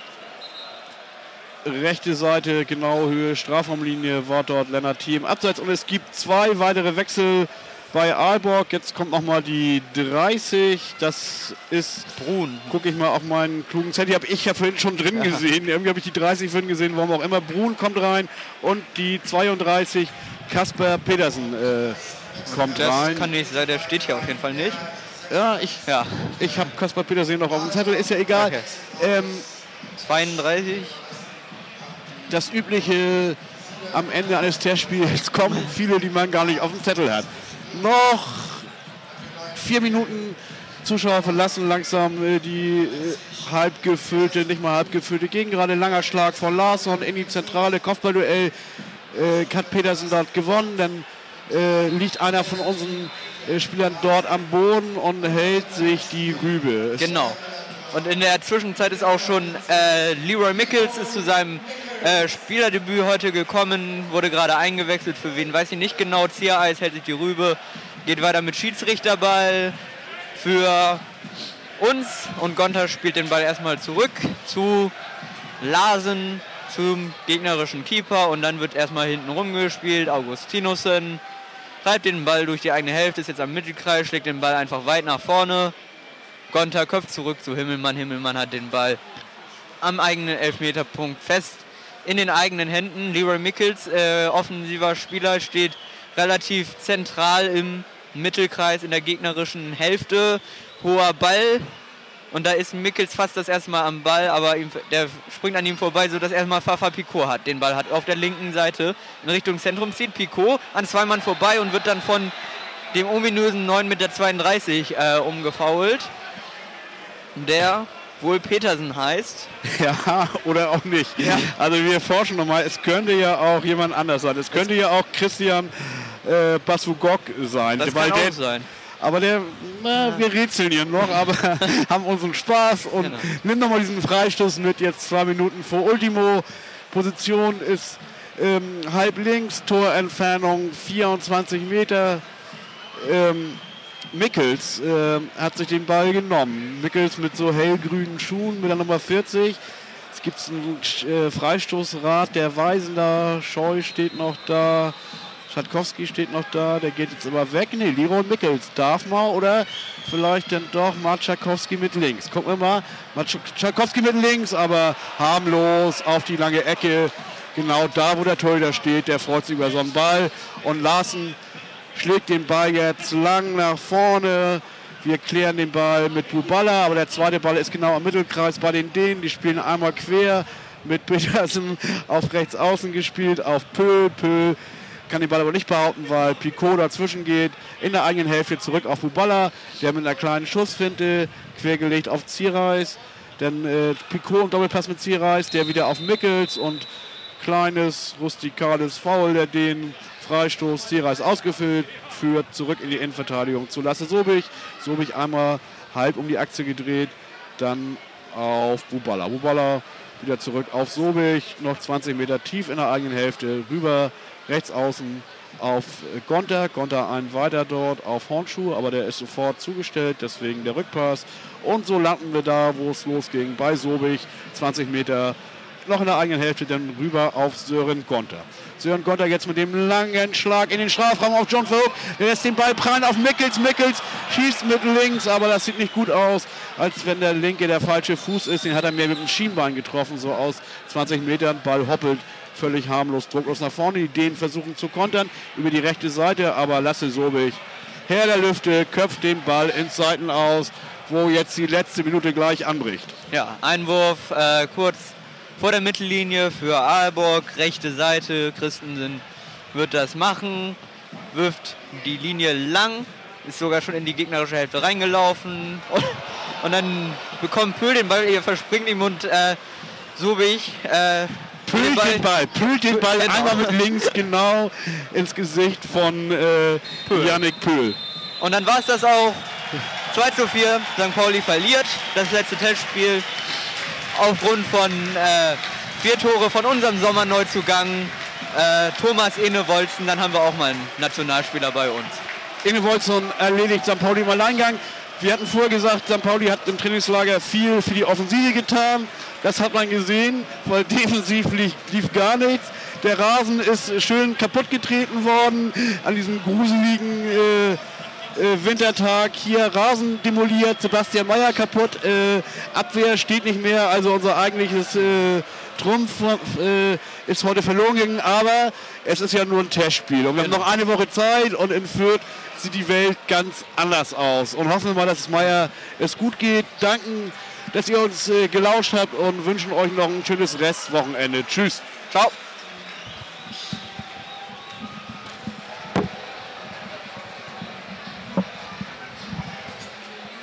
rechte Seite, genaue Höhe, Strafraumlinie, war dort Lennart T im Abseits und es gibt zwei weitere Wechsel bei Aalborg. Jetzt kommt nochmal die dreißig, das ist Brun. Gucke ich mal auf meinen klugen Zettel, die habe ich ja vorhin schon drin ja. gesehen. Irgendwie habe ich die dreißig vorhin gesehen, warum auch immer. Brun kommt rein und die zweiunddreißig, Kasper Petersen äh, kommt das rein. Das kann nicht sein, der steht hier auf jeden Fall nicht. Ja, ich, ja. ich habe Kasper Petersen noch auf dem Zettel, ist ja egal. Okay. Ähm, zweiunddreißig. Das übliche, am Ende eines Testspiels kommen viele, die man gar nicht auf dem Zettel hat. Noch vier Minuten, Zuschauer verlassen langsam äh, die äh, halb gefüllte, nicht mal halb gefüllte Gegengerade. Langer Schlag von Larsson in die Zentrale, Kopfballduell. Äh, hat Petersen dort gewonnen, dann äh, liegt einer von unseren äh, Spielern dort am Boden und hält sich die Rübe. Es genau. Und in der Zwischenzeit ist auch schon äh, Leroy Mickels ist zu seinem äh, Spielerdebüt heute gekommen, wurde gerade eingewechselt, für wen weiß ich nicht genau. Ziereis hält sich die Rübe, geht weiter mit Schiedsrichterball für uns und Gonta spielt den Ball erstmal zurück zu Larsen, zum gegnerischen Keeper und dann wird erstmal hinten rumgespielt. Augustinussen treibt den Ball durch die eigene Hälfte, ist jetzt am Mittelkreis, schlägt den Ball einfach weit nach vorne. Gonta köpft zurück zu Himmelmann. Himmelmann hat den Ball am eigenen Elfmeterpunkt fest in den eigenen Händen. Leroy Mickels, äh, offensiver Spieler, steht relativ zentral im Mittelkreis in der gegnerischen Hälfte. Hoher Ball und da ist Mickels fast das erste Mal am Ball, aber ihm, der springt an ihm vorbei, sodass erstmal Fafa Picot hat. Den Ball hat auf der linken Seite in Richtung Zentrum, zieht Picot an zwei Mann vorbei und wird dann von dem ominösen neun Meter zweiunddreißig äh, umgefoult, der wohl Petersen heißt. Ja, oder auch nicht. Ja. Also wir forschen nochmal, es könnte ja auch jemand anders sein. Es könnte das ja auch Christian äh, Basugok sein. Das weil kann der, auch sein. Aber der, na, ja. wir rätseln hier noch, aber haben unseren Spaß und genau. Nimm nochmal diesen Freistoß mit, jetzt zwei Minuten vor Ultimo. Position ist ähm, halb links, Torentfernung vierundzwanzig Meter. Ähm, Mickels äh, hat sich den Ball genommen. Mickels mit so hellgrünen Schuhen mit der Nummer vierzig. Es gibt einen äh, Freistoßrat, der Weisender, Scheu steht noch da, Schatkowski steht noch da, der geht jetzt aber weg. Ne, Leroy Mickels darf mal oder vielleicht dann doch Marczakowski mit links. Gucken wir mal, Marczakowski mit links, aber harmlos auf die lange Ecke. Genau da, wo der Torhüter steht, der freut sich über so einen Ball. Und Larsen schlägt den Ball jetzt lang nach vorne. Wir klären den Ball mit Buballa, aber der zweite Ball ist genau am Mittelkreis bei den Dänen. Die spielen einmal quer mit Petersen auf rechts außen gespielt, auf Pöhl. Pöhl kann den Ball aber nicht behaupten, weil Picot dazwischen geht. In der eigenen Hälfte zurück auf Buballa, der mit einer kleinen Schussfinte quergelegt auf Ziereis. Dann äh, Picot im Doppelpass mit Ziereis, der wieder auf Mickels und kleines rustikales Foul der Dänen. Freistoß, Ziereis ausgefüllt, führt zurück in die Innenverteidigung zu Lasse Sobich. Sobich einmal halb um die Achse gedreht, dann auf Buballa. Buballa wieder zurück auf Sobich, noch zwanzig Meter tief in der eigenen Hälfte, rüber rechts außen auf Gonta. Gonta einen weiter dort auf Hornschuh, aber der ist sofort zugestellt, deswegen der Rückpass. Und so landen wir da, wo es losging, bei Sobich, zwanzig Meter noch in der eigenen Hälfte dann rüber auf Sören Gonter. Sören Gonter jetzt mit dem langen Schlag in den Strafraum auf John Vogt. Der lässt den Ball prallen auf Mickels. Mickels schießt mit links, aber das sieht nicht gut aus, als wenn der linke der falsche Fuß ist. Den hat er mehr mit dem Schienbein getroffen, so aus zwanzig Metern. Ball hoppelt völlig harmlos, drucklos nach vorne. Die Ideen versuchen zu kontern über die rechte Seite, aber Lasse Sobich, Herr der Lüfte, köpft den Ball ins Seiten aus, wo jetzt die letzte Minute gleich anbricht. Ja, Einwurf äh, kurz vor der Mittellinie für Aalborg, rechte Seite. Christensen wird das machen, wirft die Linie lang, ist sogar schon in die gegnerische Hälfte reingelaufen und, und dann bekommt Pöhl den Ball, er verspringt ihm und äh, Sobich äh, Pölt den Ball, pölt den Ball genau. einmal mit links genau ins Gesicht von äh, Pöhl. Yannick Pöhl. Und dann war es das auch. zwei zu vier, Sankt Pauli verliert das letzte Testspiel aufgrund von äh, vier Tore von unserem Sommerneuzugang äh, Thomas Enevolzen. Dann haben wir auch mal einen Nationalspieler bei uns. Enevolzen erledigt Sankt Pauli im Alleingang. Wir hatten vorher gesagt, Sankt Pauli hat im Trainingslager viel für die Offensive getan. Das hat man gesehen, weil defensiv lief, lief gar nichts. Der Rasen ist schön kaputt getreten worden an diesem gruseligen äh, äh, Wintertag. Hier Rasen demoliert, Sebastian Mayer kaputt, äh, Abwehr steht nicht mehr. Also unser eigentliches äh, Trumpf äh, ist heute verloren gegangen, aber es ist ja nur ein Testspiel. Und wir haben noch eine Woche Zeit und in Fürth sieht die Welt ganz anders aus. Und hoffen wir mal, dass es Mayer es gut geht. Danken, dass ihr uns äh, gelauscht habt und wünschen euch noch ein schönes Restwochenende. Tschüss. Ciao.